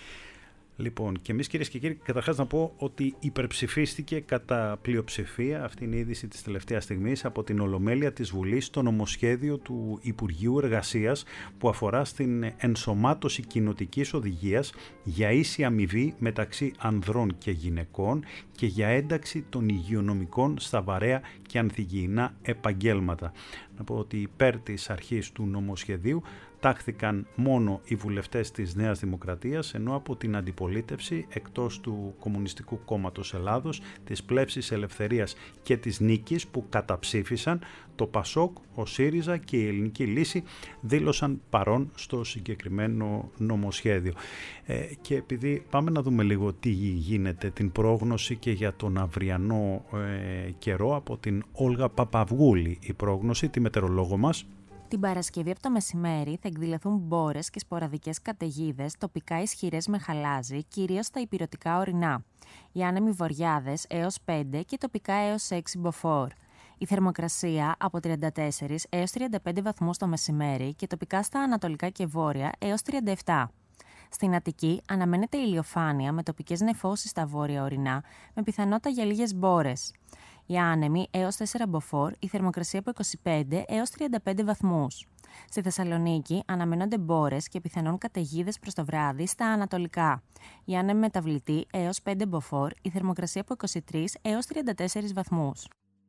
Λοιπόν, και εμείς κυρίες και κύριοι, καταρχάς να πω ότι υπερψηφίστηκε κατά πλειοψηφία, αυτή είναι η είδηση της τελευταίας στιγμής, από την Ολομέλεια της Βουλής το νομοσχέδιο του Υπουργείου Εργασίας που αφορά στην ενσωμάτωση κοινοτικής οδηγίας για ίση αμοιβή μεταξύ ανδρών και γυναικών και για ένταξη των υγειονομικών στα βαρέα και ανθυγιεινά επαγγέλματα. Να πω ότι υπέρ της αρχής του νομοσχεδίου τάχθηκαν μόνο οι βουλευτές της Νέας Δημοκρατίας, ενώ από την αντιπολίτευση εκτός του Κομμουνιστικού Κόμματος Ελλάδος, της Πλεύσης Ελευθερίας και της Νίκης που καταψήφισαν, το ΠΑΣΟΚ, ο ΣΥΡΙΖΑ και η Ελληνική Λύση δήλωσαν παρόν στο συγκεκριμένο νομοσχέδιο. Ε, και επειδή πάμε να δούμε λίγο τι γίνεται, την πρόγνωση και για τον αυριανό ε, καιρό από την Όλγα Παπαυγούλη, η πρόγνωση, τη μετεωρολόγο μας. Την Παρασκευή από το μεσημέρι θα εκδηλωθούν μπόρες και σποραδικές καταιγίδες, τοπικά ισχυρές με χαλάζι, κυρίως στα ηπειρωτικά ορεινά. Οι άνεμοι βορειάδες έως πέντε και τοπικά έως έξι μποφόρ. Η θερμοκρασία από τριάντα τέσσερα έως τριάντα πέντε βαθμούς το μεσημέρι και τοπικά στα ανατολικά και βόρεια έως τριάντα επτά. Στην Αττική αναμένεται ηλιοφάνεια με τοπικές νεφώσεις στα βόρεια ορεινά, με πιθανότητα για λίγες μπόρες. Οι άνεμοι έως τέσσερα μποφόρ, η θερμοκρασία από είκοσι πέντε έως τριάντα πέντε βαθμούς. Στη Θεσσαλονίκη αναμένονται μπόρες και πιθανόν καταιγίδες προς το βράδυ στα ανατολικά. Οι άνεμοι μεταβλητοί έως πέντε μποφόρ, η θερμοκρασία από είκοσι τρία έως τριάντα τέσσερα βαθμούς.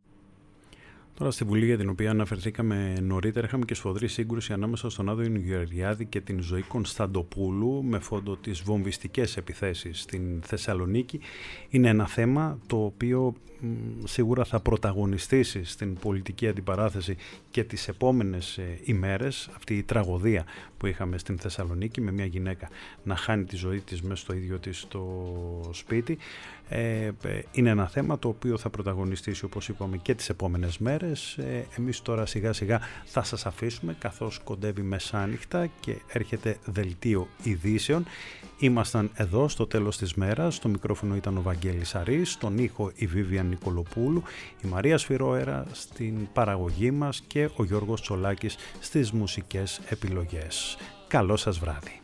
Τώρα στη Βουλή, για την οποία αναφερθήκαμε νωρίτερα, είχαμε και σφοδρή σύγκρουση ανάμεσα στον Άδωνη Γεωργιάδη και την Ζωή Κωνσταντοπούλου με φόντο τις βομβιστικές επιθέσεις στην Θεσσαλονίκη. Είναι ένα θέμα το οποίο μ, σίγουρα θα πρωταγωνιστήσει στην πολιτική αντιπαράθεση και τις επόμενες ε, ημέρες. Αυτή η τραγωδία που είχαμε στην Θεσσαλονίκη με μια γυναίκα να χάνει τη ζωή της μέσα στο ίδιο της το σπίτι. Ε, είναι ένα θέμα το οποίο θα πρωταγωνιστήσει, όπως είπαμε, και τις επόμενες μέρες. Ε, εμείς τώρα σιγά σιγά θα σας αφήσουμε καθώς κοντεύει μεσάνυχτα και έρχεται δελτίο ειδήσεων. Ήμασταν εδώ στο τέλος της μέρας, στο μικρόφωνο ήταν ο Βαγγέλης Αρής, στον ήχο η Βίβια Νικολοπούλου, η Μαρία Σφυρόερα στην παραγωγή μας και ο Γιώργος Τσολάκης στις μουσικές επιλογές. Καλό σας βράδυ.